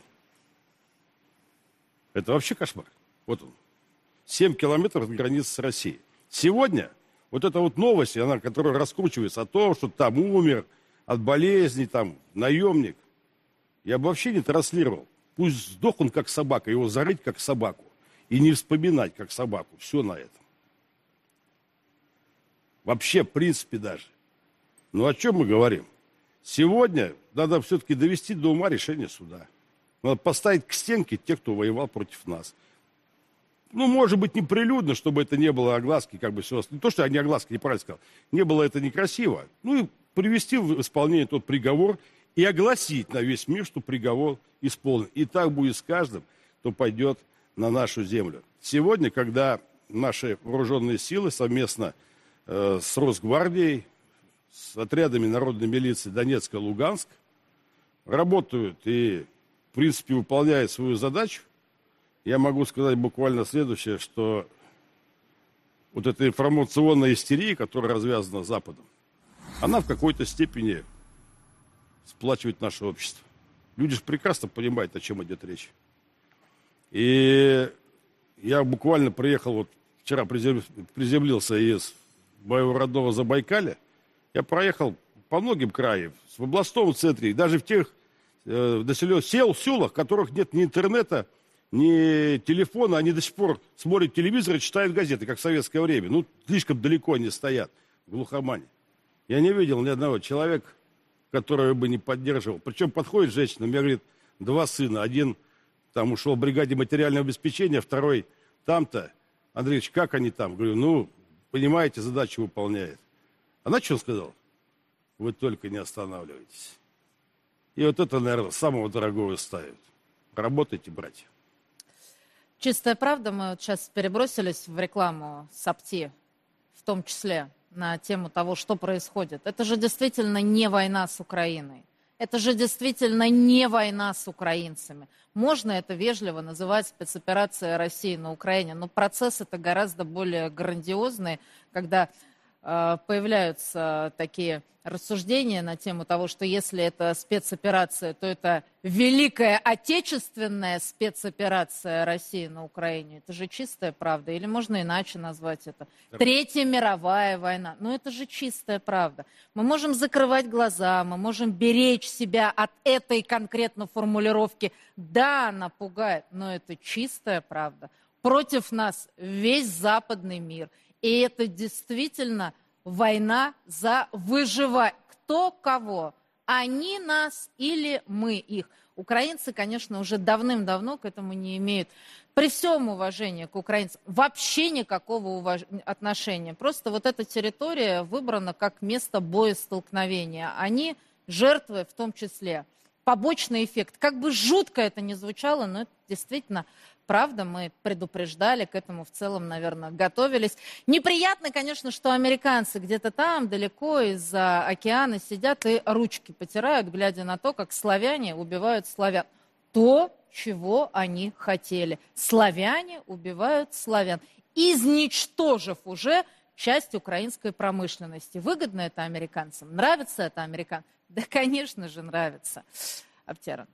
Это вообще кошмар. Вот он. семь километров от границы с Россией. Сегодня вот эта вот новость, она, которая раскручивается о том, что там умер от болезни, там, наемник, я бы вообще не транслировал. Пусть сдох он как собака, его зарыть как собаку. И не вспоминать как собаку. Все на этом. Вообще, в принципе, даже. Ну, о чем мы говорим? Сегодня надо все-таки довести до ума решение суда. Надо поставить к стенке тех, кто воевал против нас. Ну, может быть, неприлюдно, чтобы это не было огласки, как бы все. Не то, что я не огласки, неправильно сказал. Не было это некрасиво. Ну, и привести в исполнение тот приговор и огласить на весь мир, что приговор исполнен. И так будет с каждым, кто пойдет на нашу землю. Сегодня, когда наши вооруженные силы совместно э, с Росгвардией, с отрядами народной милиции Донецк и Луганск работают и, в принципе, выполняют свою задачу, я могу сказать буквально следующее, что вот эта информационная истерия, которая развязана Западом, она в какой-то степени сплачивает наше общество. Люди же прекрасно понимают, о чем идет речь. И я буквально приехал, вот вчера приземлился из моего родного Забайкалья. Я проехал по многим краям, в областном центре, даже в тех э, населенных сел, селах, в которых нет ни интернета, ни телефона, они до сих пор смотрят телевизор и читают газеты, как в советское время. Ну, слишком далеко они стоят, в глухомане. Я не видел ни одного человека, который бы не поддерживал. Причем подходит женщина, у меня, говорит, два сына. Один там ушел в бригаде материального обеспечения, второй там-то. Андреевич, как они там? Говорю, ну, понимаете, задачу выполняет. Она что сказала? Вы только не останавливайтесь. И вот это, наверное, самого дорогого ставят. Работайте, братья. Чистая правда, мы вот сейчас перебросились в рекламу Сапти, в том числе на тему того, что происходит. Это же действительно не война с Украиной. Это же действительно не война с украинцами. Можно это вежливо называть спецоперацией России на Украине, но процесс это гораздо более грандиозный, когда э, появляются такие рассуждения на тему того, что если это спецоперация, то это Великая Отечественная спецоперация России на Украине. Это же чистая правда. Или можно иначе назвать это. Третья мировая война. Но это же чистая правда. Мы можем закрывать глаза, мы можем беречь себя от этой конкретно формулировки. Да, она пугает, но это чистая правда. Против нас весь западный мир. И это действительно война за выживание. Кто кого? Они нас или мы их. Украинцы, конечно, уже давным-давно к этому не имеют, при всем уважении к украинцам, вообще никакого уваж... отношения. Просто вот эта территория выбрана как место боестолкновения. Они жертвы в том числе. Побочный эффект. Как бы жутко это ни звучало, но это действительно правда. Мы предупреждали, к этому в целом, наверное, готовились. Неприятно, конечно, что американцы где-то там, далеко из-за океана сидят и ручки потирают, глядя на то, как славяне убивают славян. То, чего они хотели. Славяне убивают славян, изничтожив уже часть украинской промышленности. Выгодно это американцам? Нравится это американцам? Да, конечно же, нравится. Аптерович.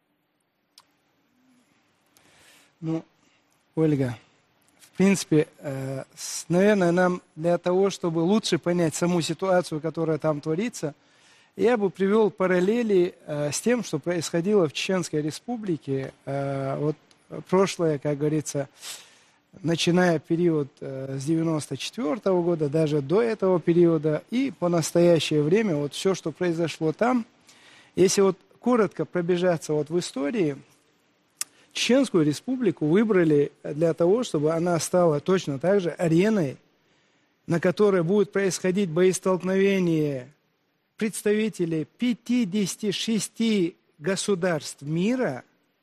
Ну, Ольга, в принципе, э, с, наверное, нам для того, чтобы лучше понять саму ситуацию, которая там творится, я бы привел параллели э, с тем, что происходило в Чеченской Республике. Э, вот прошлое, как говорится, начиная период э, с девяносто четвёртого года, даже до этого периода, и по настоящее время, вот все, что произошло там, если вот коротко пробежаться вот в истории, Чеченскую Республику выбрали для того, чтобы она стала точно так же ареной, на которой будет происходить боестолкновение представителей пятидесяти шести государств мира.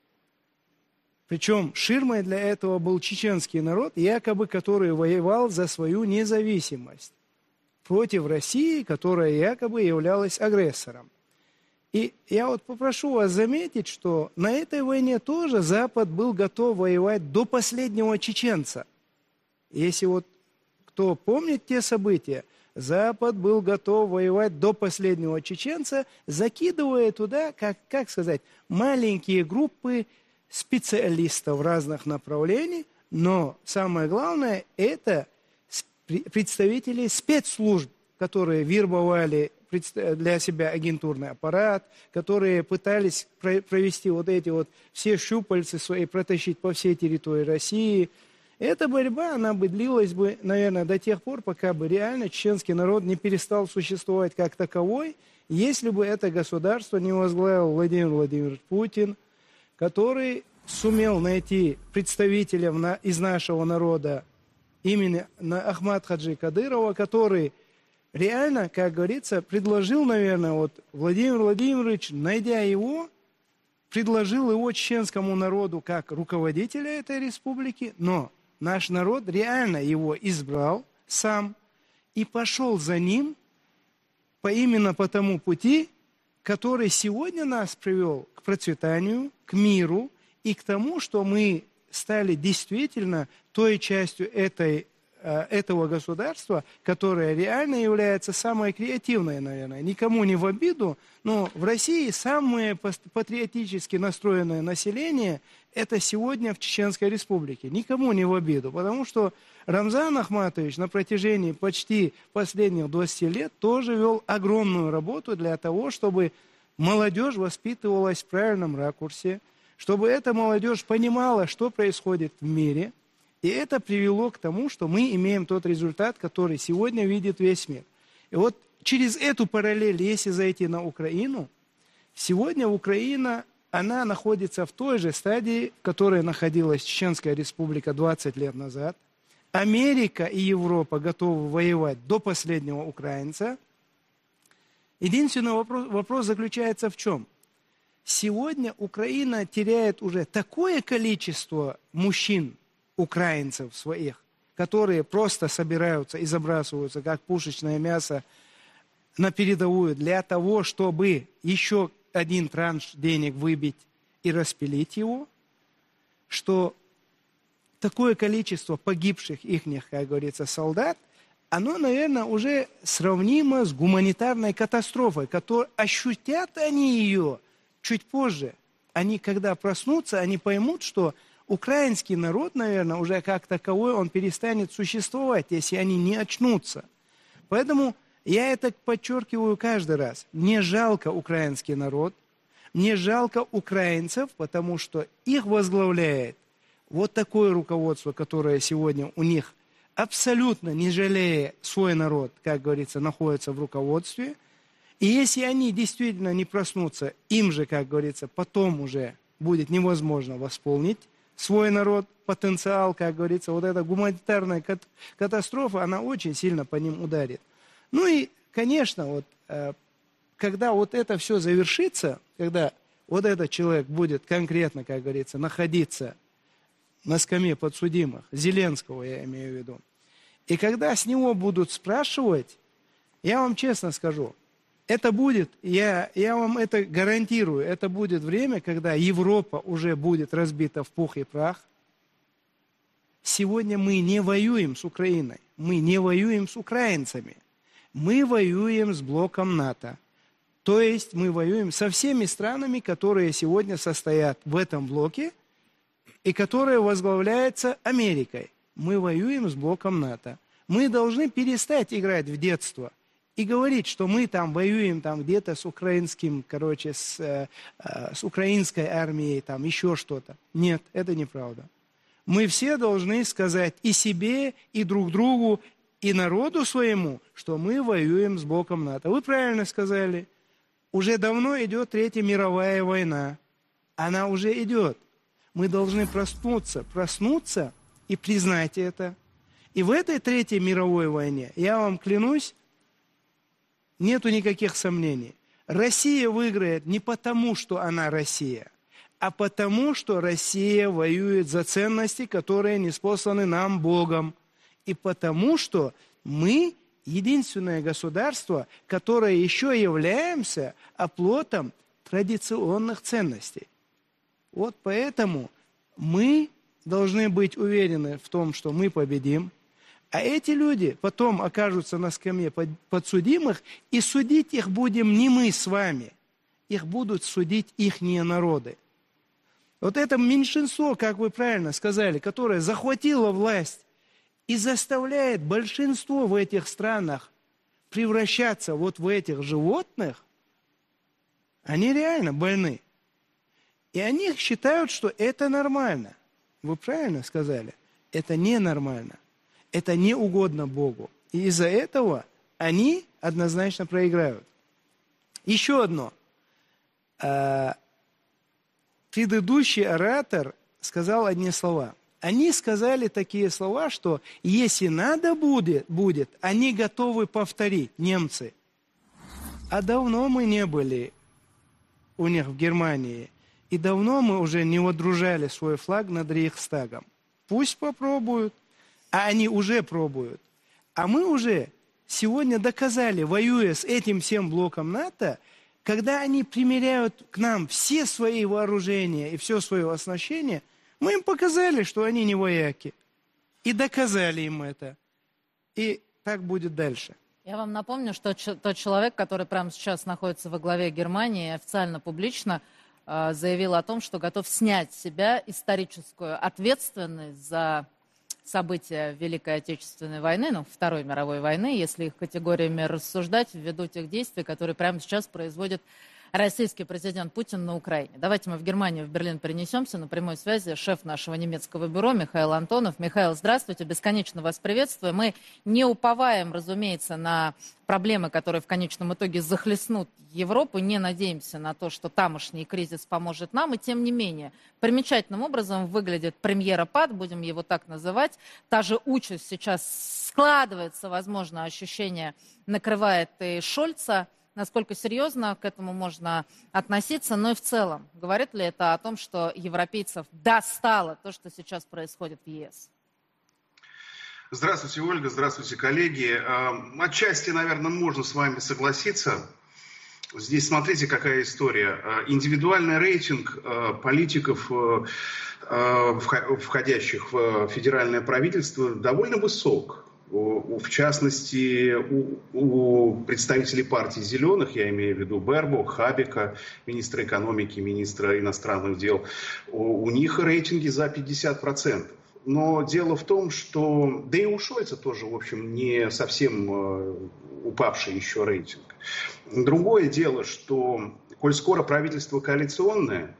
Причем ширмой для этого был чеченский народ, якобы который воевал за свою независимость против России, которая якобы являлась агрессором. И я вот попрошу вас заметить, что на этой войне тоже Запад был готов воевать до последнего чеченца. Если вот кто помнит те события, Запад был готов воевать до последнего чеченца, закидывая туда, как, как сказать, маленькие группы специалистов разных направлений, но самое главное, это представители спецслужб, которые вербовали для себя агентурный аппарат, которые пытались провести вот эти вот все щупальцы свои, протащить по всей территории России. Эта борьба, она бы длилась бы, наверное, до тех пор, пока бы реально чеченский народ не перестал существовать как таковой, если бы это государство не возглавил Владимир Владимирович Путин, который сумел найти представителя на, из нашего народа, именно Ахмад Хаджи Кадырова, который реально, как говорится, предложил, наверное, вот Владимир Владимирович, найдя его, предложил его чеченскому народу как руководителя этой республики, но наш народ реально его избрал сам и пошел за ним по, именно по тому пути, который сегодня нас привел к процветанию, к миру и к тому, что мы стали действительно той частью этой э, этого государства, которое реально является самое креативное, наверное. Никому не в обиду, но в России самое патриотически настроенное население – это сегодня в Чеченской Республике. Никому не в обиду, потому что Рамзан Ахматович на протяжении почти последних двадцати лет тоже вел огромную работу для того, чтобы молодежь воспитывалась в правильном ракурсе, чтобы эта молодежь понимала, что происходит в мире. И это привело к тому, что мы имеем тот результат, который сегодня видит весь мир. И вот через эту параллель, если зайти на Украину, сегодня Украина, она находится в той же стадии, в которой находилась Чеченская Республика двадцать лет назад. Америка и Европа готовы воевать до последнего украинца. Единственный вопрос, вопрос заключается в чем? Сегодня Украина теряет уже такое количество мужчин, украинцев своих, которые просто собираются и забрасываются, как пушечное мясо, на передовую для того, чтобы еще один транш денег выбить и распилить его, что такое количество погибших ихних, как говорится, солдат, оно, наверное, уже сравнимо с гуманитарной катастрофой, которую ощутят они ее чуть позже. Они, когда проснутся, они поймут, что украинский народ, наверное, уже как таковой, он перестанет существовать, если они не очнутся. Поэтому я это подчеркиваю каждый раз. Мне жалко украинский народ, мне жалко украинцев, потому что их возглавляет вот такое руководство, которое сегодня у них, абсолютно не жалея свой народ, как говорится, находится в руководстве. И если они действительно не проснутся, им же, как говорится, потом уже будет невозможно восполнить свой народ, потенциал, как говорится, вот эта гуманитарная катастрофа, она очень сильно по ним ударит. Ну и, конечно, вот, когда вот это все завершится, когда вот этот человек будет конкретно, как говорится, находиться на скамье подсудимых, Зеленского я имею в виду, и когда с него будут спрашивать, я вам честно скажу, это будет, я, я вам это гарантирую, это будет время, когда Европа уже будет разбита в пух и прах. Сегодня мы не воюем с Украиной, мы не воюем с украинцами, мы воюем с блоком НАТО. То есть мы воюем со всеми странами, которые сегодня состоят в этом блоке и которые возглавляются Америкой. Мы воюем с блоком НАТО. Мы должны перестать играть в детство и говорить, что мы там воюем там где-то с украинским, короче, с, э, с украинской армией, там еще что-то. Нет, это неправда. Мы все должны сказать и себе, и друг другу, и народу своему, что мы воюем с блоком НАТО. Вы правильно сказали. Уже давно идет Третья мировая война. Она уже идет. Мы должны проснуться, проснуться и признать это. И в этой Третьей мировой войне, я вам клянусь, нету никаких сомнений. Россия выиграет не потому, что она Россия, а потому, что Россия воюет за ценности, которые ниспосланы нам Богом. И потому, что мы единственное государство, которое еще являемся оплотом традиционных ценностей. Вот поэтому мы должны быть уверены в том, что мы победим. А эти люди потом окажутся на скамье подсудимых, и судить их будем не мы с вами. Их будут судить ихние народы. Вот это меньшинство, как вы правильно сказали, которое захватило власть и заставляет большинство в этих странах превращаться вот в этих животных, они реально больны. И они считают, что это нормально. Вы правильно сказали? Это ненормально. Это не угодно Богу. И из-за этого они однозначно проиграют. Еще одно. Предыдущий оратор сказал одни слова. Они сказали такие слова, что если надо будет, будет, они готовы повторить, немцы. А давно мы не были у них в Германии. И давно мы уже не водружали свой флаг над Рейхстагом. Пусть попробуют. А они уже пробуют. А мы уже сегодня доказали, воюя с этим всем блоком НАТО, когда они примеряют к нам все свои вооружения и все свое оснащение, мы им показали, что они не вояки. И доказали им это. И так будет дальше. Я вам напомню, что ч- тот человек, который прямо сейчас находится во главе Германии, официально, публично э, заявил о том, что готов снять с себя историческую ответственность за события Великой Отечественной войны, ну, Второй мировой войны, если их категориями рассуждать, ввиду тех действий, которые прямо сейчас производит российский президент Путин на Украине. Давайте мы в Германию, в Берлин перенесемся. На прямой связи шеф нашего немецкого бюро Михаил Антонов. Михаил, здравствуйте, бесконечно вас приветствую. Мы не уповаем, разумеется, на проблемы, которые в конечном итоге захлестнут Европу, не надеемся на то, что тамошний кризис поможет нам, и тем не менее, примечательным образом выглядит премьера-пад, будем его так называть. Та же участь сейчас складывается, возможно, ощущение накрывает и Шольца. Насколько серьезно к этому можно относиться, но и в целом, говорит ли это о том, что европейцев достало то, что сейчас происходит в ЕС? Здравствуйте, Ольга, здравствуйте, коллеги. Отчасти, наверное, можно с вами согласиться. Здесь смотрите, какая история. Индивидуальный рейтинг политиков, входящих в федеральное правительство, довольно высок. В частности, у, у представителей партии «Зеленых», я имею в виду Бербок, Хабека, министра экономики, министра иностранных дел, у, у них рейтинги за пятьдесят процентов. Но дело в том, что, да и у Шольца тоже, в общем, не совсем упавший еще рейтинг. Другое дело, что, коль скоро правительство коалиционное,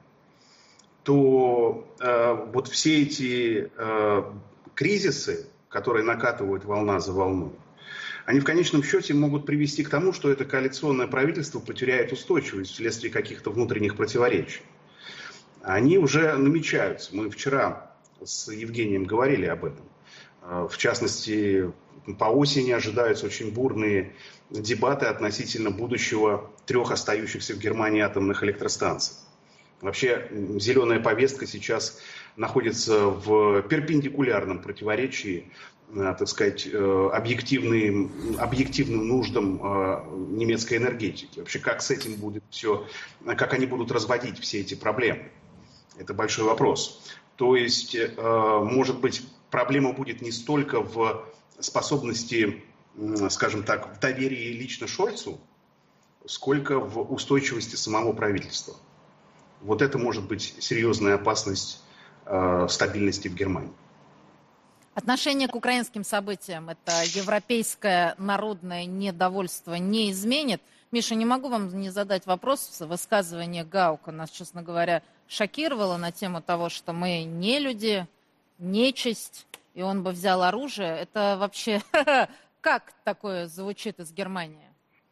то э, вот все эти э, кризисы, которые накатывают волна за волной, они в конечном счете могут привести к тому, что это коалиционное правительство потеряет устойчивость вследствие каких-то внутренних противоречий. Они уже намечаются. Мы вчера с Евгением говорили об этом. В частности, по осени ожидаются очень бурные дебаты относительно будущего трех остающихся в Германии атомных электростанций. Вообще, зеленая повестка сейчас находится в перпендикулярном противоречии, так сказать, объективным, объективным нуждам немецкой энергетики. Вообще, как с этим будет все, как они будут разводить все эти проблемы? Это большой вопрос. То есть, может быть, проблема будет не столько в способности, скажем так, в доверии лично Шольцу, сколько в устойчивости самого правительства. Вот это может быть серьезная опасность э, стабильности в Германии. Отношение к украинским событиям, это европейское народное недовольство не изменит. Миша, не могу вам не задать вопрос. Высказывание Гаука нас, честно говоря, шокировало на тему того, что мы не люди, нечисть, и он бы взял оружие. Это вообще как такое звучит из Германии?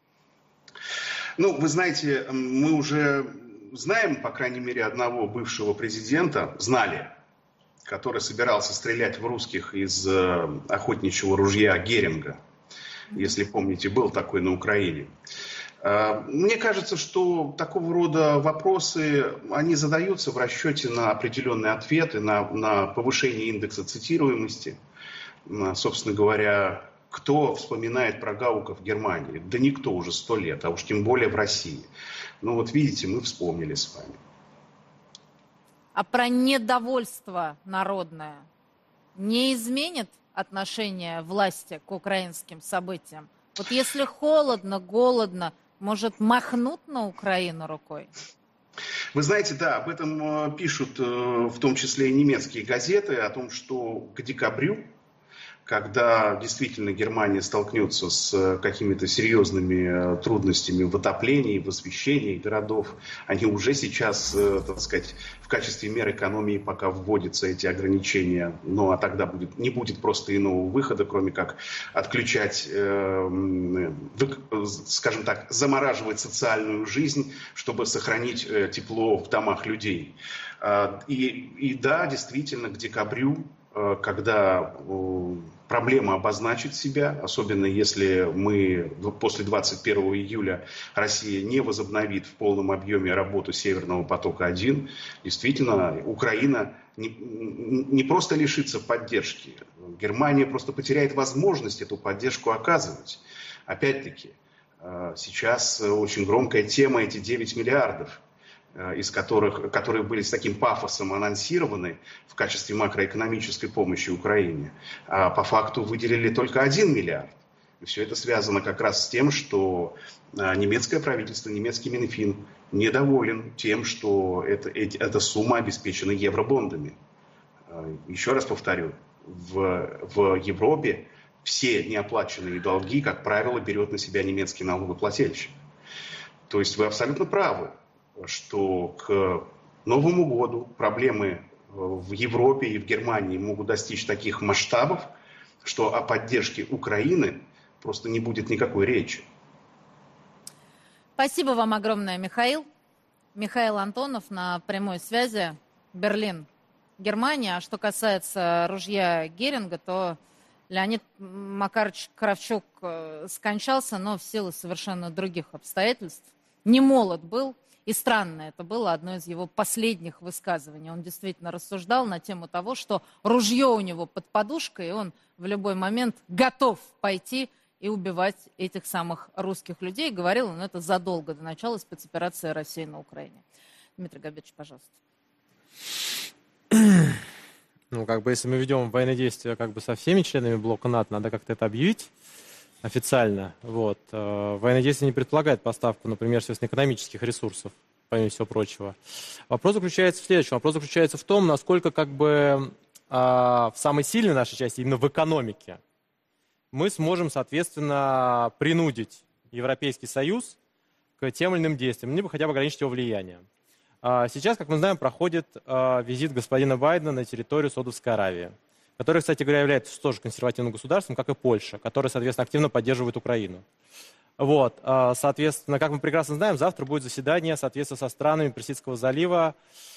Ну, вы знаете, мы уже знаем, по крайней мере, одного бывшего президента, знали, который собирался стрелять в русских из э, охотничьего ружья Геринга. Если помните, был такой на Украине. Э, мне кажется, что такого рода вопросы, они задаются в расчете на определенные ответы, на, на повышение индекса цитируемости. На, собственно говоря, кто вспоминает про Гаука в Германии? Да никто уже сто лет, а уж тем более в России. Ну вот видите, мы вспомнили с вами. А про недовольство народное не изменит отношение власти к украинским событиям? Вот если холодно, голодно, может, махнут на Украину рукой? Вы знаете, да, об этом пишут в том числе и немецкие газеты, о том, что к декабрю, когда действительно Германия столкнется с какими-то серьезными трудностями в отоплении, в освещении городов, они уже сейчас, так сказать, в качестве мер экономии пока вводятся эти ограничения. Ну а тогда будет, не будет просто иного выхода, кроме как отключать, э, скажем так, замораживать социальную жизнь, чтобы сохранить тепло в домах людей. И, и да, действительно, к декабрю, когда проблема обозначит себя, особенно если мы после двадцать первого июля Россия не возобновит в полном объеме работу Северного потока-один, действительно, Украина не, не просто лишится поддержки, Германия просто потеряет возможность эту поддержку оказывать. Опять-таки, сейчас очень громкая тема, эти девять миллиардов. из которых, которые были с таким пафосом анонсированы в качестве макроэкономической помощи Украине, а по факту выделили только один миллиард. И все это связано как раз с тем, что немецкое правительство, немецкий Минфин недоволен тем, что это, эта сумма обеспечена евробондами. Еще раз повторю, в, в Европе все неоплаченные долги, как правило, берет на себя немецкий налогоплательщик. То есть вы абсолютно правы, что к Новому году проблемы в Европе и в Германии могут достичь таких масштабов, что о поддержке Украины просто не будет никакой речи. Спасибо вам огромное, Михаил. Михаил Антонов на прямой связи. Берлин, Германия. А что касается ружья Геринга, то Леонид Макарович Кравчук скончался, но в силу совершенно других обстоятельств. Не молод был. И странно, это было одно из его последних высказываний. Он действительно рассуждал на тему того, что ружье у него под подушкой, и он в любой момент готов пойти и убивать этих самых русских людей. Говорил он это задолго до начала спецоперации России на Украине. Дмитрий Габетович, пожалуйста. Ну, как бы, если мы ведем военные действия как бы со всеми членами блока НАТО, надо как-то это объявить официально. Вот. Военные действия не предполагают поставку, например, экономических ресурсов, помимо всего прочего. Вопрос заключается в следующем. Вопрос заключается в том, насколько как бы в самой сильной нашей части, именно в экономике, мы сможем, соответственно, принудить Европейский Союз к тем или иным действиям, либо хотя бы ограничить его влияние. Сейчас, как мы знаем, проходит визит господина Байдена на территорию Саудовской Аравии, которая, кстати говоря, является тоже консервативным государством, как и Польша, которая, соответственно, активно поддерживает Украину. Вот, соответственно, как мы прекрасно знаем, завтра будет заседание, соответственно, со странами Персидского залива,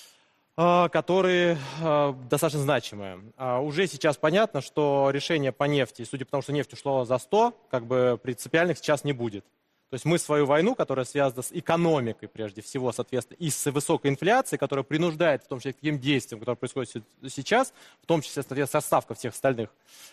которые достаточно значимые. Уже сейчас понятно, что решение по нефти, судя по тому, что нефть ушла за сто, как бы принципиальных сейчас не будет. То есть мы свою войну, которая связана с экономикой, прежде всего, соответственно, и с высокой инфляцией, которая принуждает, в том числе, к таким действиям, которые происходят сейчас, в том числе, соответственно, составка всех остальных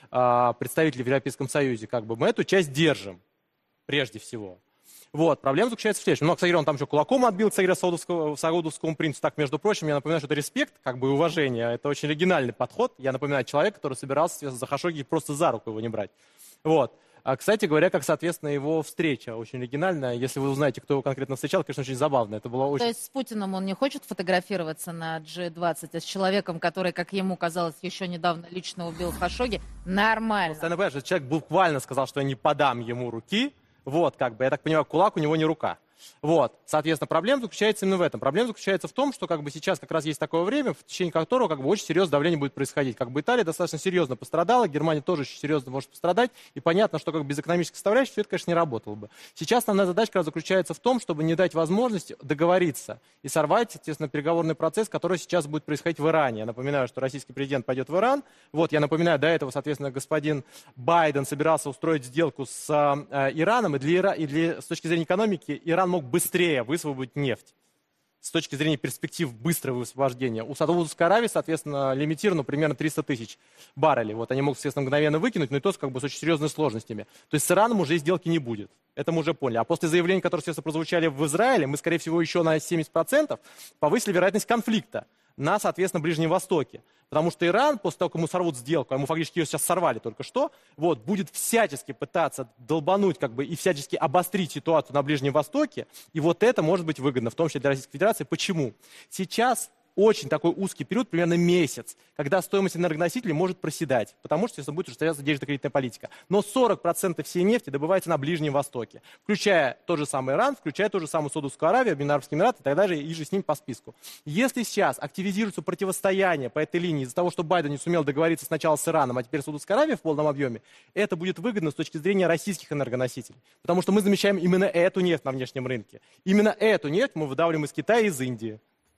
а, представителей в Европейском Союзе, как бы мы эту часть держим, прежде всего. Вот, проблема заключается в следующем. Ну, кстати, он там еще кулаком отбил, кстати, саудовскому, саудовскому принцу. Так, между прочим, я напоминаю, что это респект, как бы, и уважение. Это очень оригинальный подход. Я напоминаю, человек, который собирался за Хашогги просто за руку его не брать. Вот. А, кстати говоря, как, соответственно, его встреча очень оригинальная. Если вы узнаете, кто его конкретно встречал, конечно, очень забавно. Это было очень... То есть с Путиным он не хочет фотографироваться на джи двадцать, а с человеком, который, как ему казалось, еще недавно лично убил Хашогги, нормально. Постоянно понимаешь, что человек буквально сказал, что я не подам ему руки. Вот, как бы, я так понимаю, кулак у него не рука. Вот, соответственно, проблема заключается именно в этом. Проблема заключается в том, что как бы сейчас как раз есть такое время, в течение которого как бы очень серьезное давление будет происходить. Как бы Италия достаточно серьезно пострадала, Германия тоже очень серьезно может пострадать, и понятно, что как бы без экономической составляющей все это, конечно, не работало бы. Сейчас основная задача как раз заключается в том, чтобы не дать возможности договориться и сорвать, естественно, переговорный процесс, который сейчас будет происходить в Иране. Я напоминаю, что российский президент пойдет в Иран. Вот, я напоминаю, до этого, соответственно, господин Байден собирался устроить сделку с э, Ираном, и, для Ира... и для... с точки зрения экономики Иран мог быстрее высвободить нефть с точки зрения перспектив быстрого высвобождения. У Саудовской Аравии, соответственно, лимитировано примерно триста тысяч баррелей. Вот они могут, соответственно, мгновенно выкинуть, но и то как бы с очень серьезными сложностями. То есть с Ираном уже сделки не будет. Это мы уже поняли. А после заявлений, которые, соответственно, прозвучали в Израиле, мы, скорее всего, еще на семьдесят процентов повысили вероятность конфликта на, соответственно, Ближнем Востоке. Потому что Иран, после того, как ему сорвут сделку, а ему фактически ее сейчас сорвали только что, вот, будет всячески пытаться долбануть как бы, и всячески обострить ситуацию на Ближнем Востоке. И вот это может быть выгодно, в том числе для Российской Федерации. Почему? Сейчас очень такой узкий период, примерно месяц, когда стоимость энергоносителей может проседать, потому что, если будет ужесточаться денежно-кредитная политика. Но сорок процентов всей нефти добывается на Ближнем Востоке, включая тот же самый Иран, включая ту же самую Саудовскую Аравию, Объединенные Арабские Эмираты и так далее, и же с ним по списку. Если сейчас активизируется противостояние по этой линии из-за того, что Байден не сумел договориться сначала с Ираном, а теперь с Саудовской Аравией в полном объеме, это будет выгодно с точки зрения российских энергоносителей, потому что мы замещаем именно эту нефть на внешнем рынке. Именно эту нефть мы выдавливаем из Китая и из Индии.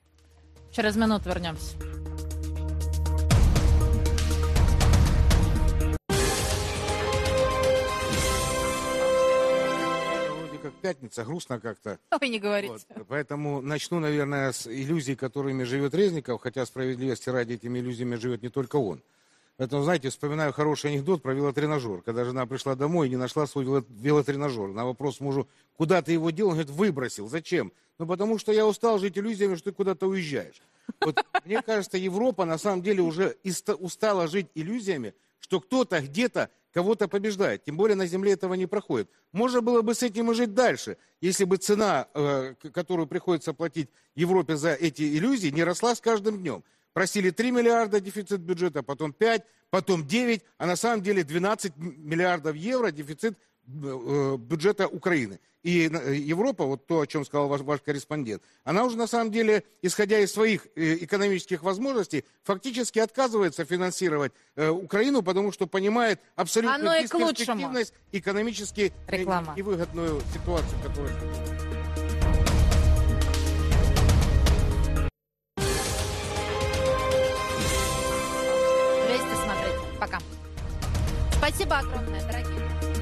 Через минуту вернемся. Вроде как пятница, грустно как-то. Ой, не говорите. Вот. Поэтому начну, наверное, с иллюзий, которыми живет Резников, хотя справедливости ради этими иллюзиями живет не только он. Поэтому, знаете, вспоминаю хороший анекдот про велотренажер. Когда жена пришла домой и не нашла свой вело- велотренажер. На вопрос мужу, куда ты его делал, он говорит, выбросил. Зачем? Ну, потому что я устал жить иллюзиями, что ты куда-то уезжаешь. Вот, мне кажется, Европа на самом деле уже иста- устала жить иллюзиями, что кто-то где-то кого-то побеждает. Тем более на Земле этого не проходит. Можно было бы с этим и жить дальше, если бы цена, э, которую приходится платить Европе за эти иллюзии, не росла с каждым днем. Просили три миллиарда дефицит бюджета, потом пять, потом девять, а на самом деле двенадцать миллиардов евро дефицит э, бюджета Украины. И Европа, вот то, о чем сказал ваш, ваш корреспондент, она уже на самом деле, исходя из своих э, экономических возможностей, фактически отказывается финансировать э, Украину, потому что понимает абсолютно бесперспективность, экономически Реклама. и выгодную ситуацию, которую... Вместе смотреть. Пока. Спасибо огромное, дорогие.